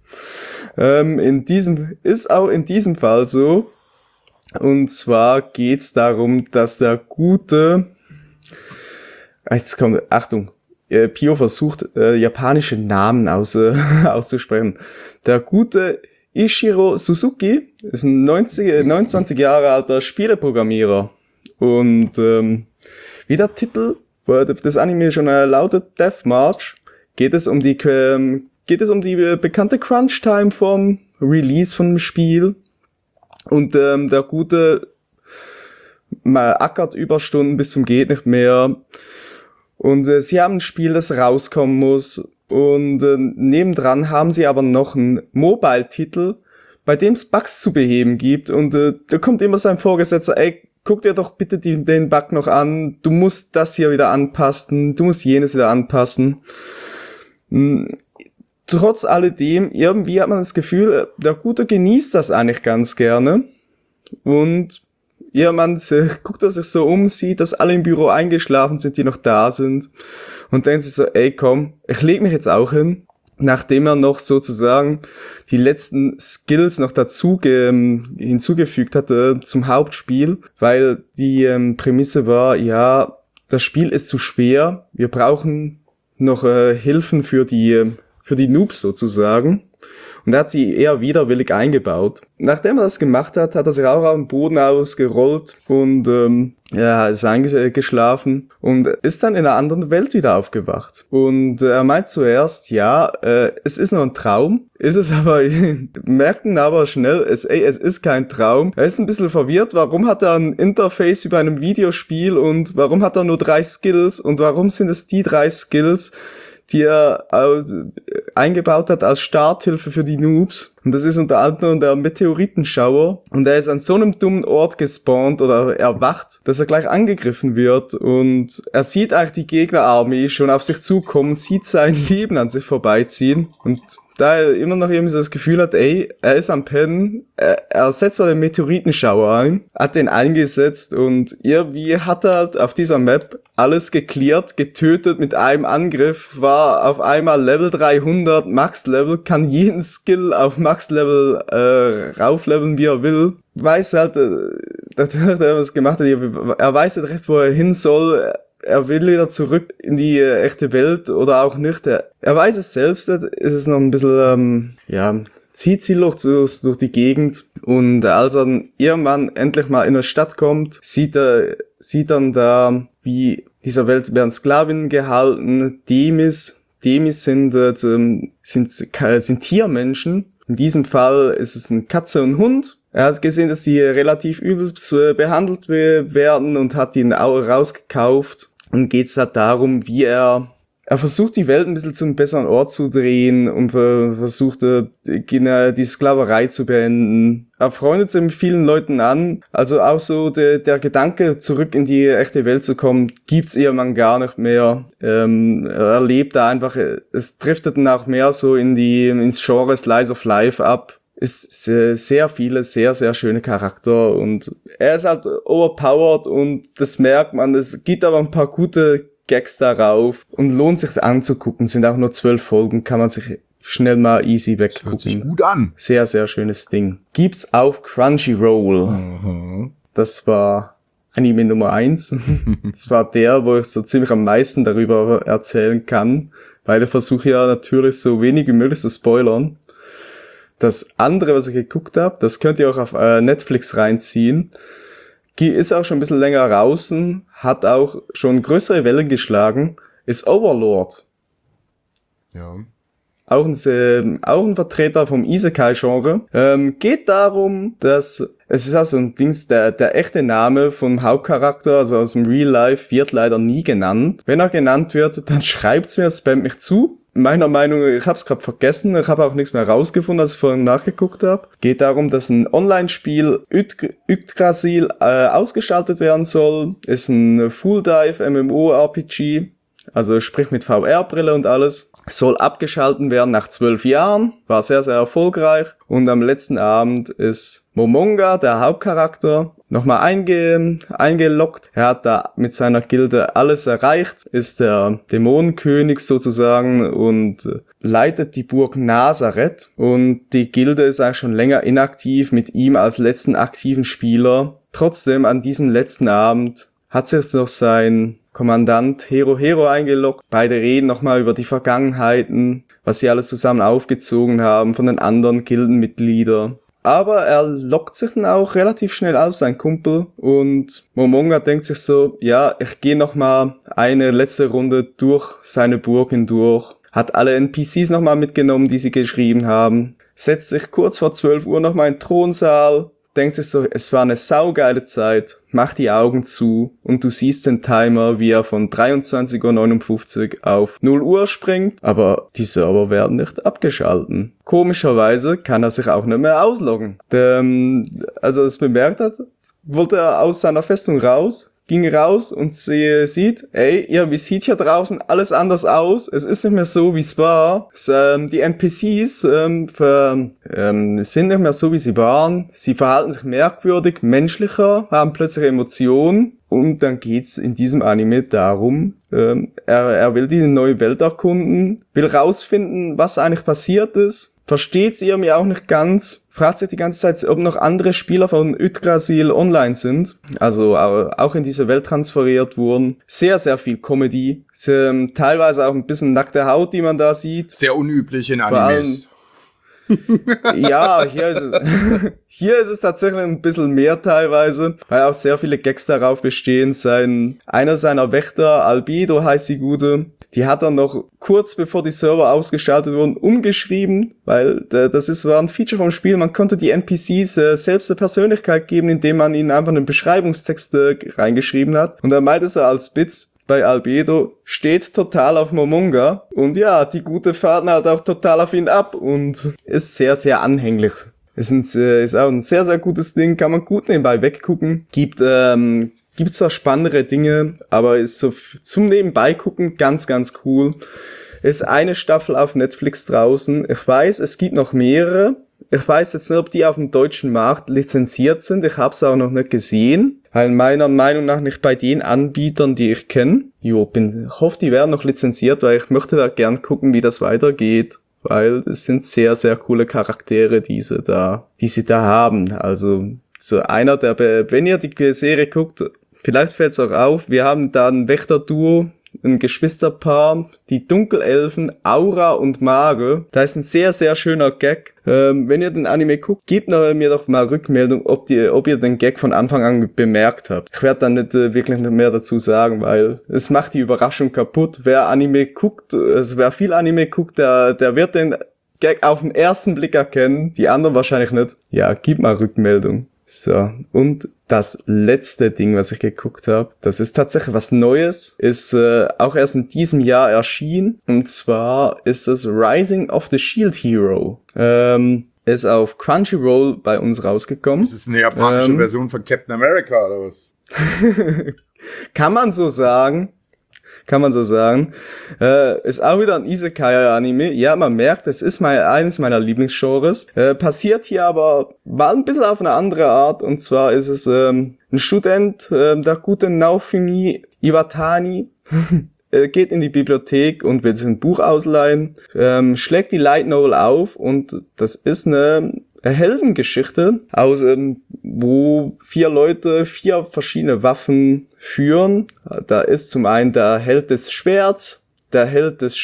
[SPEAKER 3] Ist auch in diesem Fall so. Und zwar geht's darum, dass der gute, jetzt kommt, Achtung, Pio versucht, japanische Namen auszusprechen. Der gute Ishiro Suzuki ist ein 29 Jahre alter Spieleprogrammierer. Und wie der Titel des Anime schon lautet, Death March, geht es um die bekannte Crunch-Time vom Release von dem Spiel. Und der gute ackert Überstunden bis zum geht nicht mehr. Und sie haben ein Spiel, das rauskommen muss. Und nebendran haben sie aber noch einen Mobile-Titel, bei dem es Bugs zu beheben gibt. Und da kommt immer sein Vorgesetzter, ey, guck dir doch bitte den Bug noch an. Du musst das hier wieder anpassen. Du musst jenes wieder anpassen. Trotz alledem, irgendwie hat man das Gefühl, der Gute genießt das eigentlich ganz gerne. Und ja, man guckt er sich so um, sieht, dass alle im Büro eingeschlafen sind, die noch da sind. Und denkt sich so, ey komm, ich leg mich jetzt auch hin. nachdem er noch sozusagen die letzten Skills noch hinzugefügt hatte zum Hauptspiel, weil die Prämisse war, ja, das Spiel ist zu schwer, wir brauchen noch Hilfen für die Noobs sozusagen. Und er hat sie eher widerwillig eingebaut. Nachdem er das gemacht hat, hat er sich auch auf den Boden ausgerollt und ist eingeschlafen und ist dann in einer anderen Welt wieder aufgewacht. Und er meint zuerst, ja, es ist nur ein Traum, ist es aber, merkten aber schnell, es ist kein Traum. Er ist ein bisschen verwirrt, warum hat er ein Interface über einem Videospiel und warum hat er nur 3 Skills und warum sind es die 3 Skills, die er eingebaut hat als Starthilfe für die Noobs. Und das ist unter anderem der Meteoritenschauer. Und er ist an so einem dummen Ort gespawnt oder erwacht, dass er gleich angegriffen wird. Und er sieht eigentlich die Gegnerarmee schon auf sich zukommen, sieht sein Leben an sich vorbeiziehen. Und da er immer noch irgendwie so das Gefühl hat, er ist am Pennen, er setzt mal den Meteoritenschauer ein, hat den eingesetzt und irgendwie hat er halt auf dieser Map alles geklärt, getötet mit einem Angriff, war auf einmal Level 300, Max-Level, kann jeden Skill auf Max-Level raufleveln, wie er will. Weiß halt, nachdem er das gemacht hat, er weiß nicht recht, wo er hin soll. Er will wieder zurück in die echte Welt oder auch nicht. Er weiß es selbst, ist es noch ein bisschen, zieht sie durch die Gegend. Und als er dann irgendwann endlich mal in eine Stadt kommt, sieht dann da, wie dieser Welt werden Sklavinnen gehalten. Demis sind Tiermenschen. In diesem Fall ist es eine Katze und Hund. Er hat gesehen, dass sie relativ übelst behandelt werden und hat ihn auch rausgekauft. Und geht's halt darum, wie er versucht, die Welt ein bisschen zum besseren Ort zu drehen und versucht, die Sklaverei zu beenden. Er freundet sich mit vielen Leuten an. Also auch so der Gedanke, zurück in die echte Welt zu kommen, gibt's irgendwann gar nicht mehr. Er lebt da einfach, es driftet dann auch mehr so ins Genre Slice of Life ab. Ist sehr viele, sehr, sehr schöne Charakter und er ist halt overpowered und das merkt man. Es gibt aber ein paar gute Gags darauf und lohnt sich anzugucken. Sind auch nur 12 Folgen, kann man sich schnell mal easy weggucken.
[SPEAKER 2] Hört sich gut an.
[SPEAKER 3] Sehr, sehr schönes Ding. Gibt's auf Crunchyroll.
[SPEAKER 2] Mhm.
[SPEAKER 3] Das war Anime Nummer 1. Das war der, wo ich so ziemlich am meisten darüber erzählen kann, weil ich versuche ja natürlich so wenig wie möglich zu spoilern. Das andere, was ich geguckt habe, das könnt ihr auch auf Netflix reinziehen, ist auch schon ein bisschen länger draußen, hat auch schon größere Wellen geschlagen, ist Overlord.
[SPEAKER 2] Ja.
[SPEAKER 3] Auch ein Vertreter vom Isekai-Genre. Geht darum, dass es ist auch so ein Dings, der echte Name vom Hauptcharakter, also aus dem Real Life, wird leider nie genannt. Wenn er genannt wird, dann schreibt's mir, spammt mich zu. Meiner Meinung, ich hab's gerade vergessen, ich habe auch nichts mehr rausgefunden, als ich vorhin nachgeguckt habe. Geht darum, dass ein Online-Spiel Yggdrasil ausgeschaltet werden soll. Ist ein Full-Dive MMORPG, also sprich mit VR-Brille und alles. Soll abgeschalten werden nach 12 Jahren, war sehr, sehr erfolgreich. Und am letzten Abend ist Momonga, der Hauptcharakter, nochmal eingeloggt. Er hat da mit seiner Gilde alles erreicht, ist der Dämonenkönig sozusagen und leitet die Burg Nazareth. Und die Gilde ist eigentlich schon länger inaktiv mit ihm als letzten aktiven Spieler. Trotzdem an diesem letzten Abend hat sich noch sein Kommandant Hero eingeloggt. Beide reden nochmal über die Vergangenheiten, was sie alles zusammen aufgezogen haben von den anderen Gildenmitgliedern. Aber er lockt sich dann auch relativ schnell aus, sein Kumpel. Und Momonga denkt sich so, ja, ich gehe nochmal eine letzte Runde durch seine Burg hindurch. Hat alle NPCs nochmal mitgenommen, die sie geschrieben haben. Setzt sich kurz vor 12 Uhr nochmal in den Thronsaal. Denkt sich so, es war eine saugeile Zeit, macht die Augen zu und du siehst den Timer, wie er von 23:59 Uhr auf 0 Uhr springt, aber die Server werden nicht abgeschalten. Komischerweise kann er sich auch nicht mehr ausloggen. Als er es bemerkt hat, wollte er aus seiner Festung raus, ging raus und sieht, irgendwie sieht hier draußen alles anders aus. Es ist nicht mehr so, wie es war. Die NPCs sind nicht mehr so, wie sie waren. Sie verhalten sich merkwürdig, menschlicher, haben plötzlich Emotionen. Und dann geht's in diesem Anime darum, er will die neue Welt erkunden, will rausfinden, was eigentlich passiert ist, versteht's irgendwie auch nicht ganz, fragt sich die ganze Zeit, ob noch andere Spieler von Yggdrasil online sind, also auch in diese Welt transferiert wurden. Sehr, sehr viel Comedy, teilweise auch ein bisschen nackte Haut, die man da sieht.
[SPEAKER 2] Sehr unüblich in Animes.
[SPEAKER 3] Ja, hier ist es tatsächlich ein bisschen mehr teilweise, weil auch sehr viele Gags darauf bestehen. Einer seiner Wächter, Albedo heißt die Gute, die hat er noch kurz bevor die Server ausgeschaltet wurden umgeschrieben, weil war ein Feature vom Spiel, man konnte die NPCs selbst eine Persönlichkeit geben, indem man ihnen einfach einen Beschreibungstext reingeschrieben hat. Und dann meinte er als Bits, bei Albedo steht total auf Momonga und ja, die Gute fahren halt auch total auf ihn ab und ist sehr, sehr anhänglich. Ist auch ein sehr, sehr gutes Ding, kann man gut nebenbei weggucken. Gibt zwar spannendere Dinge, aber ist so zum Nebenbei gucken ganz, ganz cool. Ist eine Staffel auf Netflix draußen. Ich weiß, es gibt noch mehrere. Ich weiß jetzt nicht, ob die auf dem deutschen Markt lizenziert sind. Ich habe es auch noch nicht gesehen. Weil meiner Meinung nach nicht bei den Anbietern, die ich kenne. Hoffe, die werden noch lizenziert, weil ich möchte da gern gucken, wie das weitergeht. Weil es sind sehr, sehr coole Charaktere, die sie da haben. Also, so einer, wenn ihr die Serie guckt, vielleicht fällt es auch auf, wir haben da ein Wächterduo, ein Geschwisterpaar, die Dunkelelfen, Aura und Mage. Da ist ein sehr, sehr schöner Gag. Wenn ihr den Anime guckt, gebt mir doch mal Rückmeldung, ob ihr den Gag von Anfang an bemerkt habt. Ich werde dann nicht wirklich mehr dazu sagen, weil es macht die Überraschung kaputt. Wer viel Anime guckt, der wird den Gag auf den ersten Blick erkennen, die anderen wahrscheinlich nicht. Ja, gib mal Rückmeldung. So, und das letzte Ding, was ich geguckt habe, das ist tatsächlich was Neues, ist auch erst in diesem Jahr erschienen, und zwar ist es Rising of the Shield Hero. Ist auf Crunchyroll bei uns rausgekommen.
[SPEAKER 2] Ist es eine japanische Version von Captain America oder was?
[SPEAKER 3] Kann man so sagen. Ist auch wieder ein Isekai-Anime. Ja, man merkt, es ist eines meiner Lieblingsgenres. Passiert hier aber mal ein bisschen auf eine andere Art. Und zwar ist es ein Student, der gute Naofumi Iwatani, geht in die Bibliothek und will sich ein Buch ausleihen, schlägt die Light Novel auf, und das ist eine Heldengeschichte, wo 4 Leute 4 verschiedene Waffen führen. Da ist zum einen der Held des Schwerts, der Held des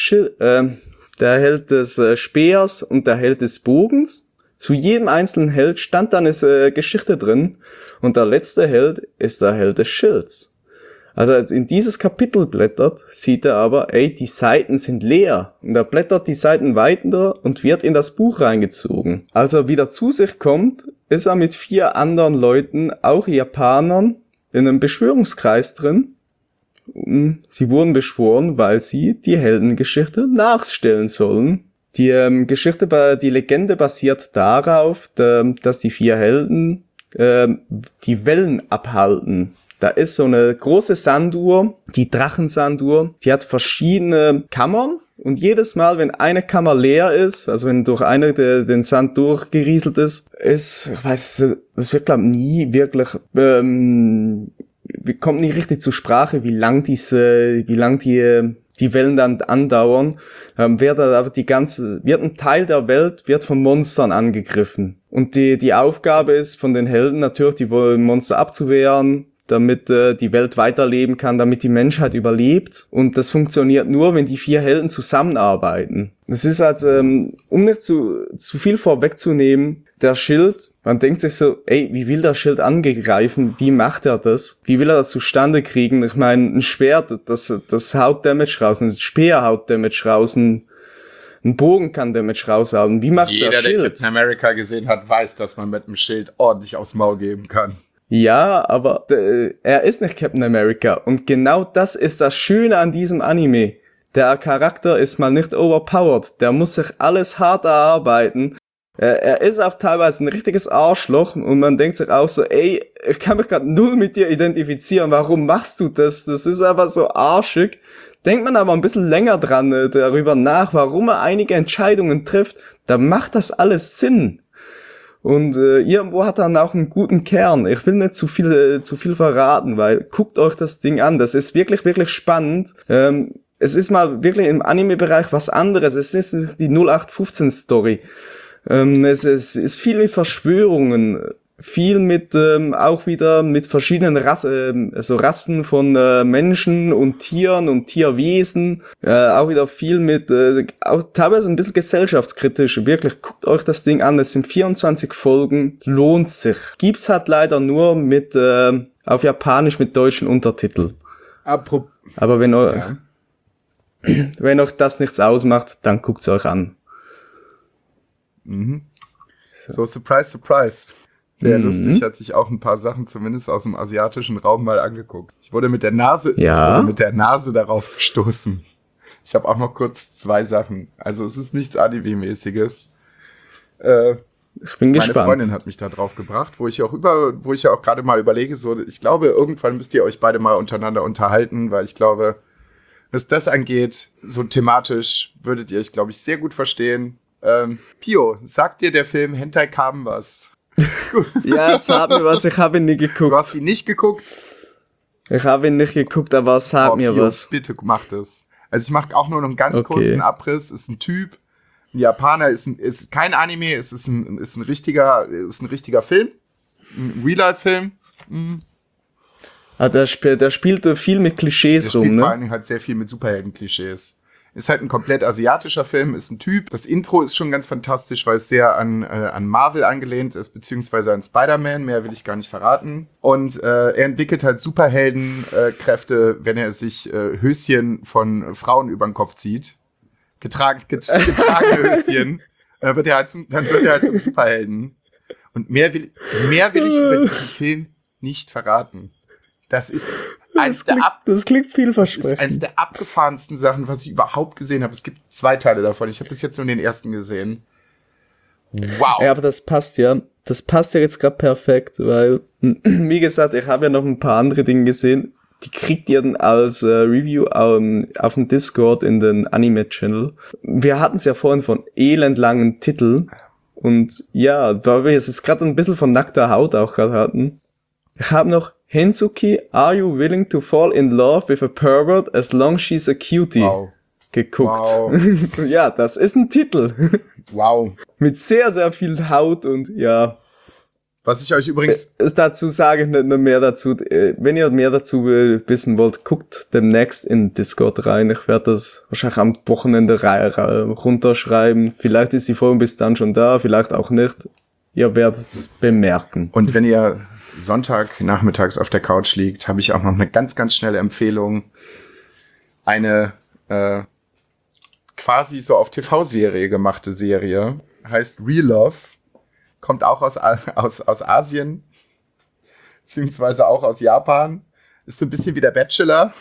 [SPEAKER 3] Speers und der Held des Bogens. Zu jedem einzelnen Held stand dann eine Geschichte drin, und der letzte Held ist der Held des Schilds. Also als in dieses Kapitel blättert, sieht er aber, die Seiten sind leer. Und er blättert die Seiten weiter und wird in das Buch reingezogen. Als er wieder zu sich kommt, ist er mit 4 anderen Leuten, auch Japanern, in einem Beschwörungskreis drin. Sie wurden beschworen, weil sie die Heldengeschichte nachstellen sollen. Die Legende basiert darauf, dass die 4 Helden die Wellen abhalten. Da ist so eine große Sanduhr, die Drachensanduhr, die hat verschiedene Kammern, und jedes Mal, wenn eine Kammer leer ist, also wenn durch eine den Sand durchgerieselt ist, das wird, glaube ich, nie wirklich, kommt nie richtig zur Sprache, wie lang die Wellen dann andauern, wird ein Teil der Welt wird von Monstern angegriffen. Und die Aufgabe ist von den Helden natürlich, die Monster abzuwehren, damit die Welt weiterleben kann, damit die Menschheit überlebt. Und das funktioniert nur, wenn die 4 Helden zusammenarbeiten. Das ist halt, um nicht zu viel vorwegzunehmen, der Schild, man denkt sich so, wie will der Schild angreifen? Wie macht er das? Wie will er das zustande kriegen? Ich meine, ein Schwert, das haut Damage raus, ein Speer haut Damage raus, ein Bogen kann Damage raushauen. Wie macht's der Schild?
[SPEAKER 2] Jeder, der Captain America gesehen hat, weiß, dass man mit einem Schild ordentlich aufs Maul geben kann.
[SPEAKER 3] Ja, aber er ist nicht Captain America, und genau das ist das Schöne an diesem Anime. Der Charakter ist mal nicht overpowered, der muss sich alles hart erarbeiten. Er ist auch teilweise ein richtiges Arschloch, und man denkt sich auch so, ich kann mich gerade null mit dir identifizieren, warum machst du das? Das ist aber so arschig. Denkt man aber ein bisschen länger dran darüber nach, warum er einige Entscheidungen trifft, dann macht das alles Sinn. Und irgendwo hat er dann auch einen guten Kern. Ich will nicht zu viel verraten, weil guckt euch das Ding an. Das ist wirklich, wirklich spannend. Es ist mal wirklich im Anime-Bereich was anderes. Es ist nicht die 0815-Story. Es ist viel mit Verschwörungen, viel mit auch wieder mit verschiedenen Rassen von Menschen und Tieren und Tierwesen, auch wieder viel mit auch teilweise ein bisschen gesellschaftskritisch. Wirklich, guckt euch das Ding an, es sind 24 Folgen, lohnt sich. Gibt's halt leider nur mit auf Japanisch mit deutschen Untertiteln. Aber wenn euch das nichts ausmacht, dann guckt's euch an.
[SPEAKER 2] Mhm. So, surprise, surprise. Der lustig hat sich auch ein paar Sachen zumindest aus dem asiatischen Raum mal angeguckt. Ich wurde mit der Nase darauf gestoßen. Ich habe auch noch kurz 2 Sachen. Also es ist nichts Anime-mäßiges.
[SPEAKER 3] Ich bin gespannt.
[SPEAKER 2] Meine Freundin hat mich da drauf gebracht, wo ich ja auch gerade mal überlege, so, ich glaube, irgendwann müsst ihr euch beide mal untereinander unterhalten, weil ich glaube, was das angeht, so thematisch würdet ihr euch, glaube ich, sehr gut verstehen. Pio, sagt dir der Film Hentai Kamen was?
[SPEAKER 3] Ja, es hat mir was, ich habe ihn nie geguckt.
[SPEAKER 2] Du hast ihn nicht geguckt?
[SPEAKER 3] Ich habe ihn nicht geguckt, aber es hat mir
[SPEAKER 2] Pio,
[SPEAKER 3] was.
[SPEAKER 2] Bitte mach das. Also ich mache auch nur noch einen ganz kurzen Abriss. Ist ein Typ, ein Japaner, ist kein Anime, ist ein richtiger Film. Ein Real-Life-Film.
[SPEAKER 3] Der spielt viel mit Klischees rum,
[SPEAKER 2] Der spielt
[SPEAKER 3] ne?
[SPEAKER 2] vor allen Dingen halt sehr viel mit Superhelden-Klischees. Ist halt ein komplett asiatischer Film, ist ein Typ. Das Intro ist schon ganz fantastisch, weil es sehr an Marvel angelehnt ist, beziehungsweise an Spider-Man. Mehr will ich gar nicht verraten. Und er entwickelt halt Superheldenkräfte, wenn er sich Höschen von Frauen über den Kopf zieht. Getragene Höschen. Dann wird er halt zum Superhelden. Und mehr will ich über diesen Film nicht verraten. Das ist
[SPEAKER 3] das klingt vielversprechend.
[SPEAKER 2] Das ist eines der abgefahrensten Sachen, was ich überhaupt gesehen habe. Es gibt 2 Teile davon. Ich habe bis jetzt nur den ersten gesehen. Wow.
[SPEAKER 3] Ja, aber das passt ja. Das passt ja jetzt gerade perfekt, weil, wie gesagt, ich habe ja noch ein paar andere Dinge gesehen. Die kriegt ihr dann als Review auf dem Discord in den Anime-Channel. Wir hatten es ja vorhin von elendlangen Titeln. Und ja, weil wir jetzt gerade ein bisschen von nackter Haut auch gerade hatten. Ich habe noch Hensuki, Are You Willing to Fall in Love with a Pervert as long she's a cutie?
[SPEAKER 2] Wow.
[SPEAKER 3] Geguckt.
[SPEAKER 2] Wow.
[SPEAKER 3] Ja, das ist ein Titel.
[SPEAKER 2] Wow.
[SPEAKER 3] Mit sehr, sehr viel Haut und ja.
[SPEAKER 2] Was ich euch übrigens
[SPEAKER 3] dazu sage, nicht mehr dazu. Wenn ihr mehr dazu wissen wollt, guckt demnächst in Discord rein. Ich werde das wahrscheinlich am Wochenende runterschreiben. Vielleicht ist die Folge bis dann schon da, vielleicht auch nicht. Ihr werdet es bemerken.
[SPEAKER 2] Und wenn ihr Sonntag nachmittags auf der Couch liegt, habe ich auch noch eine ganz, ganz schnelle Empfehlung. Eine quasi so auf TV-Serie gemachte Serie. Heißt Real Love. Kommt auch aus Asien. Beziehungsweise auch aus Japan. Ist so ein bisschen wie der Bachelor.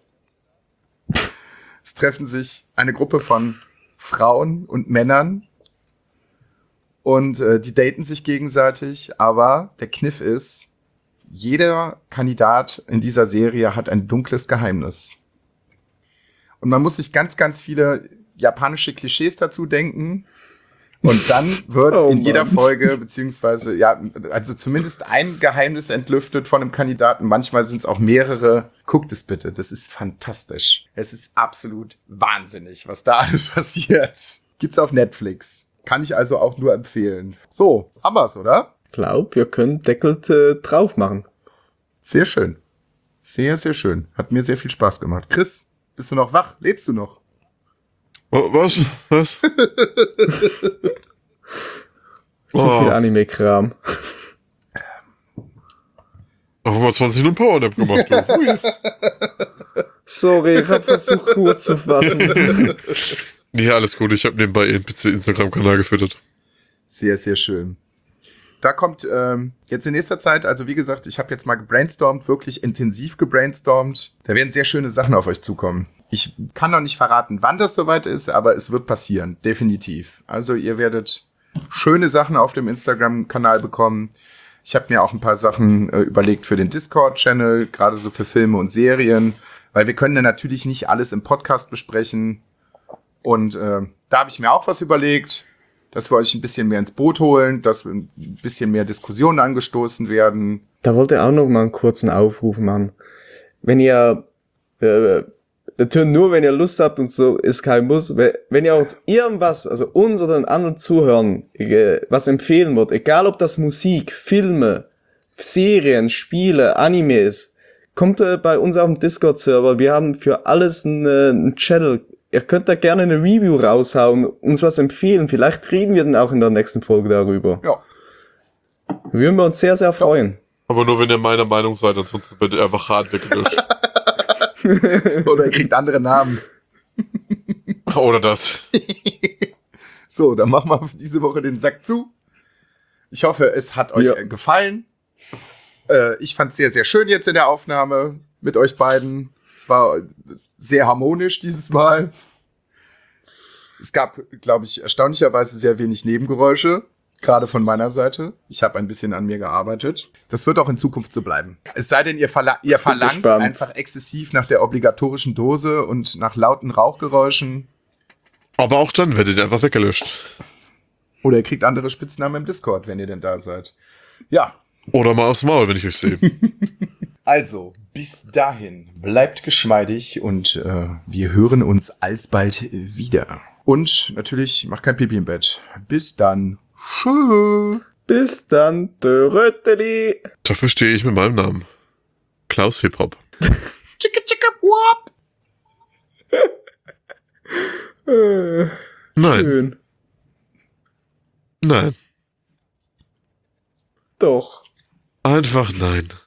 [SPEAKER 2] Es treffen sich eine Gruppe von Frauen und Männern. Und die daten sich gegenseitig. Aber der Kniff ist, jeder Kandidat in dieser Serie hat ein dunkles Geheimnis. Und man muss sich ganz, ganz viele japanische Klischees dazu denken. Und dann wird in jeder Folge, beziehungsweise, ja, also zumindest ein Geheimnis entlüftet von einem Kandidaten. Manchmal sind es auch mehrere. Guckt es bitte, das ist fantastisch. Es ist absolut wahnsinnig, was da alles passiert. Gibt's auf Netflix. Kann ich also auch nur empfehlen. So, haben wir's, oder?
[SPEAKER 3] Glaub, wir können Deckel drauf machen.
[SPEAKER 2] Sehr schön. Sehr, sehr schön. Hat mir sehr viel Spaß gemacht. Chris, bist du noch wach? Lebst du noch?
[SPEAKER 1] Oh, was?
[SPEAKER 3] Zu viel Anime-Kram.
[SPEAKER 1] Auch mal 20 Minuten Powernap gemacht. Du. Hui.
[SPEAKER 3] Sorry, ich hab versucht, Ruhe zu fassen.
[SPEAKER 1] Nee, alles gut. Ich habe nebenbei ihren Instagram-Kanal gefüttert.
[SPEAKER 2] Sehr, sehr schön. Da kommt jetzt in nächster Zeit, also wie gesagt, ich habe jetzt mal gebrainstormt, wirklich intensiv gebrainstormt. Da werden sehr schöne Sachen auf euch zukommen. Ich kann noch nicht verraten, wann das soweit ist, aber es wird passieren, definitiv. Also ihr werdet schöne Sachen auf dem Instagram-Kanal bekommen. Ich habe mir auch ein paar Sachen überlegt für den Discord-Channel, gerade so für Filme und Serien, weil wir können ja natürlich nicht alles im Podcast besprechen. Und da habe ich mir auch was überlegt. dass wir euch ein bisschen mehr ins Boot holen, dass ein bisschen mehr Diskussionen angestoßen werden.
[SPEAKER 3] Da wollte ich auch noch mal einen kurzen Aufruf machen. Wenn ihr, natürlich nur, wenn ihr Lust habt und so, ist kein Muss. Wenn ihr uns irgendwas, also uns oder den anderen Zuhörern, was empfehlen wollt, egal ob das Musik, Filme, Serien, Spiele, Animes, kommt bei uns auf dem Discord-Server. Wir haben für alles einen Channel. Ihr könnt da gerne eine Review raushauen, uns was empfehlen. Vielleicht reden wir dann auch in der nächsten Folge darüber.
[SPEAKER 2] Ja.
[SPEAKER 3] Würden wir uns sehr, sehr freuen.
[SPEAKER 1] Aber nur, wenn ihr meiner Meinung seid, ansonsten wird einfach hart weggelöscht.
[SPEAKER 2] Oder ihr kriegt andere Namen.
[SPEAKER 1] Oder das.
[SPEAKER 2] So, dann machen wir für diese Woche den Sack zu. Ich hoffe, es hat euch gefallen. Ich fand es sehr, sehr schön jetzt in der Aufnahme mit euch beiden. Es war sehr harmonisch dieses Mal. Es gab, glaube ich, erstaunlicherweise sehr wenig Nebengeräusche. Gerade von meiner Seite. Ich habe ein bisschen an mir gearbeitet. Das wird auch in Zukunft so bleiben. Es sei denn, ihr verlangt einfach exzessiv nach der obligatorischen Dose und nach lauten Rauchgeräuschen.
[SPEAKER 1] Aber auch dann werdet ihr einfach weggelöscht.
[SPEAKER 2] Oder ihr kriegt andere Spitznamen im Discord, wenn ihr denn da seid. Ja.
[SPEAKER 1] Oder mal aufs Maul, wenn ich euch sehe.
[SPEAKER 2] Also, bis dahin, bleibt geschmeidig und wir hören uns alsbald wieder. Und natürlich, macht kein Pipi im Bett. Bis dann. Tschö.
[SPEAKER 3] Bis dann, Dörötteli.
[SPEAKER 1] Dafür stehe ich mit meinem Namen. Klaus Hip-Hop.
[SPEAKER 2] Chicka chicka wop.
[SPEAKER 1] Nein.
[SPEAKER 3] Schön.
[SPEAKER 1] Nein.
[SPEAKER 3] Doch.
[SPEAKER 1] Einfach nein.